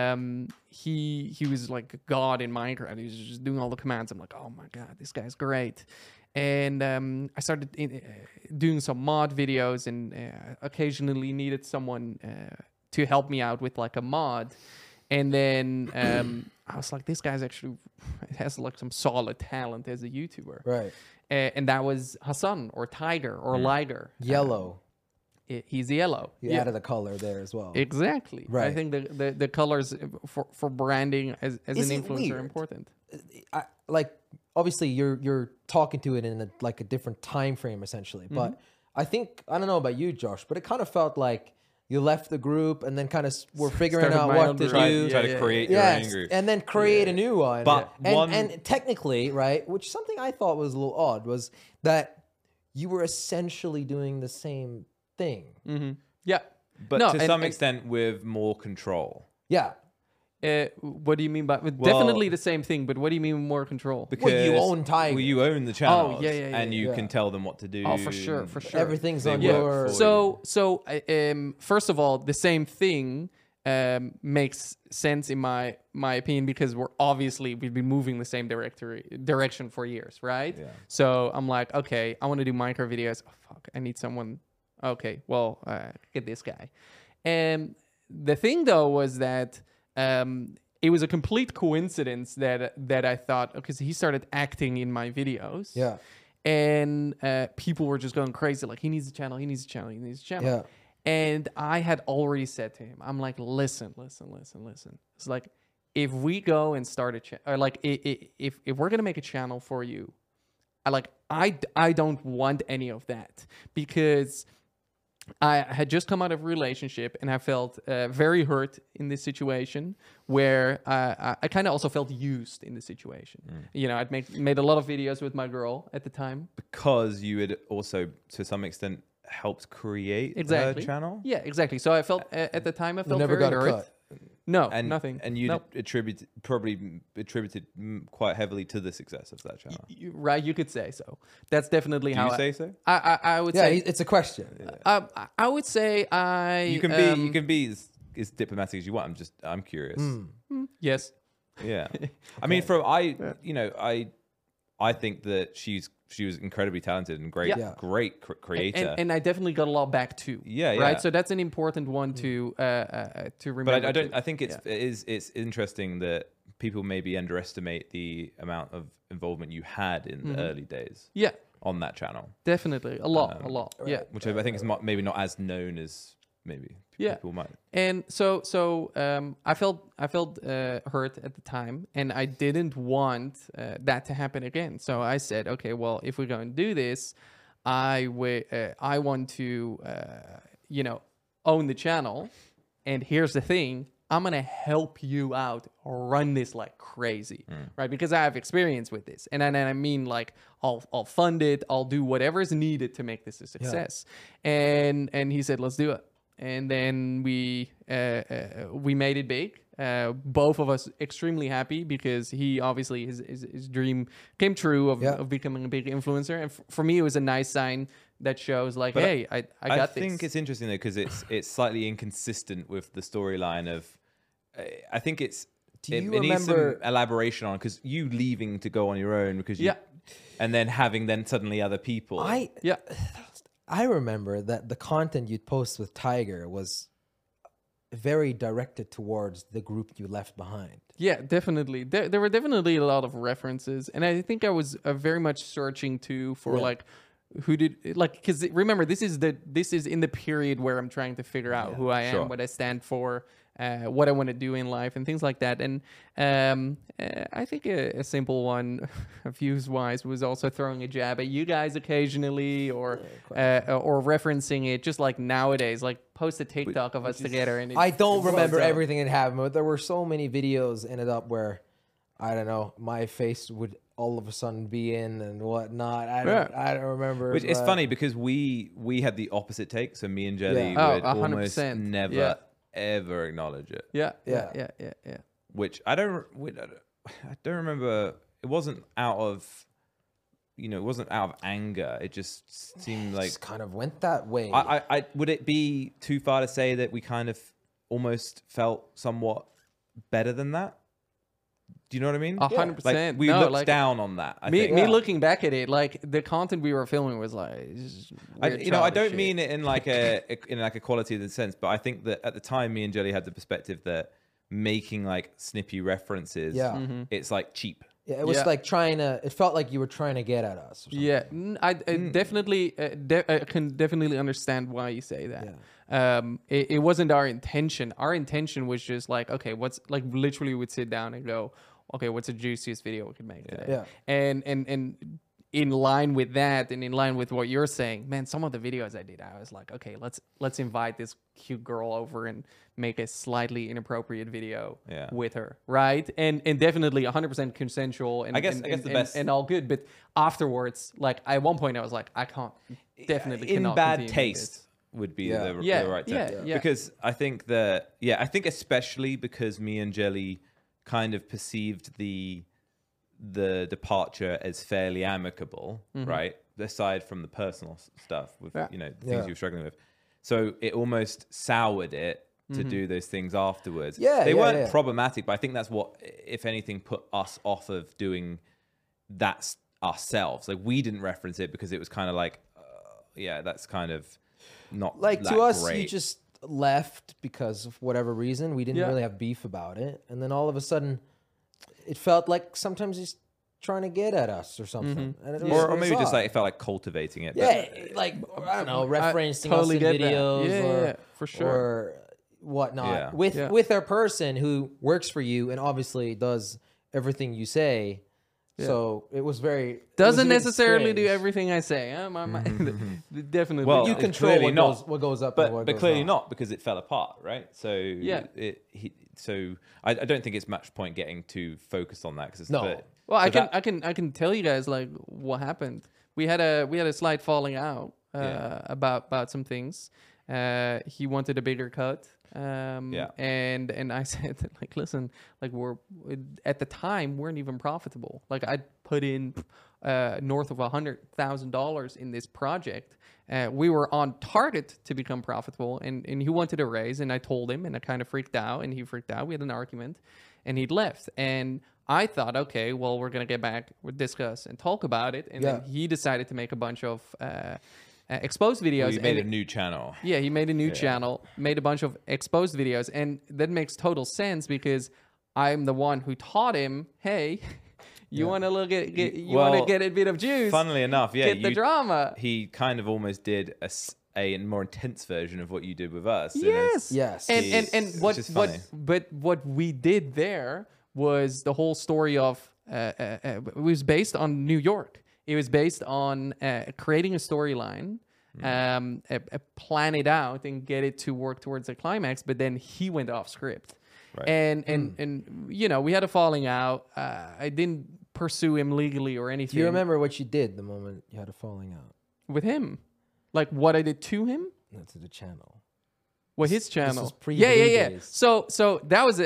Speaker 2: He was like a god in Minecraft. He was just doing all the commands. I'm like, oh my god, this guy's great. And I started doing some mod videos, and occasionally needed someone to help me out with like a mod. And then I was like, this guy's actually has like some solid talent as a YouTuber.
Speaker 1: right.
Speaker 2: And that was Hassan or Tiger or Liger.
Speaker 1: Yellow.
Speaker 2: He's yellow.
Speaker 1: You added a color there as well.
Speaker 2: Exactly. I
Speaker 1: Right.
Speaker 2: think the colors for branding as
Speaker 1: Is
Speaker 2: an
Speaker 1: it
Speaker 2: influencer are
Speaker 1: weird?
Speaker 2: important.
Speaker 1: Like obviously you're talking to it in a different time frame essentially, but I don't know about you, Josh, but it kind of felt like you left the group and then kind of were figuring
Speaker 2: Started
Speaker 1: out
Speaker 2: my
Speaker 1: what
Speaker 2: own
Speaker 1: to
Speaker 2: group.
Speaker 1: do.
Speaker 3: Try to create your own
Speaker 1: Yes,
Speaker 3: group.
Speaker 1: and then create a new one.
Speaker 3: But
Speaker 1: and technically, right, which something I thought was a little odd was that you were essentially doing the same thing.
Speaker 2: Yeah.
Speaker 3: But
Speaker 2: No,
Speaker 3: to
Speaker 2: and-
Speaker 3: some
Speaker 2: and-
Speaker 3: extent with more control.
Speaker 1: Yeah.
Speaker 2: What do you mean by definitely the same thing? But what do you mean with more control?
Speaker 3: Because
Speaker 1: you own Tiger.
Speaker 3: Well, you own the channels.
Speaker 2: yeah,
Speaker 3: and you
Speaker 1: yeah.
Speaker 3: can tell them what to do.
Speaker 2: Oh, for sure.
Speaker 1: Everything's
Speaker 3: They
Speaker 1: on
Speaker 3: work
Speaker 1: your
Speaker 3: for
Speaker 2: So first of all, the same thing makes sense in my opinion, because we've been moving the same direction for years, right?
Speaker 3: Yeah.
Speaker 2: So I'm like, okay, I want to do Minecraft videos. Oh, fuck, I need someone. Okay, well, get this guy. And the thing though was that it was a complete coincidence that I thought, because he started acting in my videos.
Speaker 1: Yeah.
Speaker 2: And people were just going crazy, like, he needs a channel.
Speaker 1: Yeah.
Speaker 2: And I had already said to him, I'm like, listen. It's like, if we go and start a channel, or like, if we're going to make a channel for you, I don't want any of that, because I had just come out of a relationship, and I felt very hurt in this situation, where I kind of also felt used in the situation. You know, I'd made a lot of videos with my girl at the time.
Speaker 3: Because you had also, to some extent, helped create
Speaker 2: Exactly.
Speaker 3: a channel.
Speaker 2: Yeah, exactly. So I felt at the time I felt
Speaker 1: never
Speaker 2: very
Speaker 1: got a
Speaker 2: hurt.
Speaker 1: cut.
Speaker 2: No,
Speaker 3: and
Speaker 2: nothing.
Speaker 3: And you
Speaker 2: Nope.
Speaker 3: attributed quite heavily to the success of that channel.
Speaker 2: Right, you could say so. That's definitely
Speaker 3: Do
Speaker 2: how
Speaker 3: you say so?
Speaker 2: I would
Speaker 1: Yeah,
Speaker 2: say.
Speaker 1: it's a question.
Speaker 2: I would say I.
Speaker 3: You can be as diplomatic as you want. I'm curious.
Speaker 2: Yes.
Speaker 3: Yeah. I mean, I think that she was incredibly talented and great,
Speaker 2: Yeah.
Speaker 3: great creator.
Speaker 2: And I definitely got a lot back too.
Speaker 3: Yeah, yeah.
Speaker 2: Right. So that's an important one to remember.
Speaker 3: but I don't.
Speaker 2: too.
Speaker 3: I think it's interesting that people maybe underestimate the amount of involvement you had in the early days
Speaker 2: Yeah,
Speaker 3: on that channel,
Speaker 2: definitely a lot. Yeah.
Speaker 3: which I think is maybe not as known as maybe
Speaker 2: Yeah.
Speaker 3: people might.
Speaker 2: And so I felt hurt at the time, and I didn't want that to happen again. So I said, okay, well, if we're going to do this, I want to own the channel. And here's the thing: I'm gonna help you out, run this like crazy, right? Because I have experience with this, and I mean, like, I'll fund it, I'll do whatever is needed to make this a success. And he said, let's do it. And then we made it big. Both of us extremely happy because he obviously his dream came true of becoming a big influencer. And for me, it was a nice sign that shows like, hey, I got this.
Speaker 3: I think it's interesting though because it's slightly inconsistent with the storyline of. I think it needs some elaboration on because you leaving to go on your own because and then having suddenly other people.
Speaker 1: I remember that the content you'd post with Tiger was very directed towards the group you left behind.
Speaker 2: Yeah, definitely. There were definitely a lot of references, and I think I was very much searching too for like who did like because remember this is in the period where I'm trying to figure out who I am, what I stand for, what I want to do in life, and things like that. And I think a simple one, views wise, was also throwing a jab at you guys occasionally, or referencing it, just like nowadays, like post a TikTok of us together. And
Speaker 1: I don't remember everything that happened, but there were so many videos ended up where I don't know, my face would all of a sudden be in and whatnot. I don't remember.
Speaker 3: Which is funny because we had the opposite take. So me and Jelly would almost never ever acknowledge it.
Speaker 2: Yeah.
Speaker 3: Which I don't remember. It wasn't out of anger. It just seemed like
Speaker 1: just kind of went that way.
Speaker 3: I would it be too far to say that we kind of almost felt somewhat better than that? Do you know what I mean?
Speaker 2: 100%.
Speaker 3: Like we looked down on that. I think.
Speaker 2: Me looking back at it, like the content we were filming was like,
Speaker 3: I don't mean it in like a qualitative sense, but I think that at the time, me and Jelly had the perspective that making like snippy references, it's like cheap.
Speaker 1: Yeah, it was like it felt like you were trying to get at us. Or something.
Speaker 2: Yeah, I definitely, I can definitely understand why you say that. Yeah. It wasn't our intention. Our intention was just like, okay, what's like literally we'd sit down and go, okay, what's the juiciest video we could make today?
Speaker 1: Yeah.
Speaker 2: And in line with that, and in line with what you're saying, man, some of the videos I did, I was like, okay, let's invite this cute girl over and make a slightly inappropriate video with her, right? And definitely 100% consensual. And
Speaker 3: I guess the best
Speaker 2: and all good. But afterwards, like at one point, I was like, I can't definitely
Speaker 3: in
Speaker 2: cannot
Speaker 3: bad taste would be the right term. Because I think especially because me and Jelly kind of perceived the departure as fairly amicable, right? Aside from the personal stuff with the things you were struggling with, so it almost soured it to do those things afterwards. They weren't problematic, but I think that's what, if anything, put us off of doing that ourselves. Like we didn't reference it because it was kind of like, that's kind of not
Speaker 1: like
Speaker 3: that
Speaker 1: to us.
Speaker 3: great.
Speaker 1: You just left because of whatever reason. We didn't really have beef about it, and then all of a sudden, it felt like sometimes he's trying to get at us or something. And it was,
Speaker 3: or maybe just like it felt like cultivating it.
Speaker 1: Like I don't know, referencing
Speaker 2: totally
Speaker 1: us in
Speaker 2: get
Speaker 1: videos,
Speaker 2: that. Yeah, for sure,
Speaker 1: or whatnot with a person who works for you and obviously does everything you say. So it was very
Speaker 2: doesn't necessarily do everything I say. Definitely.
Speaker 3: Well,
Speaker 1: you control what goes up,
Speaker 3: but
Speaker 1: and what goes
Speaker 3: clearly
Speaker 1: down.
Speaker 3: not because it fell apart, right? So I don't think it's much point getting too focused on that because
Speaker 1: No.
Speaker 2: Well, I can tell you guys like what happened. We had a slight falling out about some things. He wanted a bigger cut.
Speaker 3: Yeah.
Speaker 2: And I said, like, listen, like, at the time weren't even profitable. Like, I'd put in north of $100,000 in this project. We were on target to become profitable, and he wanted a raise, and I told him, and I kind of freaked out, and he freaked out. We had an argument, and he'd left. And I thought, okay, well, we're going to get back, we'll discuss and talk about it. And then he decided to make a bunch of exposed videos.
Speaker 3: Well, you made a new channel.
Speaker 2: Yeah, he made a new channel, made a bunch of exposed videos. And that makes total sense because I'm the one who taught him, hey, you want to look at, want to get a bit of juice.
Speaker 3: Funnily enough,
Speaker 2: get the drama.
Speaker 3: He kind of almost did a more intense version of what you did with us.
Speaker 2: Yes. And what we did there was the whole story of it was based on New York. It was based on creating a storyline, plan it out, and get it to work towards a climax. But then he went off script, right. and you know, we had a falling out. I didn't pursue him legally or anything.
Speaker 1: Do you remember what you did the moment you had a falling out
Speaker 2: with him? Like what I did to him?
Speaker 1: No, to the channel.
Speaker 2: Well, his channel.
Speaker 1: This was
Speaker 2: Yeah.
Speaker 1: days.
Speaker 2: So that was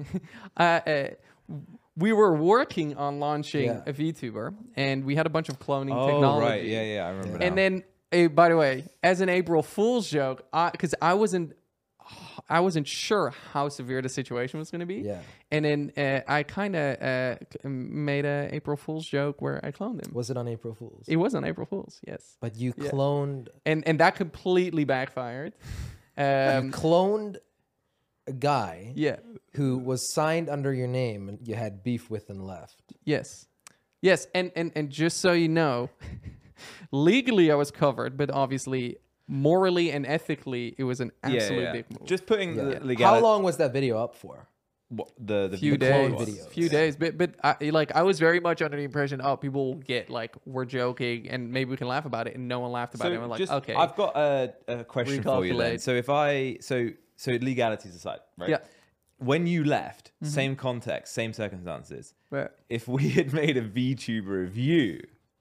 Speaker 2: it. We were working on launching a VTuber, and we had a bunch of cloning technology.
Speaker 3: Right. Yeah, I remember now.
Speaker 2: And then, by the way, as an April Fool's joke, because I wasn't sure how severe the situation was going to be.
Speaker 1: Yeah.
Speaker 2: And then I kind of made a April Fool's joke where I cloned him.
Speaker 1: Was it on April Fool's?
Speaker 2: It was on April Fool's, yes.
Speaker 1: But you cloned...
Speaker 2: And that completely backfired.
Speaker 1: You cloned a guy who was signed under your name and you had beef with and left.
Speaker 2: Yes. And just so you know, legally I was covered, but obviously morally and ethically it was an absolute big move.
Speaker 3: Just putting the legality.
Speaker 1: How long was that video up for?
Speaker 3: What, the
Speaker 2: few
Speaker 3: days.
Speaker 2: Videos. Few days, but I was very much under the impression, we'll get like we're joking and maybe we can laugh about it, and no one laughed about it. And we're like, okay.
Speaker 3: I've got a question for you then. So so legalities aside, right?
Speaker 2: Yeah.
Speaker 3: When you left, same context, same circumstances.
Speaker 2: Right.
Speaker 3: If we had made a VTuber of you,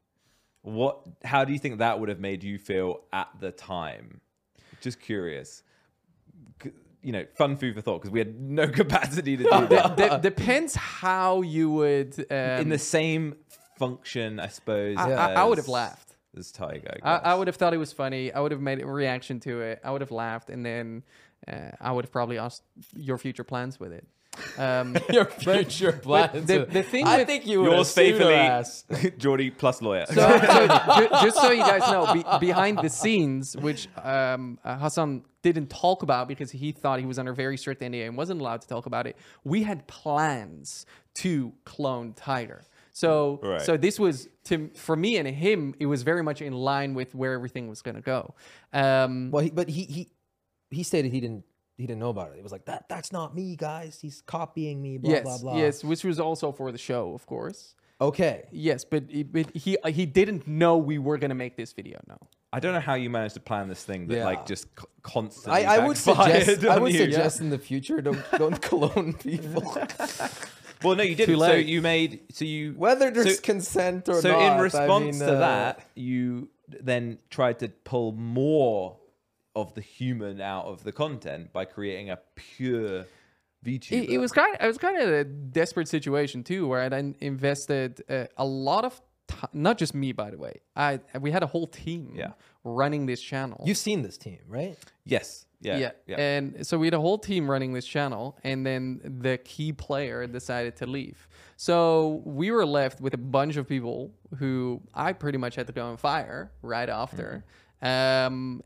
Speaker 3: how do you think that would have made you feel at the time? Just curious. You know, fun food for thought, because we had no capacity to do that.
Speaker 2: Depends how you would...
Speaker 3: in the same function, I suppose.
Speaker 2: I would have laughed.
Speaker 3: As Tiger.
Speaker 2: I would have thought it was funny. I would have made a reaction to it. I would have laughed, and then I would have probably asked your future plans with it.
Speaker 1: Your future plans.
Speaker 2: The thing
Speaker 1: I
Speaker 2: with
Speaker 1: think you would
Speaker 3: yours
Speaker 1: have
Speaker 3: faithfully, Geordie plus lawyer.
Speaker 2: So just so you guys know, behind the scenes, which Hassan didn't talk about because he thought he was under very strict NDA and wasn't allowed to talk about it, we had plans to clone Tiger. So this was, for me and him, it was very much in line with where everything was going to go.
Speaker 1: But he stated he didn't know about it. It was like, that's not me, guys. He's copying me, blah, blah, blah.
Speaker 2: Yes, which was also for the show, of course.
Speaker 1: Okay.
Speaker 2: Yes, but he didn't know we were going to make this video, no.
Speaker 3: I don't know how you managed to plan this thing that like just constantly
Speaker 1: I would suggest
Speaker 3: you.
Speaker 1: in the future don't clone people.
Speaker 3: Well, no, you didn't. So you
Speaker 1: whether there's consent or not.
Speaker 3: So in response to that, you then tried to pull more of the human out of the content by creating a pure VTuber.
Speaker 2: It was kind of a desperate situation too, where I then invested a lot of time. Not just me, by the way. We had a whole team running this channel.
Speaker 1: You've seen this team, right?
Speaker 3: Yes. Yeah.
Speaker 2: And so we had a whole team running this channel, and then the key player decided to leave. So we were left with a bunch of people who I pretty much had to go and fire right after. And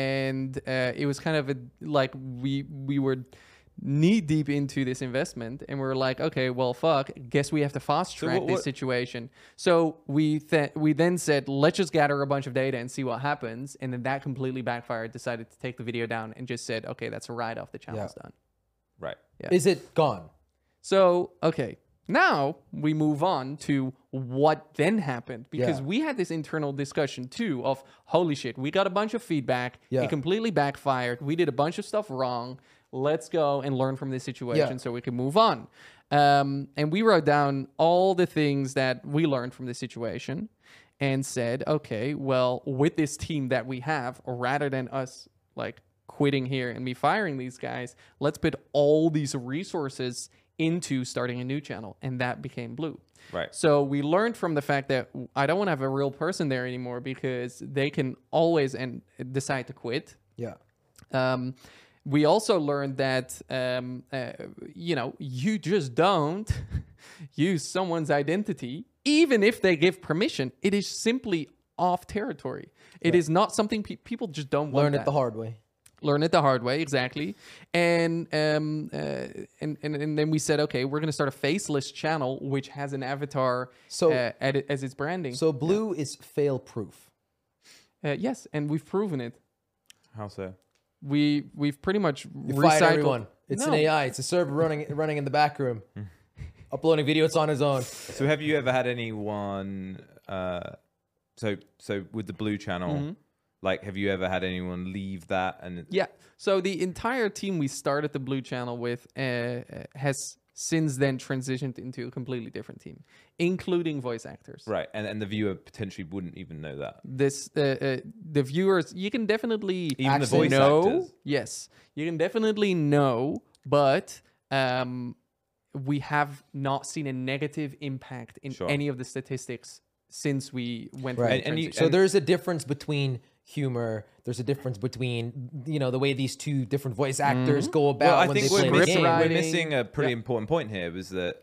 Speaker 2: it was kind of like we were knee deep into this investment, and we were like, okay, well, fuck, guess we have to fast track this situation. So we then said, let's just gather a bunch of data and see what happens. And then that completely backfired, decided to take the video down and just said, okay, that's a write off, the channel's done.
Speaker 3: Right.
Speaker 2: Yeah.
Speaker 1: Is it gone?
Speaker 2: So, okay. Now we move on to what then happened, because we had this internal discussion too of, holy shit, we got a bunch of feedback. It completely backfired. We did a bunch of stuff wrong. Let's go and learn from this situation so we can move on. And we wrote down all the things that we learned from this situation and said, okay, well, with this team that we have, rather than us like quitting here and me firing these guys. Let's put all these resources into starting a new channel. And that became Blue.
Speaker 3: Right.
Speaker 2: So we learned from the fact that I don't want to have a real person there anymore because they can always decide to quit.
Speaker 1: Yeah.
Speaker 2: We also learned that, you just don't use someone's identity, even if they give permission. It is simply off territory. It is not something people just don't want.
Speaker 1: Learn it the hard way.
Speaker 2: Learn it the hard way, exactly. And then we said, okay, we're going to start a faceless channel, which has an avatar as its branding.
Speaker 1: So Blue is fail-proof.
Speaker 2: Yes, and we've proven it.
Speaker 3: How so?
Speaker 2: We've pretty much
Speaker 1: You fired
Speaker 2: recycled.
Speaker 1: everyone. It's an AI. It's a server running in the back room, uploading video. It's on his own.
Speaker 3: So have you ever had anyone? So with the Blue channel, like, have you ever had anyone leave that? And
Speaker 2: Yeah. So the entire team we started the Blue channel with has since then transitioned into a completely different team, including voice actors.
Speaker 3: right, and the viewer potentially wouldn't even know that.
Speaker 2: This the viewers, you can definitely
Speaker 3: Even the voice
Speaker 2: know.
Speaker 3: actors.
Speaker 2: Yes, you can definitely know, but we have not seen a negative impact in
Speaker 3: Sure.
Speaker 2: any of the statistics since we went through
Speaker 1: Right.
Speaker 2: the
Speaker 3: And you-
Speaker 2: transition.
Speaker 1: So there's a difference between humor. There's a difference between the way these two different voice actors go about
Speaker 3: Well, I
Speaker 1: when
Speaker 3: think
Speaker 1: they play the
Speaker 3: we're
Speaker 1: game.
Speaker 2: writing.
Speaker 3: missing a pretty
Speaker 2: Yeah.
Speaker 3: important point here. Was that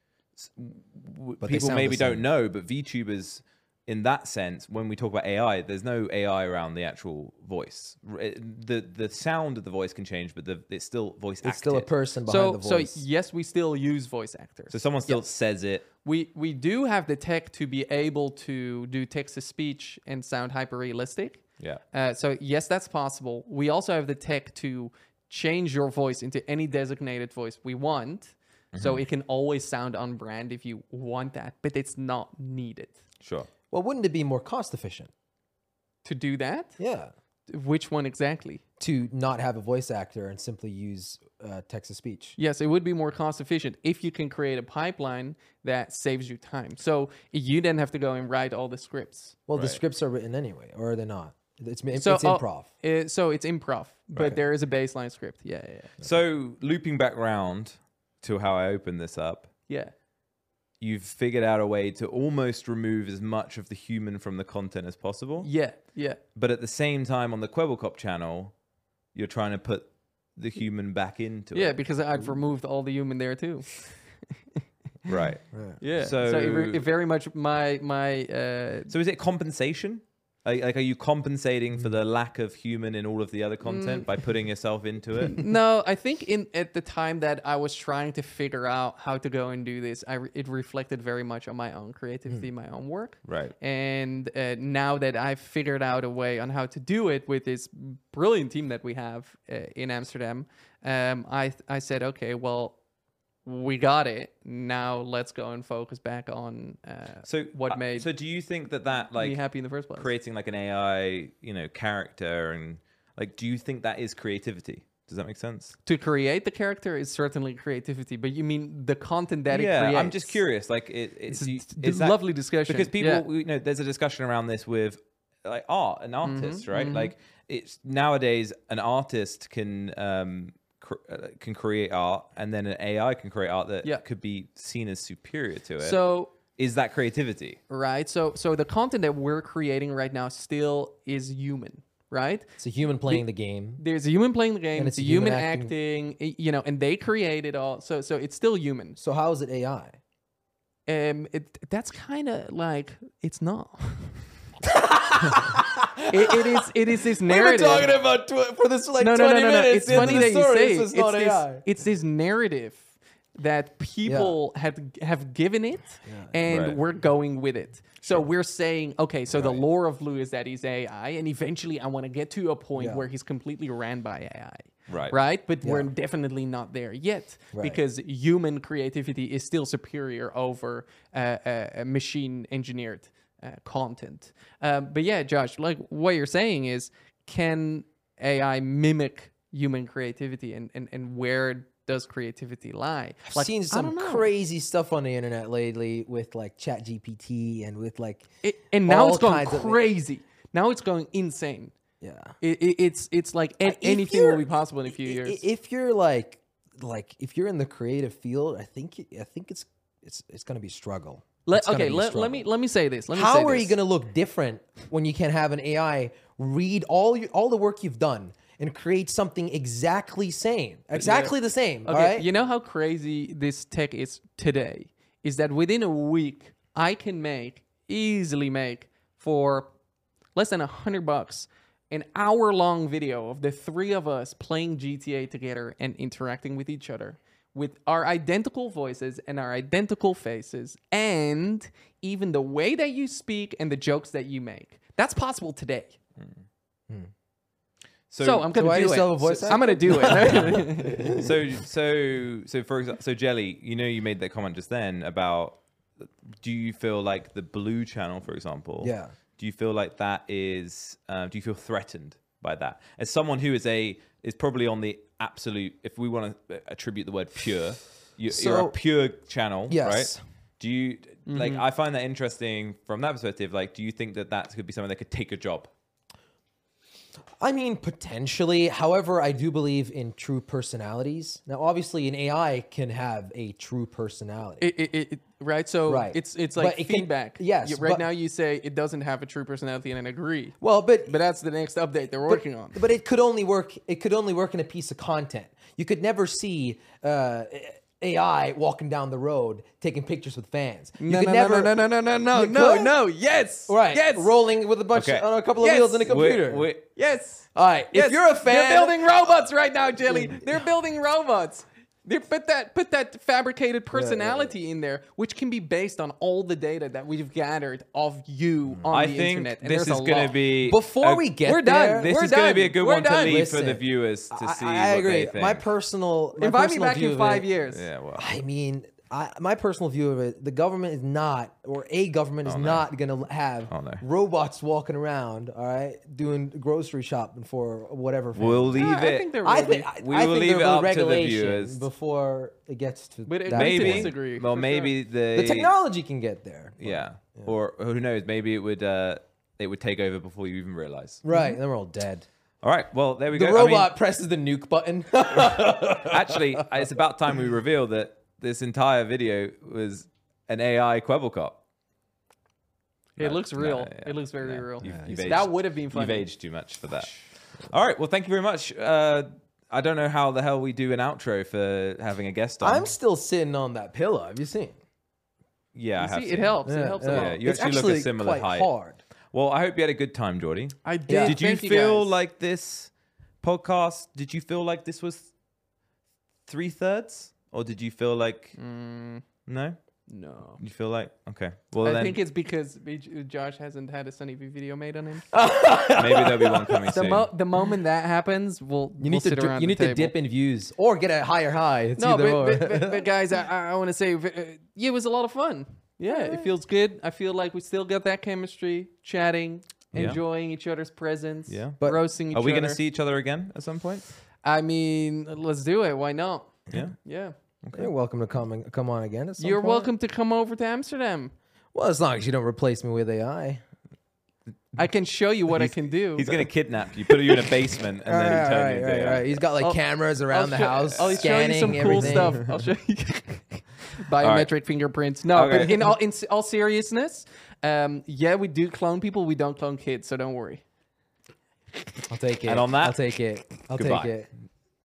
Speaker 1: But they
Speaker 3: people
Speaker 1: sound
Speaker 3: maybe
Speaker 1: the same.
Speaker 3: don't know, but VTubers, in that sense, when we talk about AI, there's no AI around the actual voice. The sound of the voice can change, but it's still voice acted.
Speaker 1: It's still a person behind the
Speaker 2: So
Speaker 1: voice.
Speaker 2: yes, we still use voice actors.
Speaker 3: So someone still says it.
Speaker 2: We do have the tech to be able to do text to speech and sound hyper realistic.
Speaker 3: Yeah.
Speaker 2: So yes, that's possible. We also have the tech to change your voice into any designated voice we want. So it can always sound on brand if you want that, but it's not needed.
Speaker 3: Sure.
Speaker 1: Well, wouldn't it be more cost efficient?
Speaker 2: To do that,
Speaker 1: Yeah.
Speaker 2: which one exactly?
Speaker 1: To not have a voice actor and simply use text to speech.
Speaker 2: Yes, it would be more cost efficient if you can create a pipeline that saves you time. So you then have to go and write all the scripts.
Speaker 1: Well, the
Speaker 3: Right.
Speaker 1: scripts are written anyway, or are they not? It's
Speaker 2: So,
Speaker 1: improv.
Speaker 2: So it's improv, but
Speaker 3: Right.
Speaker 2: there is a baseline script. Yeah.
Speaker 3: So looping back round to how I opened this up,
Speaker 2: Yeah.
Speaker 3: you've figured out a way to almost remove as much of the human from the content as possible.
Speaker 2: Yeah.
Speaker 3: But at the same time, on the Kwebbelkop channel, you're trying to put the human back into
Speaker 2: Yeah,
Speaker 3: it.
Speaker 2: because I've removed all the human there too.
Speaker 3: Right.
Speaker 2: Yeah.
Speaker 3: So-
Speaker 2: it very much my
Speaker 3: So is it compensation? Like, are you compensating for the lack of human in all of the other content by putting yourself into it?
Speaker 2: No, I think at the time that I was trying to figure out how to go and do this, it reflected very much on my own creativity, my own work.
Speaker 3: Right.
Speaker 2: And now that I've figured out a way on how to do it with this brilliant team that we have in Amsterdam, I said, okay, well, we got it. Now let's go and focus back on what made
Speaker 3: So do you think that
Speaker 2: me
Speaker 3: like
Speaker 2: happy in the first place.
Speaker 3: creating like an AI, character, and like, do you think that is creativity? Does that make sense?
Speaker 2: To create the character is certainly creativity, but you mean the content that it
Speaker 3: Yeah,
Speaker 2: creates?
Speaker 3: I'm just curious. Like, it's
Speaker 2: It's a lovely discussion.
Speaker 3: because people,
Speaker 2: Yeah.
Speaker 3: there's a discussion around this with like art and
Speaker 2: Mm-hmm,
Speaker 3: artists, right? Like, it's nowadays an artist can create art, and then an AI can create art that
Speaker 2: Yeah.
Speaker 3: could be seen as superior to it.
Speaker 2: So
Speaker 3: Is that creativity?
Speaker 2: right, so the content that we're creating right now still is human, right?
Speaker 1: It's a human playing the game.
Speaker 2: There's a human playing the game.
Speaker 1: And
Speaker 2: It's a human acting. And they create it all. So it's still human.
Speaker 1: So how is it AI?
Speaker 2: That's kind of like it's not. it is this narrative.
Speaker 1: about for this like
Speaker 2: No. It's funny that you say it's this narrative that people have given it, and
Speaker 3: Right.
Speaker 2: we're going with it. So we're saying, okay, so the lore of Blue is that he's AI, and eventually I want to get to a point where he's completely ran by AI. Right? But we're definitely not there yet because human creativity is still superior over machine engineered content. But yeah, Josh, like what you're saying is, can AI mimic human creativity, and where does creativity lie?
Speaker 1: I've seen
Speaker 2: I
Speaker 1: some
Speaker 2: don't know.
Speaker 1: crazy stuff on the internet lately with like ChatGPT and with like
Speaker 2: And now
Speaker 1: all
Speaker 2: it's going
Speaker 1: kinds of-
Speaker 2: crazy. Now it's going insane.
Speaker 1: Yeah.
Speaker 2: It's like anything will be possible in a few years.
Speaker 1: If you're like if you're in the creative field, I think it's going to be struggle.
Speaker 2: Let me say this.
Speaker 1: How are you going to look different when you can have an AI read all the work you've done and create something exactly the same?
Speaker 2: Okay,
Speaker 1: all right?
Speaker 2: you know how crazy this tech is today? Is that within a week I can easily make for less than $100 an hour-long video of the three of us playing GTA together and interacting with each other with our identical voices and our identical faces, and even the way that you speak and the jokes that you make. That's possible today. So I'm gonna do it. I'm gonna do it.
Speaker 3: So for example, so Jelly, you made that comment just then about, do you feel like the Blue channel, for example?
Speaker 1: Yeah.
Speaker 3: Do you feel like that is? Do you feel threatened by that? As someone who is probably on the absolute, if we want to attribute the word pure, you're a pure channel, right? Do you like? I find that interesting from that perspective. Like, do you think that could be something that could take a job?
Speaker 1: I mean, potentially. However, I do believe in true personalities. Now, obviously, an AI can have a true personality.
Speaker 2: Right? So
Speaker 1: Right.
Speaker 2: it's like feedback.
Speaker 1: Yes,
Speaker 2: Right
Speaker 1: but-
Speaker 2: now you say it doesn't have a true personality, and I agree.
Speaker 1: Well, but
Speaker 2: But that's the next update they're working on.
Speaker 1: But it could only work. It could only work in a piece of content. You could never see AI walking down the road taking pictures with fans.
Speaker 2: No.
Speaker 1: You could
Speaker 2: Yes.
Speaker 1: Right.
Speaker 2: Yes.
Speaker 1: Rolling with a bunch
Speaker 3: Okay.
Speaker 1: on a couple of
Speaker 2: Yes.
Speaker 1: wheels in a computer.
Speaker 2: Yes.
Speaker 1: All right.
Speaker 2: Yes.
Speaker 1: If you're a fan,
Speaker 2: they're building robots right now, Jelly. They're building robots. They put that fabricated personality in there, which can be based on all the data that we've gathered of you on
Speaker 3: I
Speaker 2: the
Speaker 3: think
Speaker 2: internet. And
Speaker 3: this
Speaker 2: there's
Speaker 3: is
Speaker 2: a
Speaker 3: going to
Speaker 2: lot.
Speaker 3: be
Speaker 1: Before we get
Speaker 2: We're
Speaker 1: there,
Speaker 2: done.
Speaker 3: This
Speaker 2: We're
Speaker 3: is going to
Speaker 2: done.
Speaker 3: be a good
Speaker 2: We're
Speaker 3: one to
Speaker 2: done.
Speaker 3: leave for
Speaker 1: Listen,
Speaker 3: the viewers to see.
Speaker 1: I
Speaker 3: what
Speaker 1: agree.
Speaker 3: they think.
Speaker 1: My personal
Speaker 2: Invite me
Speaker 1: personal
Speaker 2: back
Speaker 1: view
Speaker 2: in
Speaker 1: of
Speaker 2: 5
Speaker 1: it-
Speaker 2: years.
Speaker 3: Yeah. Well.
Speaker 1: I mean, my personal view of it, the government is not, or a government is not going to have
Speaker 3: Oh, no.
Speaker 1: robots walking around, all right, doing grocery shopping for whatever.
Speaker 3: We'll leave
Speaker 2: I
Speaker 3: it.
Speaker 2: think there
Speaker 1: I
Speaker 2: will be.
Speaker 1: think
Speaker 3: We
Speaker 1: I
Speaker 3: will
Speaker 1: think
Speaker 3: leave
Speaker 1: there
Speaker 3: it
Speaker 1: will
Speaker 3: up
Speaker 1: be
Speaker 3: to the
Speaker 1: regulation
Speaker 3: viewers.
Speaker 1: before it gets to
Speaker 2: But
Speaker 1: that
Speaker 3: maybe,
Speaker 1: point.
Speaker 2: disagree,
Speaker 3: well,
Speaker 2: for
Speaker 3: maybe
Speaker 1: The technology can get there,
Speaker 3: yeah. Or who knows? Maybe it would take over before you even realize.
Speaker 1: right? Then we're all dead.
Speaker 3: All right. Well, there we
Speaker 1: The
Speaker 3: go. I mean,
Speaker 1: robot presses the nuke button.
Speaker 3: actually, it's about time we reveal that this entire video was an AI Kwebbelkop.
Speaker 2: It looks real.
Speaker 3: yeah,
Speaker 2: It looks very
Speaker 3: no.
Speaker 2: real.
Speaker 3: You've
Speaker 2: That
Speaker 3: aged-
Speaker 2: would have been funny.
Speaker 3: You've aged too much for that. All right. Well, thank you very much. I don't know how the hell we do an outro for having a guest on.
Speaker 1: I'm still sitting on that pillow. Have you seen?
Speaker 3: Yeah, I
Speaker 2: You
Speaker 3: have
Speaker 2: see,
Speaker 3: seen
Speaker 2: it helps. It helps a
Speaker 3: Yeah,
Speaker 2: lot.
Speaker 3: you
Speaker 1: It's
Speaker 3: actually look a similar
Speaker 1: quite
Speaker 3: height.
Speaker 1: hard.
Speaker 3: Well, I hope you had a good time, Geordie.
Speaker 2: I did.
Speaker 3: Did you
Speaker 2: Thank
Speaker 3: feel
Speaker 2: guys.
Speaker 3: like this podcast? Did you feel like this was 3/3, or did you feel like no?
Speaker 2: No.
Speaker 3: You feel like okay? Well,
Speaker 2: I
Speaker 3: then
Speaker 2: think it's because Josh hasn't had a Sunny V video made on him.
Speaker 3: maybe there'll be one coming soon.
Speaker 2: The moment that happens, we'll sit around
Speaker 1: You need
Speaker 2: the
Speaker 1: to
Speaker 2: table.
Speaker 1: dip in views or get a higher high. It's
Speaker 2: No,
Speaker 1: either or.
Speaker 2: but guys, I want to say, yeah, it was a lot of fun. Yeah, it feels good. I feel like we still got that chemistry, chatting,
Speaker 3: Yeah.
Speaker 2: enjoying each other's presence,
Speaker 3: Yeah.
Speaker 1: But
Speaker 2: roasting each
Speaker 3: Are we
Speaker 2: other.
Speaker 3: going to see each other again at some point?
Speaker 2: I mean, let's do it. Why not?
Speaker 3: Yeah.
Speaker 2: Yeah.
Speaker 1: You're welcome to come on again. At some
Speaker 2: You're
Speaker 1: point.
Speaker 2: welcome to come over to Amsterdam.
Speaker 1: Well, as long as you don't replace me with AI.
Speaker 2: I can show you what I can do.
Speaker 3: He's going to kidnap you, put you in a basement, and then he turn you into AI.
Speaker 1: He's got like cameras around the house,
Speaker 2: I'll show you
Speaker 1: scanning
Speaker 2: some cool
Speaker 1: everything.
Speaker 2: stuff. I'll show you biometric fingerprints. No,
Speaker 3: Okay.
Speaker 2: but in all seriousness, yeah, we do clone people. We don't clone kids, so don't worry.
Speaker 1: I'll take it.
Speaker 3: And on that,
Speaker 1: I'll take it. I'll
Speaker 3: goodbye.
Speaker 1: take it.